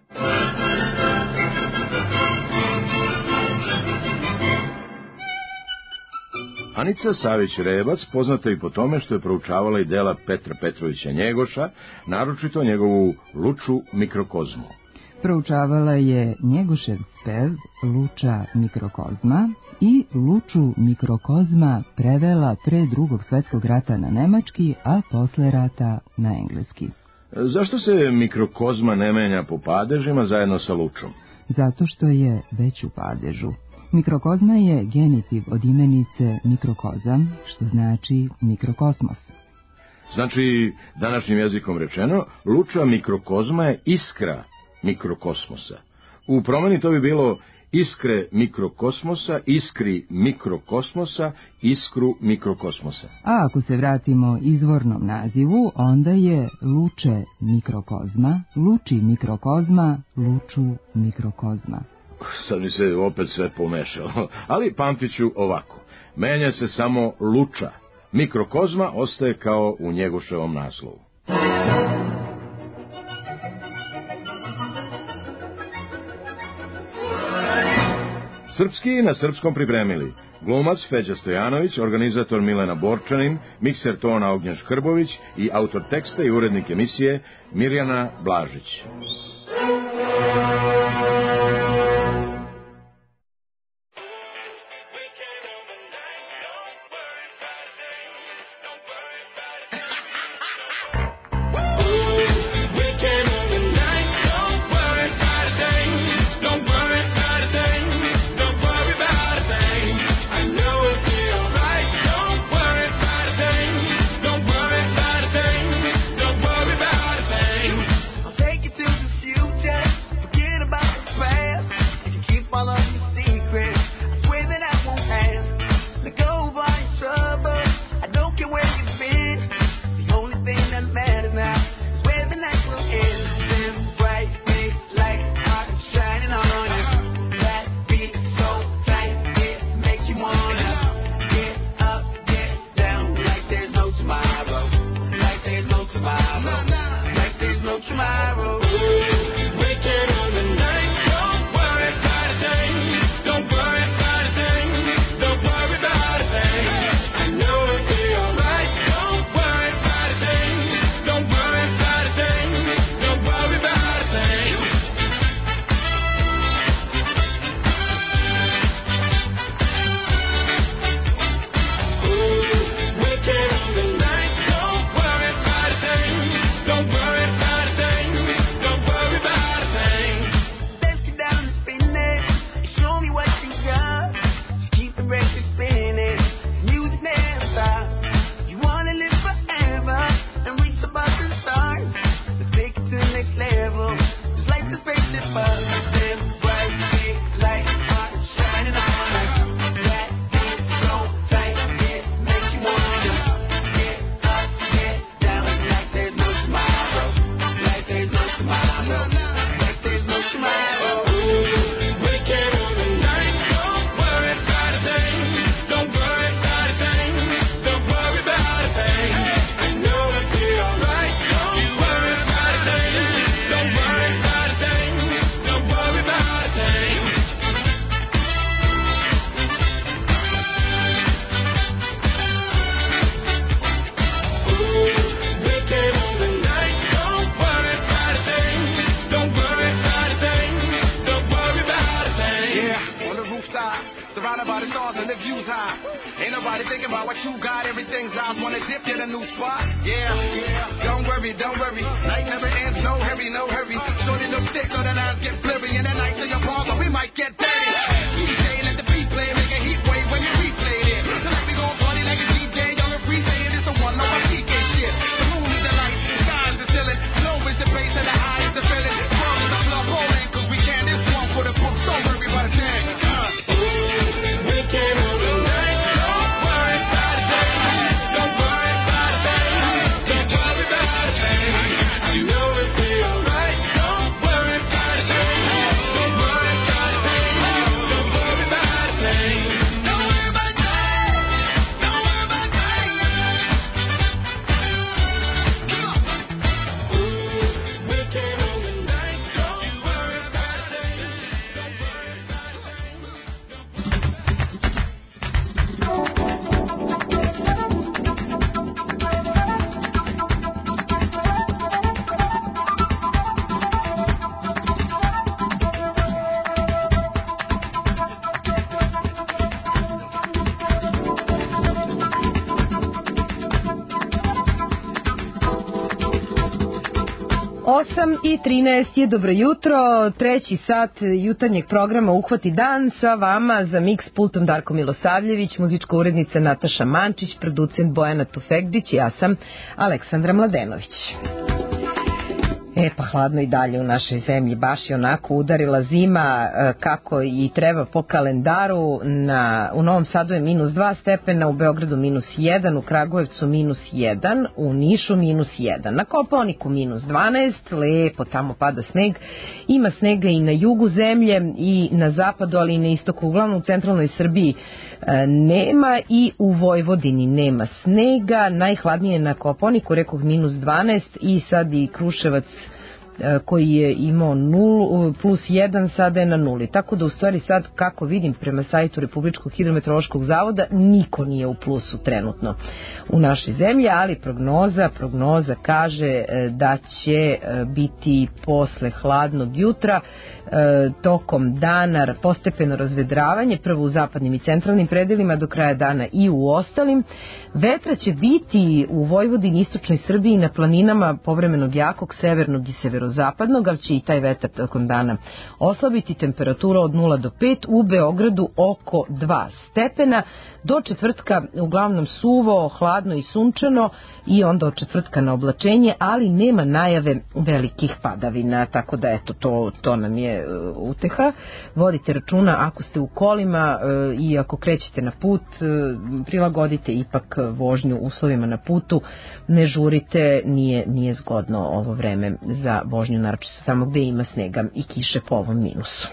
Anica Savić-Rebac poznata i po tome što je proučavala i dela Petra Petrovića Njegoša, naročito njegovu Luču mikrokozmu. Proučavala je Njegošev spev Luča mikrokozma i Luču mikrokozma prevela pre Drugog svjetskog rata na nemački, a posle rata na engleski. Zašto se mikrokozma ne menja po padežima zajedno sa Lučom? Zato što je već u padežu. Mikrokozma je genitiv od imenice mikrokozam, što znači mikrokosmos. Znači, današnjim jezikom rečeno, Luča mikrokozma je iskra mikrokosmosa. U promeni to bi bilo iskre mikrokosmosa, iskri mikrokosmosa, iskru mikrokosmosa. A ako se vratimo izvornom nazivu, onda je Luče mikrokozma, Luči mikrokozma, Luču mikrokozma. Sad mi se opet sve pomešalo, ali pamtit ću ovako. Menja se samo Luča. Mikrokozma ostaje kao u Njegoševom naslovu. Srpski na srpskom pripremili glumac Feđa Stojanović, organizator Milena Borčanin, mikser tona Ognjen Škrbović i autor teksta i urednik emisije Mirjana Blažić. You know 8:13 je dobro jutro, treći sat jutarnjeg programa Uhvati dan, sa vama za Mix pultom Darko Milosavljević, muzička urednica Nataša Mančić, producent Bojana Tufekđić i ja sam Aleksandra Mladenović. Pa hladno i dalje u našoj zemlji, baš je onako udarila zima kako i treba po kalendaru. U Novom Sadu je -2 stepena, u Beogradu -1, u Kragujevcu -1, u Nišu -1, na Kopaoniku -12, lepo tamo pada sneg. Ima snega i na jugu zemlje i na zapadu, ali i na istoku, uglavnom u centralnoj Srbiji nema, i u Vojvodini nema snega. Najhladnije je na Kopaoniku, rekoh -12, i sad i Kruševac koji je imao +1, sada je na 0. Tako da u stvari sad, kako vidim prema sajtu Republičkog hidrometeorološkog zavoda, niko nije u plusu trenutno u našoj zemlji, ali prognoza kaže da će biti posle hladnog jutra tokom dana postepeno razvedravanje, prvo u zapadnim i centralnim predelima, do kraja dana i u ostalim. Vetra će biti u Vojvodini, istočnoj Srbiji, na planinama povremenog jakog, severnog i severozapadnog, ali će i taj vetar tokom dana oslabiti. Temperatura od 0 do 5, u Beogradu oko 2 stepena. Do četvrtka uglavnom suvo, hladno i sunčano, i onda od četvrtka na oblačenje, ali nema najave velikih padavina, tako da eto, to nam je uteha. Vodite računa ako ste u kolima i ako krećete na put, prilagodite ipak vožnju uslovima na putu, ne žurite, nije zgodno ovo vreme za vožnju, naročito samo gde ima snega i kiše po ovom minusu.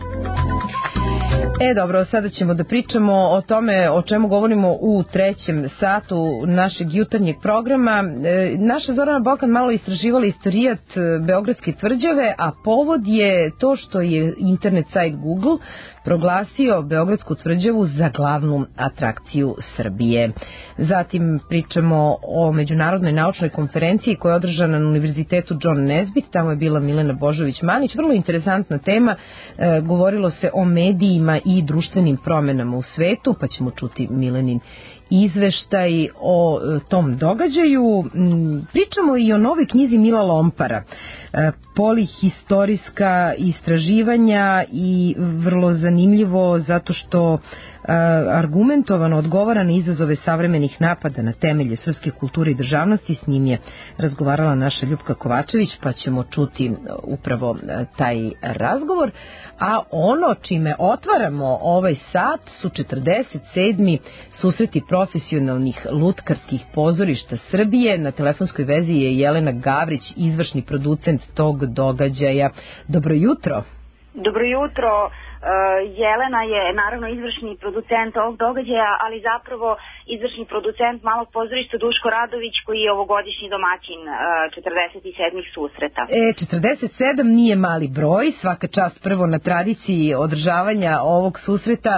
Dobro, sada ćemo da pričamo o tome o čemu govorimo u trećem satu našeg jutarnjeg programa. Naša Zorana Bokan malo istraživala istorijat Beogradske tvrđave, a povod je to što je internet sajt Google proglasio Beogradsku tvrđavu za glavnu atrakciju Srbije. Zatim pričamo o međunarodnoj naučnoj konferenciji koja je održana na Univerzitetu John Nesbitt, tamo je bila Milena Božović-Manić, vrlo interesantna tema, govorilo se o medijima i društvenim promenama u svetu, pa ćemo čuti Milenin izveštaj o tom događaju. Pričamo i o novoj knjizi Mila Lompara, polihistorijska istraživanja, i vrlo zanimljivo zato što argumentovano odgovara na izazove savremenih napada na temelje srpske kulture i državnosti. S njim je razgovarala naša Ljupka Kovačević, pa ćemo čuti upravo taj razgovor. A ono čime otvaramo ovaj sat su 47. susreti profesionalnih lutkarskih pozorišta Srbije. Na telefonskoj vezi je Jelena Gavrić, izvršni producent tog događaja. Dobro jutro. Dobro jutro. Jelena je naravno izvršni producent ovog događaja, ali zapravo izvršni producent Malog pozorišta Duško Radović, koji je ovogodišnji domaćin 47. susreta. 47 nije mali broj, svaka čast prvo na tradiciji održavanja ovog susreta.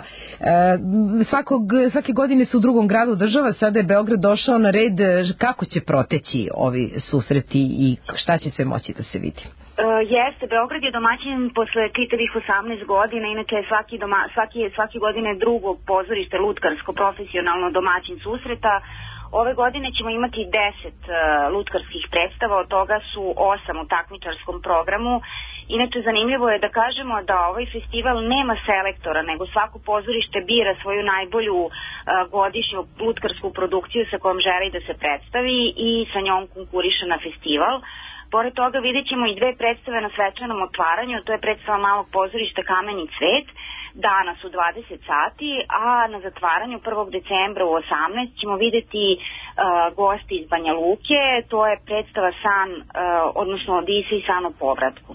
Svake godine se u drugom gradu održava, sada je Beograd došao na red. Kako će proteći ovi susreti i šta će sve moći da se vidi? Jeste, Beograd je domaćin posle čitavih 18 godina, inače svake godine drugo pozorište lutkarsko profesionalno domaćin susreta. Ove godine ćemo imati 10 lutkarskih predstava, od toga su 8 u takmičarskom programu. Inače, zanimljivo je da kažemo da ovaj festival nema selektora, nego svako pozorište bira svoju najbolju godišnju lutkarsku produkciju sa kojom želi da se predstavi i sa njom konkuriše na festival. Pored toga vidjet ćemo i 2 predstave na svečanom otvaranju, to je predstava Malog pozorišta Kameni cvet, danas u 20 sati, a na zatvaranju 1. decembra u 18 ćemo vidjeti gosti iz Banja Luke, to je predstava San, odnosno Odise i San o povratku.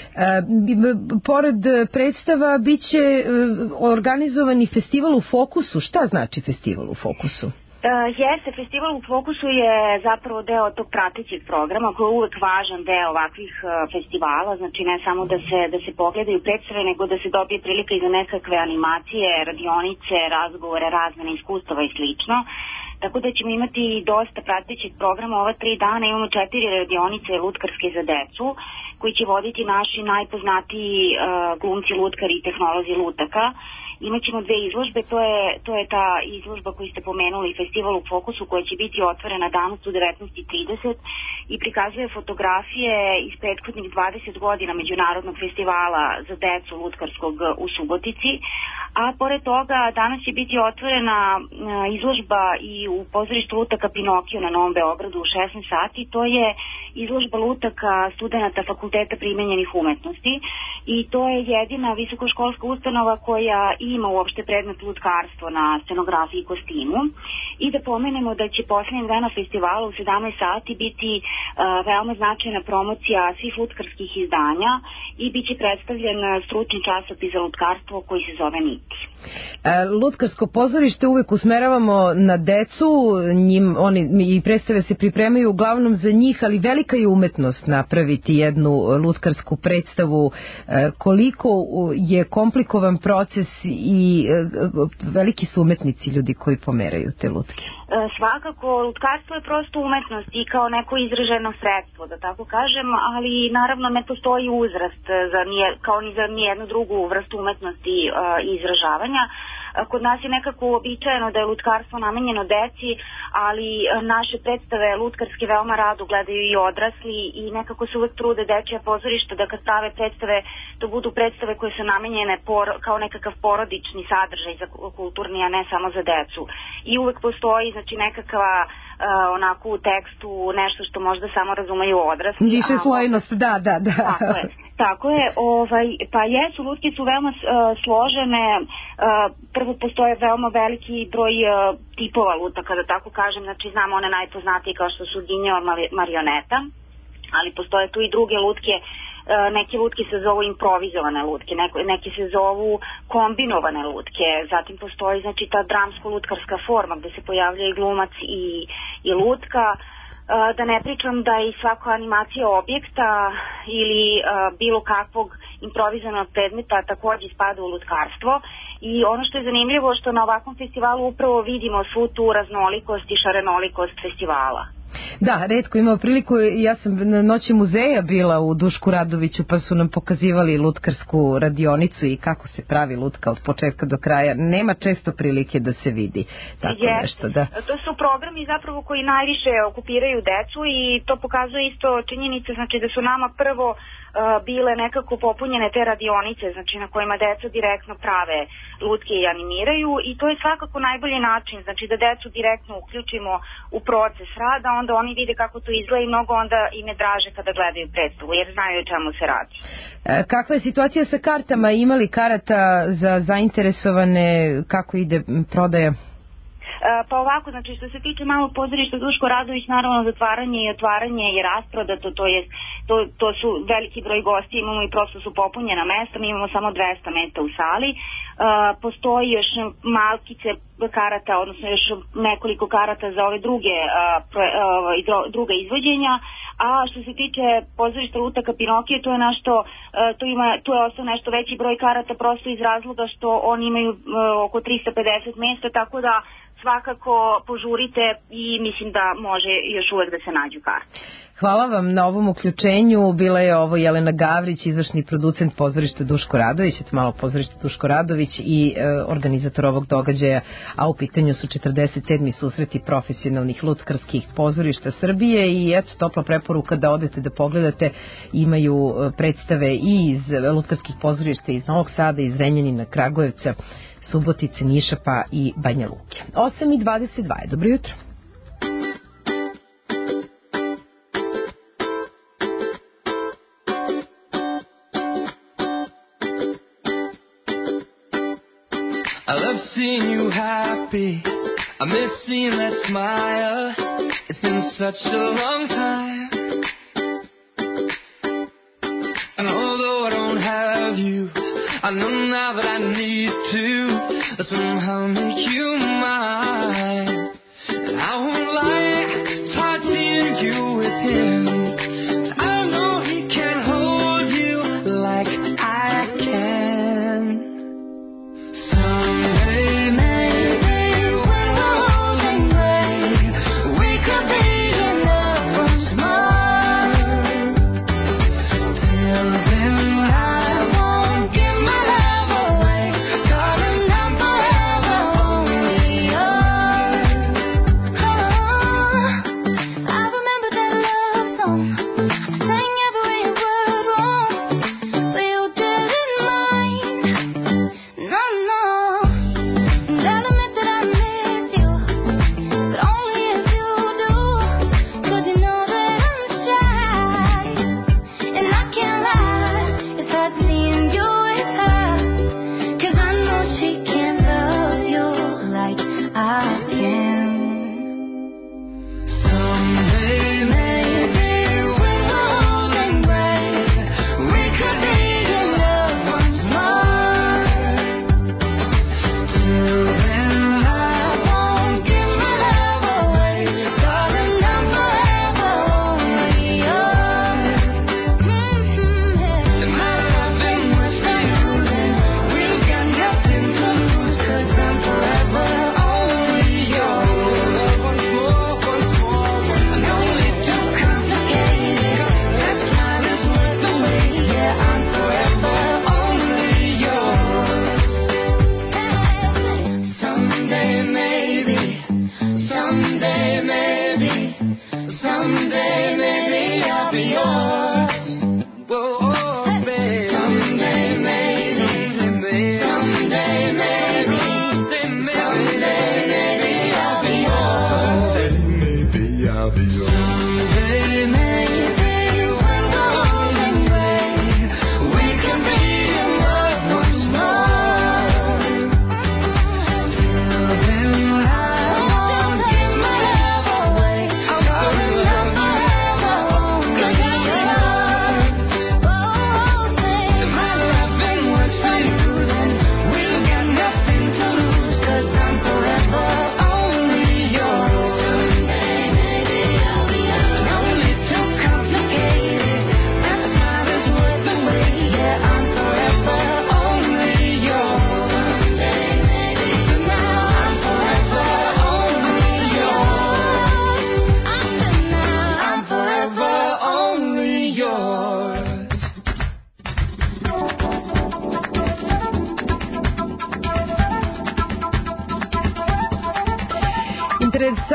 Pored predstava biće organizovani festival u fokusu. Šta znači festival u fokusu? Jeste, festival u fokusu je zapravo deo tog pratećeg programa koji je uvek važan deo ovakvih festivala, znači ne samo da se pogledaju predstave, nego da se dobije prilika i za nekakve animacije, radionice, razgovore, razmene iskustava i slično. Tako da ćemo imati dosta pratećeg programa. Ova 3 dana imamo 4 radionice lutkarske za decu, koji će voditi naši najpoznatiji glumci lutkari i tehnolozi lutaka. Imaćemo dve izložbe, to je ta izložba koju ste pomenuli, Festival u fokusu, koja će biti otvorena danas u 19:30 i prikazuje fotografije iz prethodnih 20 godina Međunarodnog festivala za decu lutkarskog u Subotici, a pored toga danas će biti otvorena izložba i u pozorištu lutaka Pinokio na Novom Beogradu u 16 sati. To je izložba lutaka studenata Fakulteta primenjenih umetnosti i to je jedina visokoškolska ustanova koja ima uopšte predmet lutkarstvo na scenografiji i kostimu. I da pomenemo da će posljednjeg dana festivala u 17 sati biti veoma značajna promocija svih lutkarskih izdanja i bit će predstavljen stručni časopis za lutkarstvo koji se zove Niti. Lutkarsko pozorište uvek usmeravamo na decu, i predstave se pripremaju uglavnom za njih, ali velika je umetnost napraviti jednu lutkarsku predstavu. Koliko je komplikovan proces i veliki su umetnici ljudi koji pomeraju te lutke? Svakako, lutkarstvo je prosto umetnost i kao neko izraženo sredstvo, da tako kažem, ali naravno ne postoji uzrast kao ni za nijednu drugu vrstu umetnosti i izražavanja. Kod nas je nekako uobičajeno da je lutkarstvo namenjeno deci, ali naše predstave lutkarske veoma rado gledaju i odrasli i nekako se uvek trude dečija pozorišta da kad stave predstave, to budu predstave koje su namenjene kao nekakav porodični sadržaj za kulturni, a ne samo za decu. I uvek postoji nekakva onako u tekstu nešto što možda samo razumeju odrasli. Više slojnost, da. Tako je, pa jesu, lutke su veoma složene, prvo postoje veoma veliki broj tipova lutaka, da tako kažem, znači znamo one najpoznatije kao što su Ginjo marioneta, ali postoje tu i druge lutke. Neke lutke se zovu improvizovane lutke, neke se zovu kombinovane lutke, zatim postoji ta dramsko-lutkarska forma gde se pojavlja i glumac i lutka, da ne pričam da i svaka animacija objekta ili bilo kakvog improvizovanog predmeta takođe spada u lutkarstvo i ono što je zanimljivo što na ovakvom festivalu upravo vidimo svu tu raznolikost i šarenolikost festivala. Da, retko imao priliku, ja sam na noći muzeja bila u Dušku Radoviću pa su nam pokazivali lutkarsku radionicu i kako se pravi lutka od početka do kraja. Nema često prilike da se vidi tako nešto. Da. To su programi zapravo koji najviše okupiraju decu i to pokazuje isto činjenice, znači da su nama prvo bile nekako popunjene te radionice, znači na kojima deca direktno prave lutke i animiraju i to je svakako najbolji način, znači da decu direktno uključimo u proces rada, onda oni vide kako to izgleda i mnogo onda im je draže kada gledaju predstavu, jer znaju o čemu se radi. Kakva je situacija sa kartama? Imali karata za zainteresovane? Kako ide prodaja? Pa ovako, znači što se tiče malog pozorišta Duško Radović, naravno zatvaranje i otvaranje je rasprodato, to su veliki broj gosti, imamo i prosto su popunjena mesta, mi imamo samo 200 mesta u sali, postoji još malkice karata, odnosno još nekoliko karata za ove druga izvođenja, a što se tiče pozorišta lutaka Pinokio, to je nešto, tu je ostao nešto veći broj karata prosto iz razloga što oni imaju oko 350 mesta, tako da svakako požurite i mislim da može još uvek da se nađu karte. Hvala vam na ovom uključenju. Bila je ovo Jelena Gavrić, izvršni producent pozorišta Duško Radović, malo pozorište Duško Radović i organizator ovog događaja, a u pitanju su 47. susreti profesionalnih lutkarskih pozorišta Srbije i eto topla preporuka da odete da pogledate. Imaju predstave i iz lutkarskih pozorišta iz Novog Sada, iz Zrenjanina, Kragujevca, Subotice, Niša pa i Banja Luke. 8:22. Dobro jutro. I love seeing you happy. I miss seeing that smile. It's been such a long time. And although I don't have you, I know now that I need to somehow make you mine. And I won't lie, it's hard seeing you with him. I know he can't hold you like I can. Someday, maybe when we're old and gray, we could be in love once more. Till then, I won't give my love away, darling.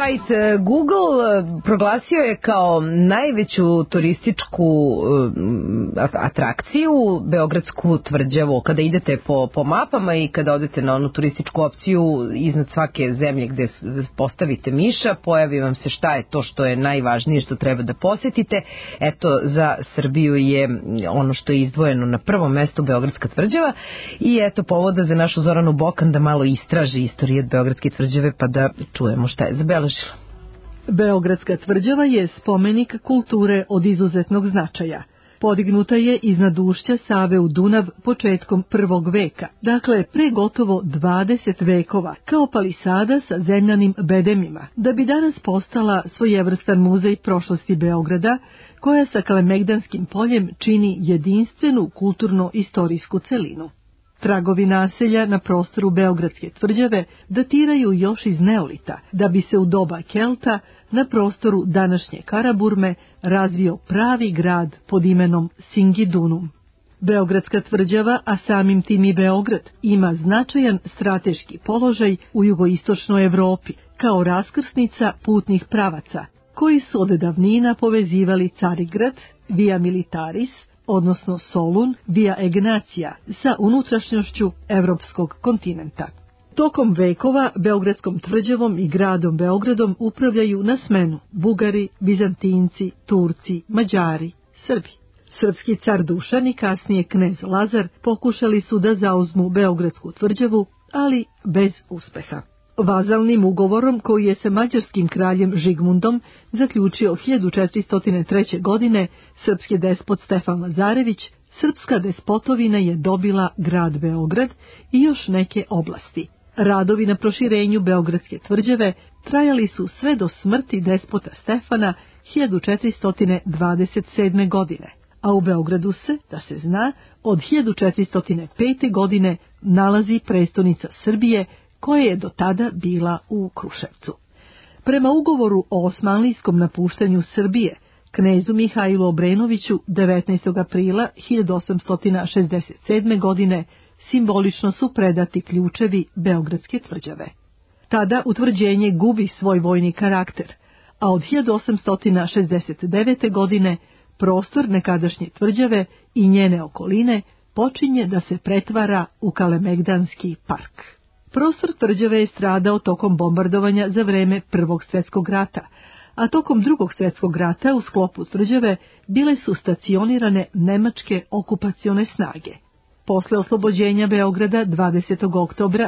sajt Google proglasio je kao najveću turističku atrakciju Beogradsku tvrđavu. Kada idete po mapama i kada odete na onu turističku opciju iznad svake zemlje gde postavite miša, pojavi vam se šta je to što je najvažnije što treba da posetite. Eto, za Srbiju je ono što je izdvojeno na prvom mestu Beogradska tvrđava i eto povoda za našu Zoranu Bokan da malo istraži istoriju Beogradske tvrđave pa da čujemo šta je zabeležila. Beogradska tvrđava je spomenik kulture od izuzetnog značaja. Podignuta je iznad ušća Save u Dunav početkom 1. veka, dakle pre gotovo 20 vekova, kao palisada sa zemljanim bedemima, da bi danas postala svojevrstan muzej prošlosti Beograda, koja sa Kalemegdanskim poljem čini jedinstvenu kulturno-istorijsku celinu. Tragovi naselja na prostoru Beogradske tvrđave datiraju još iz neolita, da bi se u doba Kelta na prostoru današnje Karaburme razvio pravi grad pod imenom Singidunum. Beogradska tvrđava, a samim tim i Beograd, ima značajan strateški položaj u jugoistočnoj Evropi, kao raskrsnica putnih pravaca, koji su od davnina povezivali Carigrad, Via Militaris, odnosno Solun, Via Egnacija, sa unutrašnjošću evropskog kontinenta. Tokom vekova Beogradskom tvrđavom i gradom Beogradom upravljaju na smenu Bugari, Bizantinci, Turci, Mađari, Srbi. Srpski car Dušan i kasnije knez Lazar pokušali su da zauzmu Beogradsku tvrđavu, ali bez uspeha. Vazalnim ugovorom koji je sa mađarskim kraljem Žigmundom zaključio 1403. godine srpski despot Stefan Lazarević, srpska despotovina je dobila grad Beograd i još neke oblasti. Radovi na proširenju Beogradske tvrđave trajali su sve do smrti despota Stefana 1427. godine, a u Beogradu se, da se zna, od 1405. godine nalazi prestonica Srbije, koja je do tada bila u Kruševcu. Prema ugovoru o osmanlijskom napuštanju Srbije, knezu Mihajlu Obrenoviću 19. aprila 1867. godine simbolično su predati ključevi Beogradske tvrđave. Tada utvrđenje gubi svoj vojni karakter, a od 1869. godine prostor nekadašnje tvrđave i njene okoline počinje da se pretvara u Kalemegdanski park. Prostor tvrđave je stradao tokom bombardovanja za vreme Prvog svjetskog rata, a tokom Drugog svjetskog rata u sklopu tvrđave bile su stacionirane nemačke okupacione snage. Posle oslobođenja Beograda 20. oktobra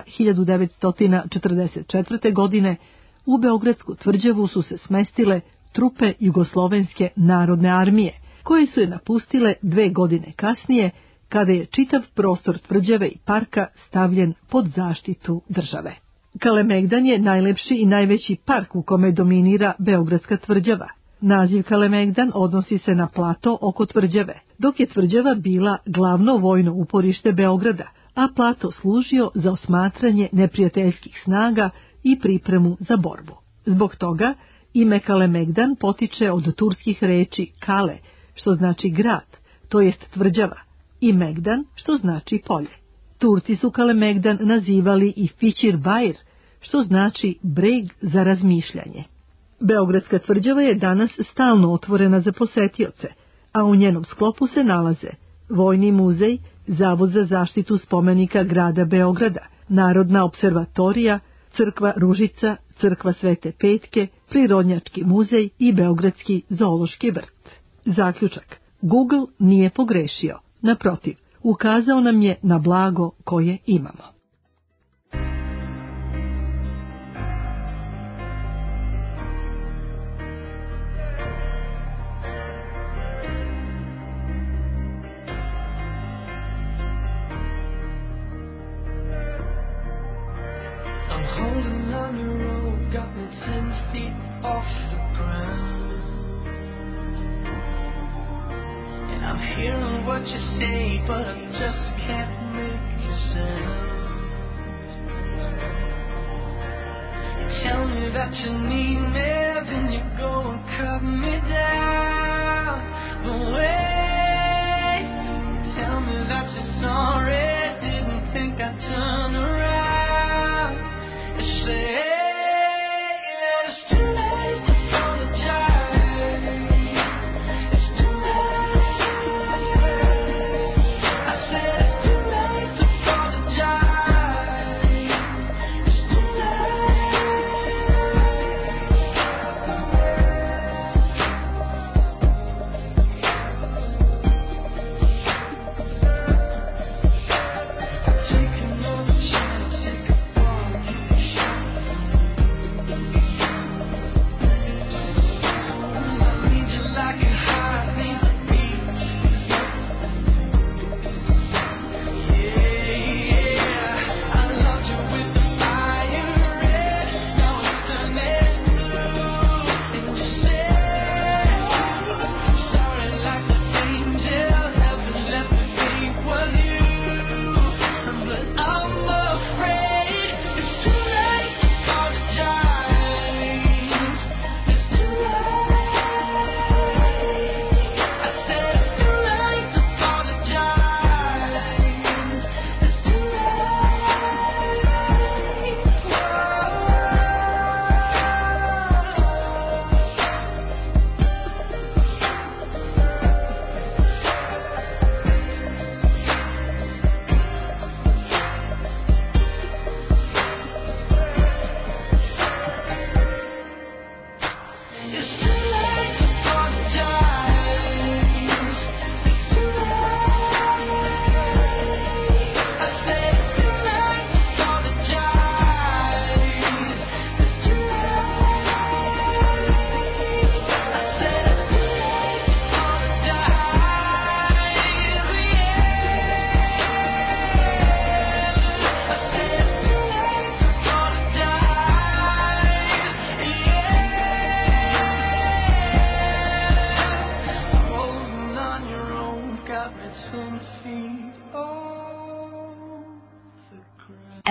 1944. godine u Beogradsku tvrđavu su se smestile trupe Jugoslovenske narodne armije, koje su je napustile 2 godine kasnije, kada je čitav prostor tvrđave i parka stavljen pod zaštitu države. Kalemegdan je najlepši i najveći park u kome dominira Beogradska tvrđava. Naziv Kalemegdan odnosi se na plato oko tvrđave, dok je tvrđava bila glavno vojno uporište Beograda, a plato služio za osmatranje neprijateljskih snaga i pripremu za borbu. Zbog toga ime Kalemegdan potiče od turskih reči Kale, što znači grad, to jest tvrđava, i Megdan, što znači polje. Turci su Kalemegdan nazivali i Fićir Bajr, što znači breg za razmišljanje. Beogradska tvrđava je danas stalno otvorena za posetioce, a u njenom sklopu se nalaze Vojni muzej, Zavod za zaštitu spomenika grada Beograda, Narodna observatorija, Crkva Ružica, Crkva Svete Petke, Prirodnjački muzej i Beogradski zoološki vrt. Zaključak. Google nije pogrešio. Naprotiv, ukazao nam je na blago koje imamo. What you say, but I just can't make a sound. You tell me that you need me, then you go and cut me down. But wait, tell me that you're sorry, didn't think I'd turn around and say, hey, it's true.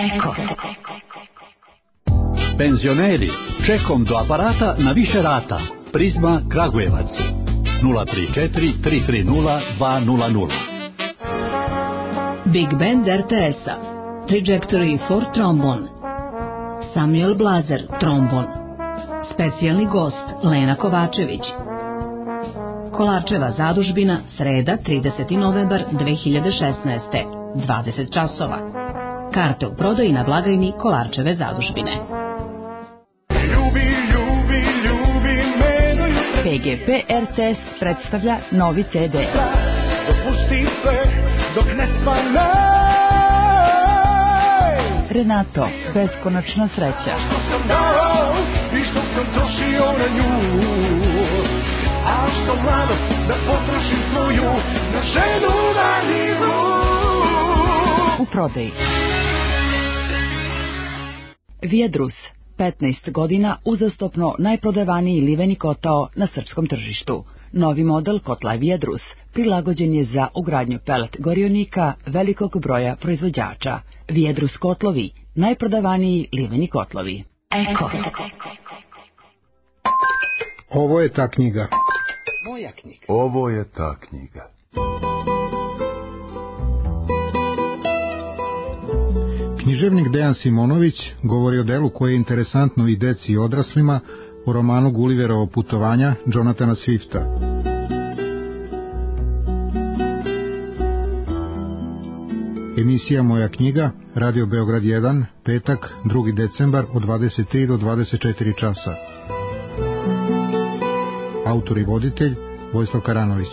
Eko. Penzioneri, čekom do aparata na više rata. Prizma Kragujevac 034 330 200. Big Band RTS-a Trajectory for Trombon, Samuel Blazer, trombon. Specijalni gost Lena Kovačević. Kolarčeva zadužbina, sreda 30. novembar 2016. 20 časova. Karte u prodaji na blagajni Kolarčeve zadužbine. PGP RTS predstavlja novi CD. Dopusti sve dok ne svane. Renato, beskonačna sreća. Što sam dao i što sam trošio na nju, a što mlado da potrošim svoju na ženu daljivu. U prodaji. Viadrus, 15 godina uzastopno najprodavaniji liveni kotao na srpskom tržištu. Novi model kotla Viadrus prilagođen je za ugradnju pelet gorionika velikog broja proizvođača. Viadrus kotlovi, najprodavaniji liveni kotlovi. Eko. Ovo je ta knjiga. Moja knjiga. Ovo je ta knjiga. Književnik Dejan Simonović govori o delu koje je interesantno i deci i odraslima, o romanu Gulliverovo putovanja Jonathana Swifta. Emisija Moja knjiga, Radio Beograd 1, petak, 2. decembar od 23 do 24 časa. Autor i voditelj Vojislav Karanović.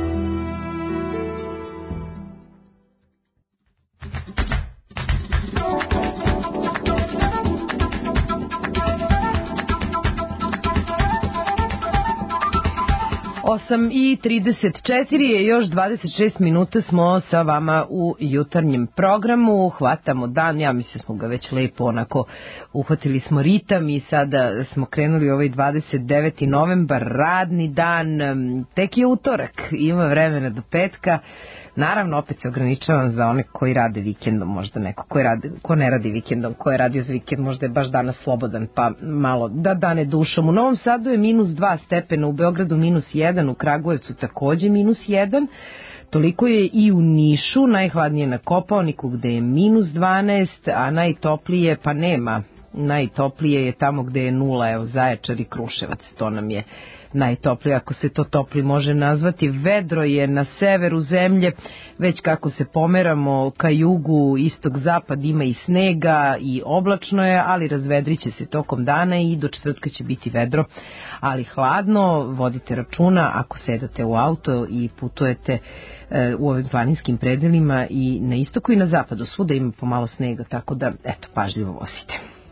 I 34 je još 26 minuta smo sa vama u jutarnjem programu. Hvatamo dan, ja mislim smo ga već lepo onako uhvatili smo ritam i sada smo krenuli ovaj 29. novembar, radni dan, tek je utorak, ima vremena do petka. Naravno, opet se ograničavam za one koji rade vikendom, možda neko ko ne radi vikendom, ko je radio za vikend, možda je baš danas slobodan, pa malo da dane dušom. U Novom Sadu je -2 stepena, u Beogradu -1, u Kragujevcu takođe -1, toliko je i u Nišu, najhladnije na Kopaoniku gde je -12, a najtoplije pa nema. Najtoplije je tamo gde je 0, evo Zaječar i Kruševac, to nam je najtoplije, ako se to topli može nazvati. Vedro je na severu zemlje, već kako se pomeramo ka jugu, istok, zapad ima i snega i oblačno je, ali razvedriće se tokom dana i do četvrtka će biti vedro, ali hladno. Vodite računa ako sedate u auto i putujete u ovim planinskim predelima i na istoku i na zapadu, svuda ima pomalo snega, tako da eto, pažljivo vozite.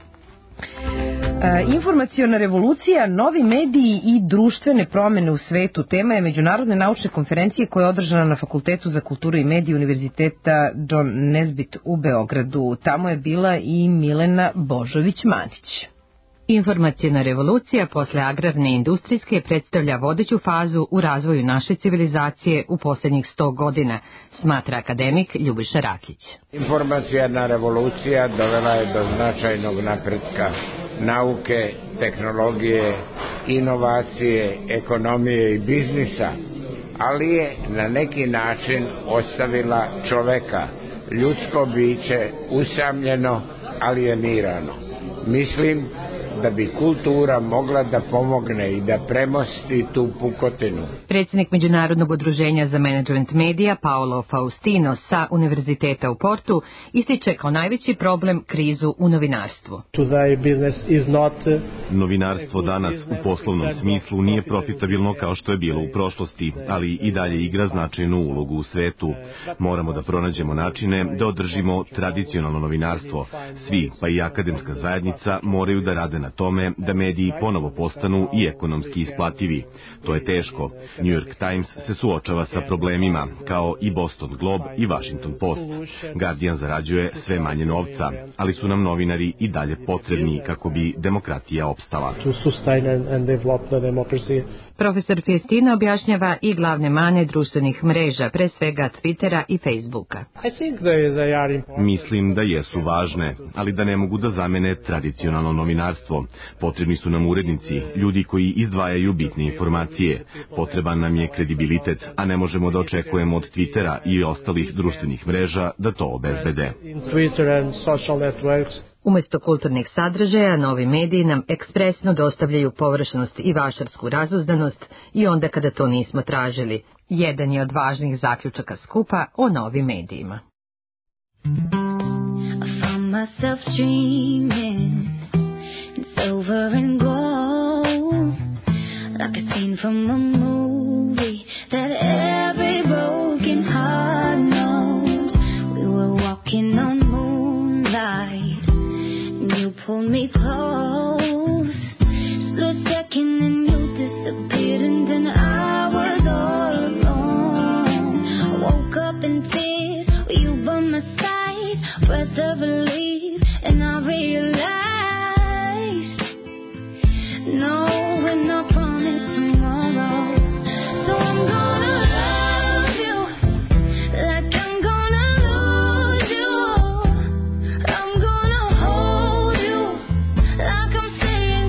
Informaciona revolucija, novi mediji i društvene promene u svetu. Tema je međunarodne naučne konferencije koja je održana na Fakultetu za kulturu i medije Univerziteta John Nesbitt u Beogradu. Tamo je bila i Milena Božović-Manić. Informaciona revolucija posle agrarne i industrijske predstavlja vodeću fazu u razvoju naše civilizacije u posljednjih 100 godina, smatra akademik Ljubiša Rakić. Informaciona revolucija dovela je do značajnog napretka nauke, tehnologije, inovacije, ekonomije i biznisa, ali je na neki način ostavila čoveka, ljudsko biće, usamljeno, alijenirano. Mislim da bi kultura mogla da pomogne i da premosti tu pukotinu. Predsjednik Međunarodnog udruženja za menadžment medija Paolo Faustino sa Univerziteta u Portu ističe kao najveći problem krizu u novinarstvu. Novinarstvo danas u poslovnom smislu nije profitabilno kao što je bilo u prošlosti, ali i dalje igra značajnu ulogu u svetu. Moramo da pronađemo načine da održimo tradicionalno novinarstvo. Svi, pa i akademska zajednica, moraju da rade na tome da mediji ponovo postanu i ekonomski isplativi. To je teško. New York Times se suočava sa problemima, kao i Boston Globe i Washington Post. Guardian zarađuje sve manje novca, ali su nam novinari i dalje potrebni kako bi demokratija opstala. Profesor Fiestina objašnjava i glavne mane društvenih mreža, pre svega Twittera i Facebooka. Mislim da jesu važne, ali da ne mogu da zamene tradicionalno novinarstvo. Potrebni su nam urednici, ljudi koji izdvajaju bitne informacije. Potreban nam je kredibilitet, a ne možemo da očekujemo od Twittera i ostalih društvenih mreža da to obezbede. Umesto kulturnih sadržaja, novi mediji nam ekspresno dostavljaju površnost i vašarsku razuzdanost i onda kada to nismo tražili. Jedan je od važnih zaključaka skupa o novim medijima. Pulled me close, split second and you disappeared and then I was all alone. I woke up in tears with you by my side, breath of relief, and I realized, no, we're not promised tomorrow, so I'm gonna love you like I'm gonna lose you. I'm gonna hold you like I'm saying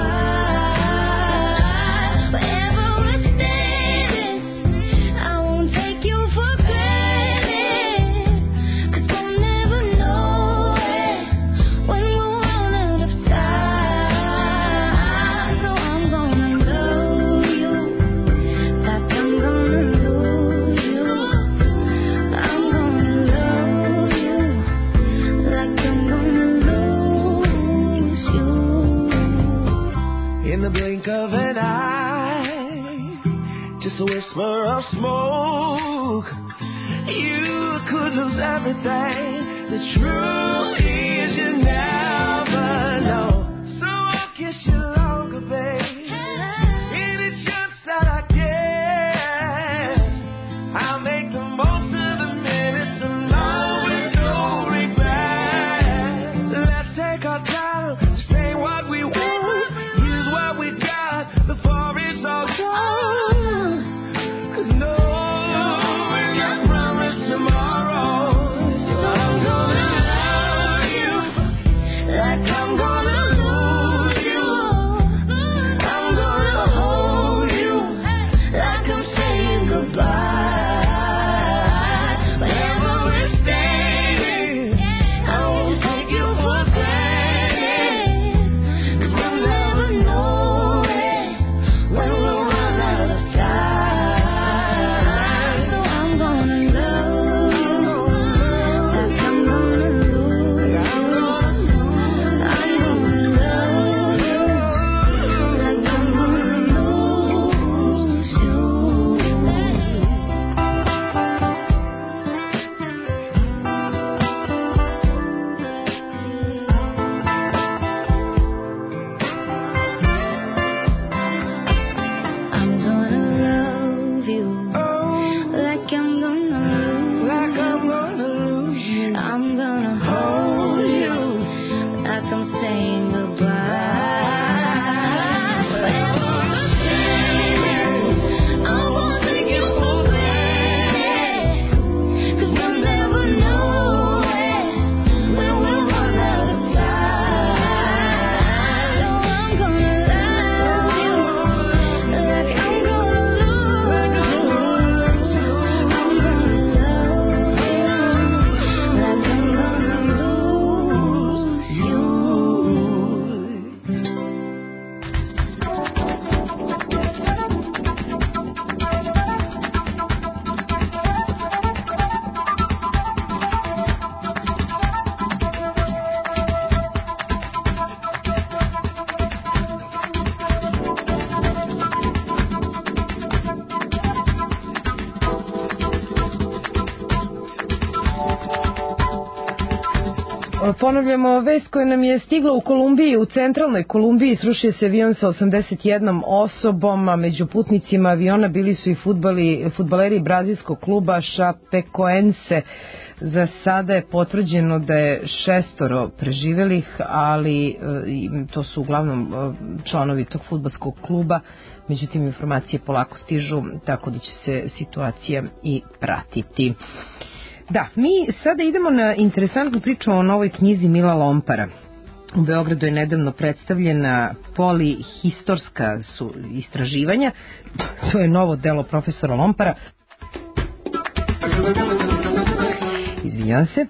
goodbye. Wherever we're standing, I won't take you for granted, 'cause we'll never know it when we're run out of time. So I'm gonna love you like I'm gonna lose you. I'm gonna love you like I'm gonna lose you. In the blink of an eye, just a whisper of smoke, you could lose everything. The truth is you never know. So I'll kiss you longer, babe. Any chance that I get, I'll make the most of the minutes alone with no regrets. Let's take our time, say what we want, use what we got before it's all gone. 'Cause no, we're not promised tomorrow. So I'm gonna love Ponavljamo vest koja nam je stigla u Kolumbiji, u centralnoj Kolumbiji srušio se avion sa 81 osobom, a među putnicima aviona bili su i fudbaleri brazilskog kluba Chapecoense. Za sada je potvrđeno da je 6 preživelih, ali to su uglavnom članovi tog fudbalskog kluba. Međutim, informacije polako stižu, tako da će se situacija i pratiti. Da, mi sada idemo na interesantnu priču o novoj knjizi Mila Lompara. U Beogradu je nedavno predstavljena polihistorska istraživanja. To je novo delo profesora Lompara. Izvinjavam se.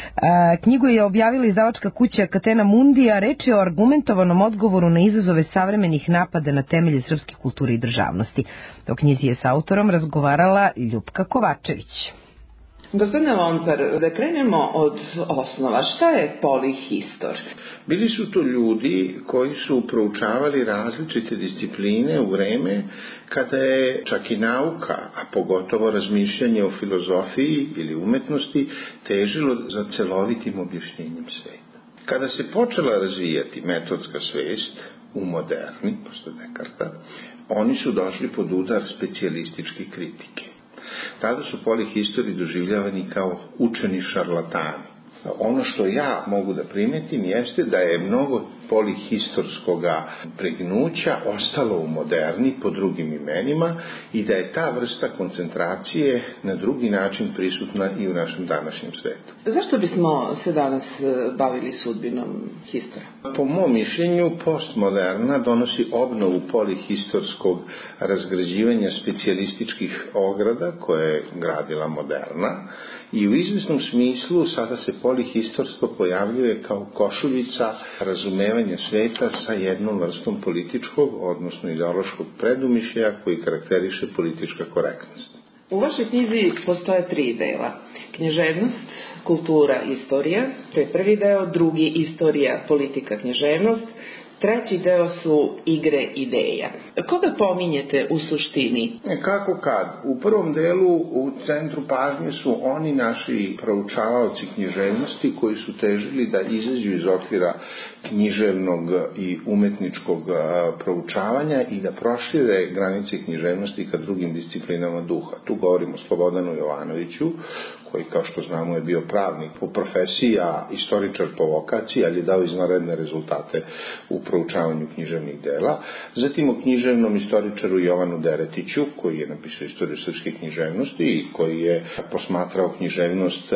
Knjigu je objavila izdavačka kuća Catena Mundi, a reč je o argumentovanom odgovoru na izazove savremenih napada na temelje srpske kulture i državnosti. O knjizi je s autorom razgovarala Ljupka Kovačević. Gospodine Lompar, da krenemo od osnova. Šta je polihistor? Bili su to ljudi koji su proučavali različite discipline u vreme kada je čak i nauka, a pogotovo razmišljanje o filozofiji ili umetnosti, težilo za celovitim objašnjenjem sveta. Kada se počela razvijati metodska svest u moderni, posle Dekarta, oni su došli pod udar specijalističke kritike. Tada su polihistori doživljavani kao učeni šarlatani. Ono što ja mogu da primetim jeste da je mnogo polihistorskoga pregnuća ostalo u moderni pod drugim imenima i da je ta vrsta koncentracije na drugi način prisutna i u našem današnjem svetu. Zašto bismo se danas bavili sudbinom histora? Po mom mišljenju, postmoderna donosi obnovu polihistorskog razgrađivanja specijalističkih ograda koje je gradila moderna i u izvesnom smislu sada se polihistorsko pojavljuje kao košuljica razumevanja sveta sa jednom vrstom političkog, odnosno ideološkog predumišljaja koji karakteriše politička korektnost. U vašoj knjizi postoje 3 dela. Književnost, kultura, istorija, to je prvi deo, drugi istorija, politika, književnost, treći deo su igre ideja. Koga pominjete u suštini? Kako kad? U prvom delu u centru pažnje su oni naši proučavaoci književnosti koji su težili da izađu iz okvira književnog i umetničkog proučavanja i da prošire granice književnosti ka drugim disciplinama duha. Tu govorimo o Slobodanu Jovanoviću, koji kao što znamo je bio pravnik po profesiji, a istoričar po vokaciji, ali je dao izvanredne rezultate u proučavanju književnih dela. Zatim o književnom istoričaru Jovanu Deretiću, koji je napisao istoriju srpske književnosti i koji je posmatrao književnost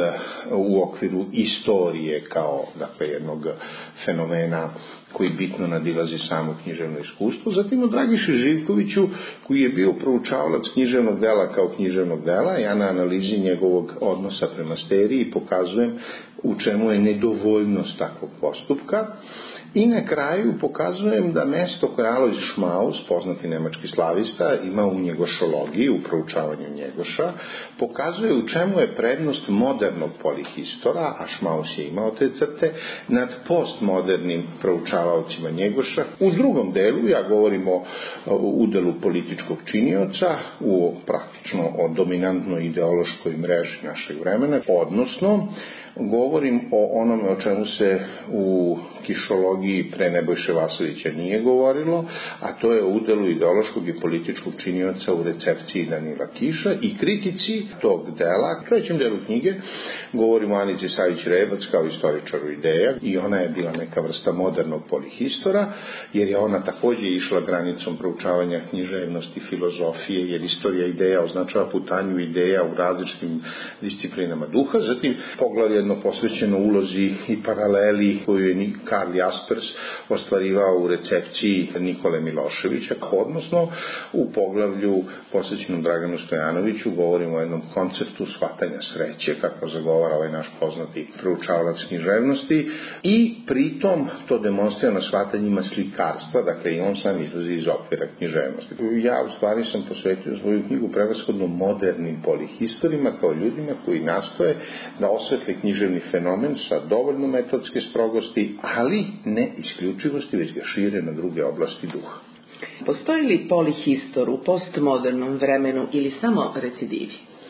u okviru istorije kao jednog fenomena koji bitno nadilazi samo književno iskustvo. Zatim o Dragiši Živkoviću, koji je bio proučavalac književnog dela kao književnog dela. Ja na analizi njegovog odnosa prema steriji pokazujem u čemu je nedovoljnost takvog postupka. I na kraju pokazujem da mesto koje Alojz Šmaus, poznati nemački slavista, ima u njegošologiji, u proučavanju Njegoša, pokazuje u čemu je prednost modernog polihistora, a Šmaus je imao te crte, nad postmodernim proučavaocima Njegoša. U drugom delu ja govorim o udelu političkog činioca, praktično o dominantnoj ideološkoj mreži našeg vremena, odnosno govorim o onome o čemu se u kišologiji pre Nebojše Vasovića nije govorilo, a to je o udelu ideološkog i političkog činioca u recepciji Danila Kiša i kritici tog dela. U trećem delu knjige govorim o Anici Savić-Rebac kao istoričaru ideja i ona je bila neka vrsta modernog polihistora, jer je ona takođe išla granicom proučavanja književnosti, filozofije, jer istorija ideja označava putanju ideja u različitim disciplinama duha. Zatim poglavlje jedno posvećeno ulozi i paraleli koju je Karl Jaspers ostvarivao u recepciji Nikole Miloševića, odnosno u poglavlju posvećenom Draganu Stojanoviću govorimo o jednom konceptu shvatanja sreće, kako zagovara ovaj naš poznati proučavalac književnosti, i pritom to demonstrira na shvatanjima slikarstva, dakle i on sam izlazi iz okvira književnosti. Ja u stvari sam posvetio svoju knjigu prevashodno modernim polihistorima kao ljudima koji nastoje da osvetle književni fenomen sa dovoljno metodske strogosti, ali ne isključivosti, već ga šire na druge oblasti duha. Postoji li polihistor u postmodernom vremenu ili samo recidivi?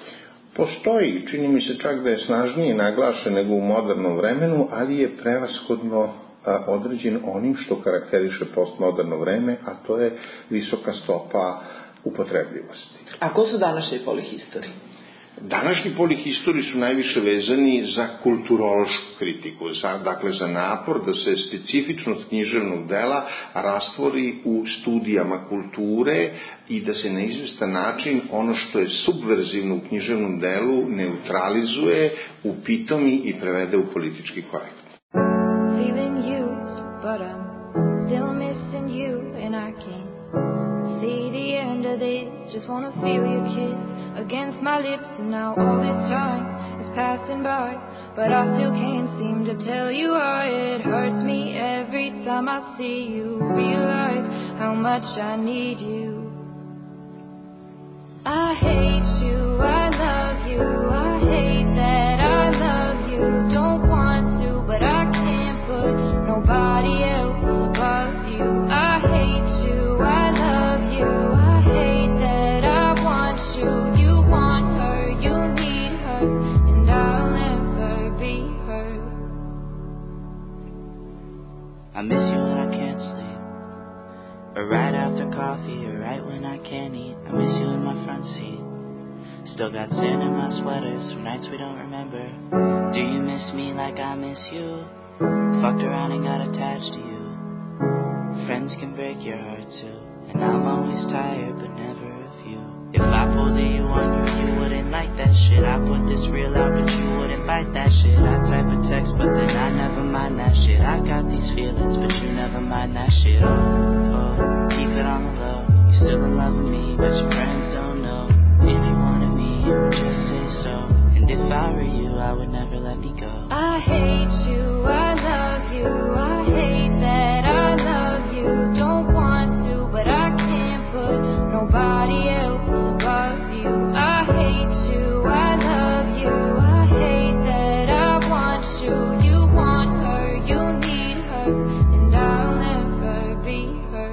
Postoji, čini mi se čak da je snažnije naglašen nego u modernom vremenu, ali je prevashodno određen onim što karakteriše postmoderno vreme, a to je visoka stopa upotrebljivosti. A ko su današnji polihistori? Današnji polihistori su najviše vezani za kulturološku kritiku, dakle za napor da se specifičnost književnog dela rastvori u studijama kulture i da se na izvestan način ono što je subverzivno u književnom delu neutralizuje, upitomi i prevede u politički korektno. Feeling used, but I'm still missing you, and I can't see the end of this. Just wanna feel your kiss against my lips, and now all this time is passing by, but I still can't seem to tell you why. It hurts me every time I see you, realize how much I need you. I hate you, I love you, I hate that I love you. Don't want to, but I can't put nobody else above you. I hate you, I love you, I hate that I want you. You want her, you need her, and I'll never be her. I miss you when I can't sleep, or right after coffee, or right when I can't eat. I miss you in my front seat. Still got sand in my sweaters from nights we don't remember. Do you miss me like I miss you? Fucked around and got attached to you. Friends can break your heart too, and I'm always tired but never of you. If I pulled a you on you, you wouldn't like that shit. I put this real out but you wouldn't bite that shit. I type a text but then I never mind that shit. I got these feelings but you never mind that shit. Oh, keep it on the low. You still in love with me but your friends don't know. If you wanted me, you would just say so. And if I were you, I would never let me go. I hate you, I love you, I hate that I love you. Don't want to, but I can't put nobody else above you. I hate you, I love you, I hate that I want you. You want her, you need her, and I'll never be her.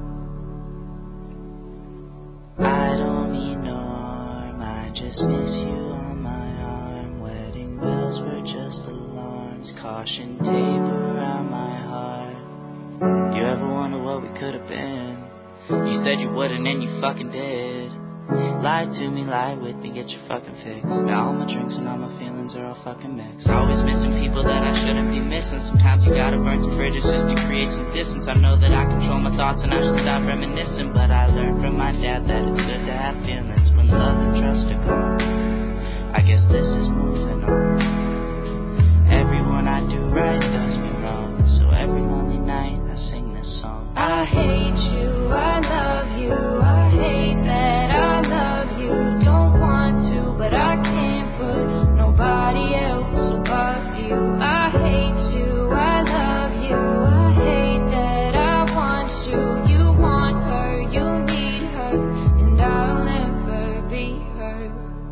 I don't mean no harm, I just miss you on my arm. Wedding bells were just alarms, caution tape around my heart. You ever wonder what we could have been? You said you wouldn't and you fucking did. Lie to me, lie with me, get your fucking fix. Now all my drinks and all my feelings are all fucking mixed. Always missing people that I shouldn't be missing. Sometimes you gotta burn some bridges just to create some distance. I know that I control my thoughts and I should stop reminiscing, but I learned from my dad that it's good to have feelings when love and trust are gone. I guess this is moving on. Everyone I do right does me wrong, so every lonely night I sing this song. I hate you, I love you, I hate that I love you. Don't want to, but I can't put nobody else above you. I hate you, I love you, I hate that I want you. You want her, you need her, and I'll never be her.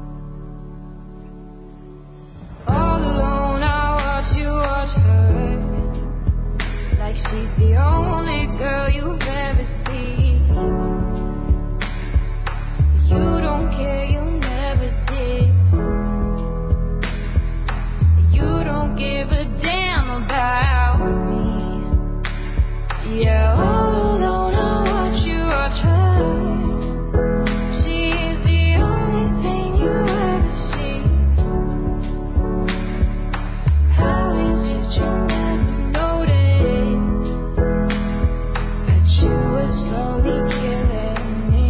All alone I watch you watch her, like she's the only girl you've ever seen. You don't care, you never did. You don't give a damn about me. Yeah, all alone I watch you watch her. She is the only thing you ever see. How is it you never noticed that you were slowly killing me?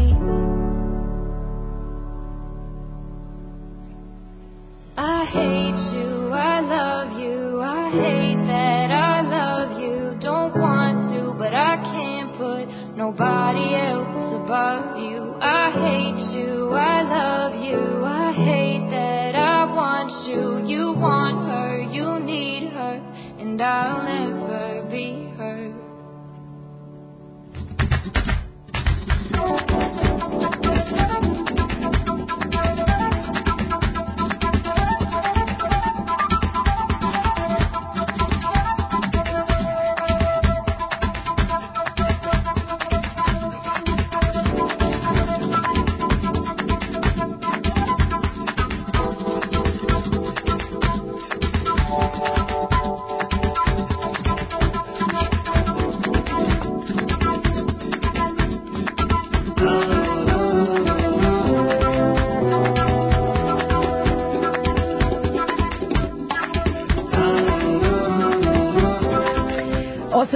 I hate you, I love you, I hate that I love you. Don't want to, but I can't put nobody else above you. I hate you, I love you, I hate that I want you. You want her, you need her, and I'll never be her.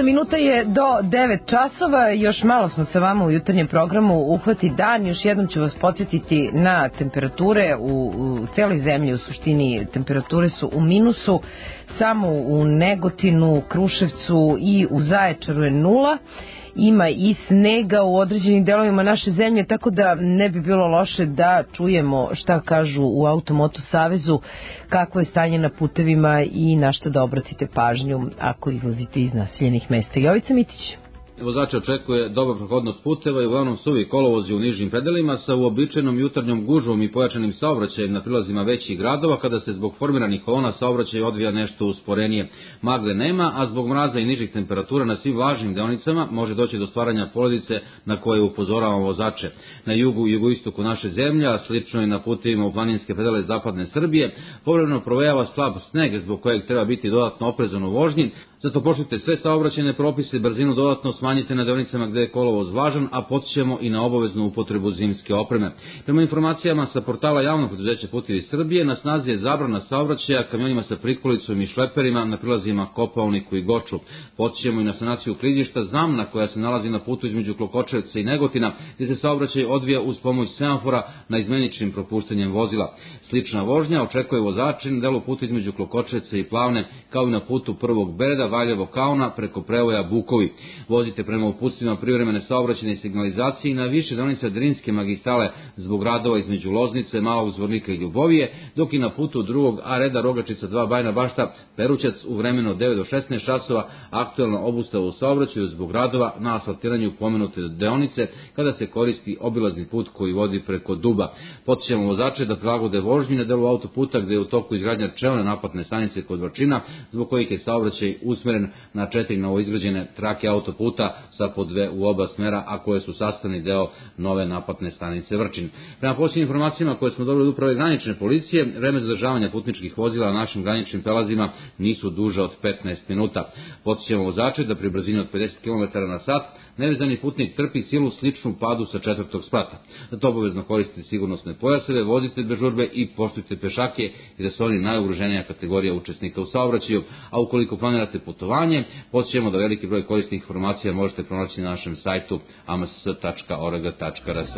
8 minuta je do 9 časova, još malo smo sa vama u jutarnjem programu Uhvati dan. Još jednom ću vas podsjetiti na temperature u celoj zemlji. U suštini temperature su u minusu, samo u Negotinu, Kruševcu i u Zaječaru je 0. Ima i snega u određenim delovima naše zemlje, tako da ne bi bilo loše da čujemo šta kažu u Automoto Savezu, kakvo je stanje na putevima i na šta da obratite pažnju ako izlazite iz naseljenih mesta. Jovica Mitić. Vozače očekuje dobra prohodnost puteva i uglavnom suvi kolovozi u nižim predelima sa uobičajenom jutarnjom gužvom i pojačanim saobraćajem na prilazima većih gradova, kada se zbog formiranih kolona saobraćaj odvija nešto usporenije. Magle nema, a zbog mraza i nižih temperatura na svim važnim deonicama može doći do stvaranja poledice na koje upozoravamo vozače. Na jugu i jugoistoku naše zemlje, a slično i na putevima u planinske predele zapadne Srbije, povremeno provejava slab sneg zbog kojeg treba biti dodatno oprezan u vožnji. Zato poštujte sve saobraćajne propise, brzinu dodatno smanjite na deonicama gde je kolovoz važan, a podsjećamo i na obaveznu upotrebu zimske opreme. Prema informacijama sa portala Javnog preduzeća Putevi Srbije, na snazi je zabrana saobraćaja kamionima sa prikolicom i šleperima na prilazima Kopaoniku i Goču. Podsjećamo i na sanaciju klizišta Zamna, koja se nalazi na putu između Klokočevca i Negotina, gde se saobraćaj odvija uz pomoć semafora na izmeničnim propuštanjem vozila. Slična vožnja očekuje vozači na delu puta između Klokočevca i Plavne, kao i na putu Prvog Bereda, Valjevo Kauna preko prevoja Bukovi. Vozite prema uputstvima privremene saobraćajne signalizacije i na više deonica Drinske magistrale zbog radova između Loznice, Malog Zvornika i Ljubovije, dok i na putu drugog A reda Rogačica 2 Bajna Bašta Perućac u vremenu od 9 do 16 časova aktuelna obustava u saobraćaju zbog radova na asfaltiranju pomenute deonice kada se koristi obilazni put koji vodi preko Duba. Podsjećamo vozače da prilagode vožnju na delu autoputa gde je u toku izgradnja čelne naplatne stanice kod Vrčina, zbog kojih je saobraćaj usmeren na 4 novoizgrađene trake autoputa sa po 2 u oba smera, a koje su sastavni deo nove naplatne stanice Vrčin. Prema posljednjim informacijama koje smo dobili od uprave granične policije, vreme zadržavanja putničkih vozila na našim graničnim prelazima nisu duže od 15 minuta. Podsjećamo vozače da pri brzini od 50 km/h nevezani putnik trpi silu sličnu padu sa 4. sprata. Zato obavezno koristite sigurnosne pojaseve, vozite bez žurbe i poštujte pešake, jer su oni najugroženija kategorija učesnika u saobraćaju, a ukoliko planirate putovanje, podsjećamo da veliki broj korisnih informacija možete pronaći na našem sajtu ams.org.rs.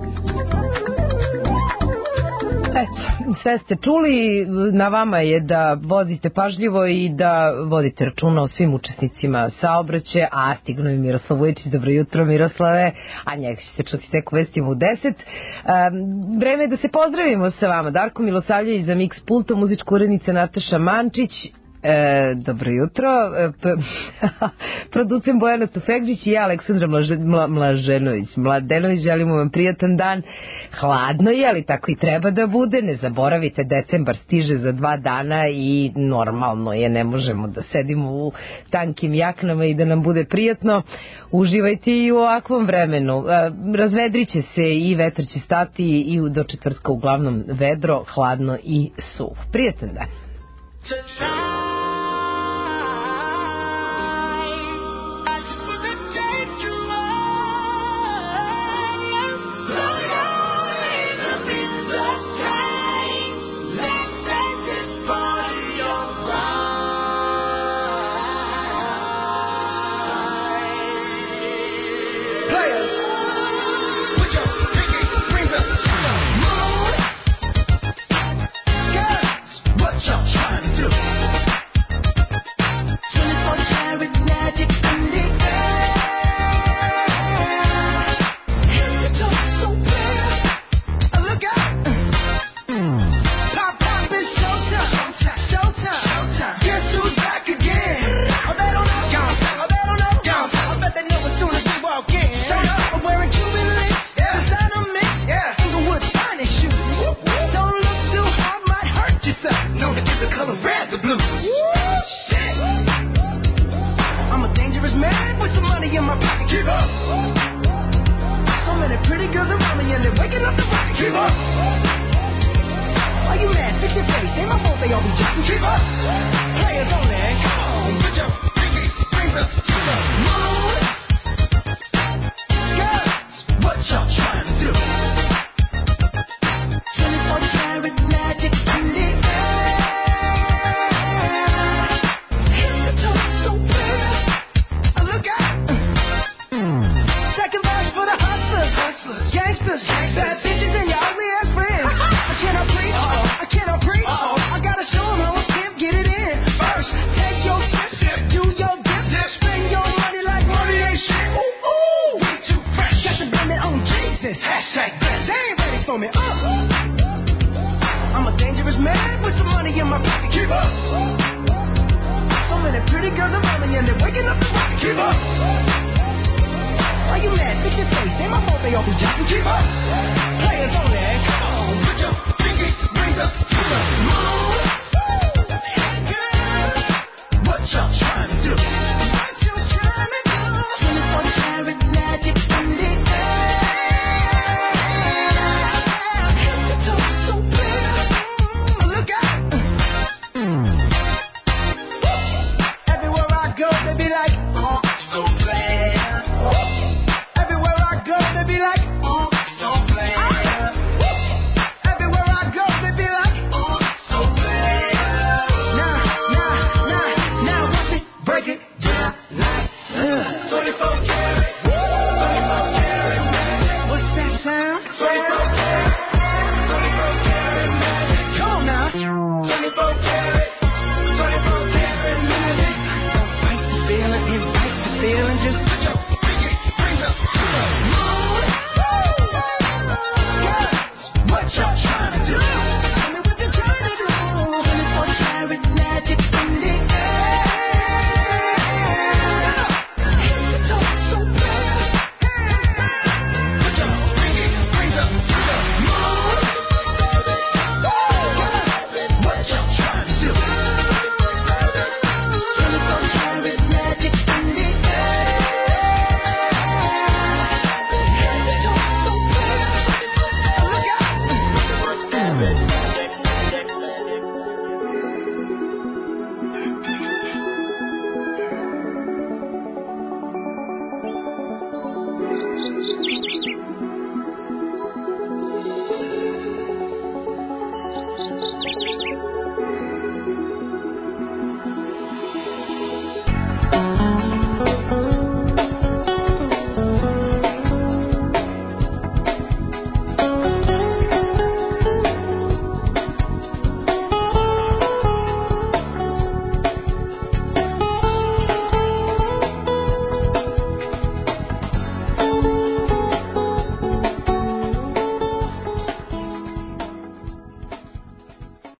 Eto, sve ste čuli, na vama je da vozite pažljivo i da vodite računa o svim učesnicima saobraćaja, a stignu i Miroslav Vujičić. Dobro jutro, Miroslave, a njega ćete čuti tek u vestima u 10. Vreme je da se pozdravimo sa vama. Darko Milosavljević za Mix Pulto, muzička urednica Nataša Mančić. Dobro jutro, producent Bojana Tufekđić i ja, Aleksandra Mladenović, želimo vam prijatan dan. Hladno je, ali tako i treba da bude. Ne zaboravite, decembar stiže za 2 dana i normalno je, ne možemo da sedimo u tankim jaknama i da nam bude prijatno. Uživajte i u ovakvom vremenu. Razvedriće se i vetar će stati i do četvrtka uglavnom vedro, hladno i suvo. Prijatan dan. cannot preach. I cannot preach. I gotta show them how a pimp get it in. First, take your sip, do your dip, spend your money like money ain't shit. Ooh, ooh, we too fresh. Got to blame it on Jesus. Hashtag blessed. They ain't ready for me. I'm a dangerous man with some money in my pocket. Keep up. So many pretty girls around me and they're waking up the rocket. Keep up. Why you mad? Fix your face. Ain't my fault they all be jocking. Keep up. Players only. Come on, put your pinky rings up to the moon. Hey girl, what y'all trying to do? What you trying to do? 24 karat magic in the air. The toes so clear. Look out. Everywhere I go, they be like, oh, so bad. Everywhere I go, they be like, oh, so bad. Everywhere I go, they be like, oh, so bad. Now, watch me break it down like 24 karat. 24 karat magic. What's that sound? 24 karat. 24 karat magic. Come on now. 24 karat. 24 karat magic. Don't fight the feeling, invite the feeling. Just put your pinky rings up to the moon. Girls, what y'all trying to do?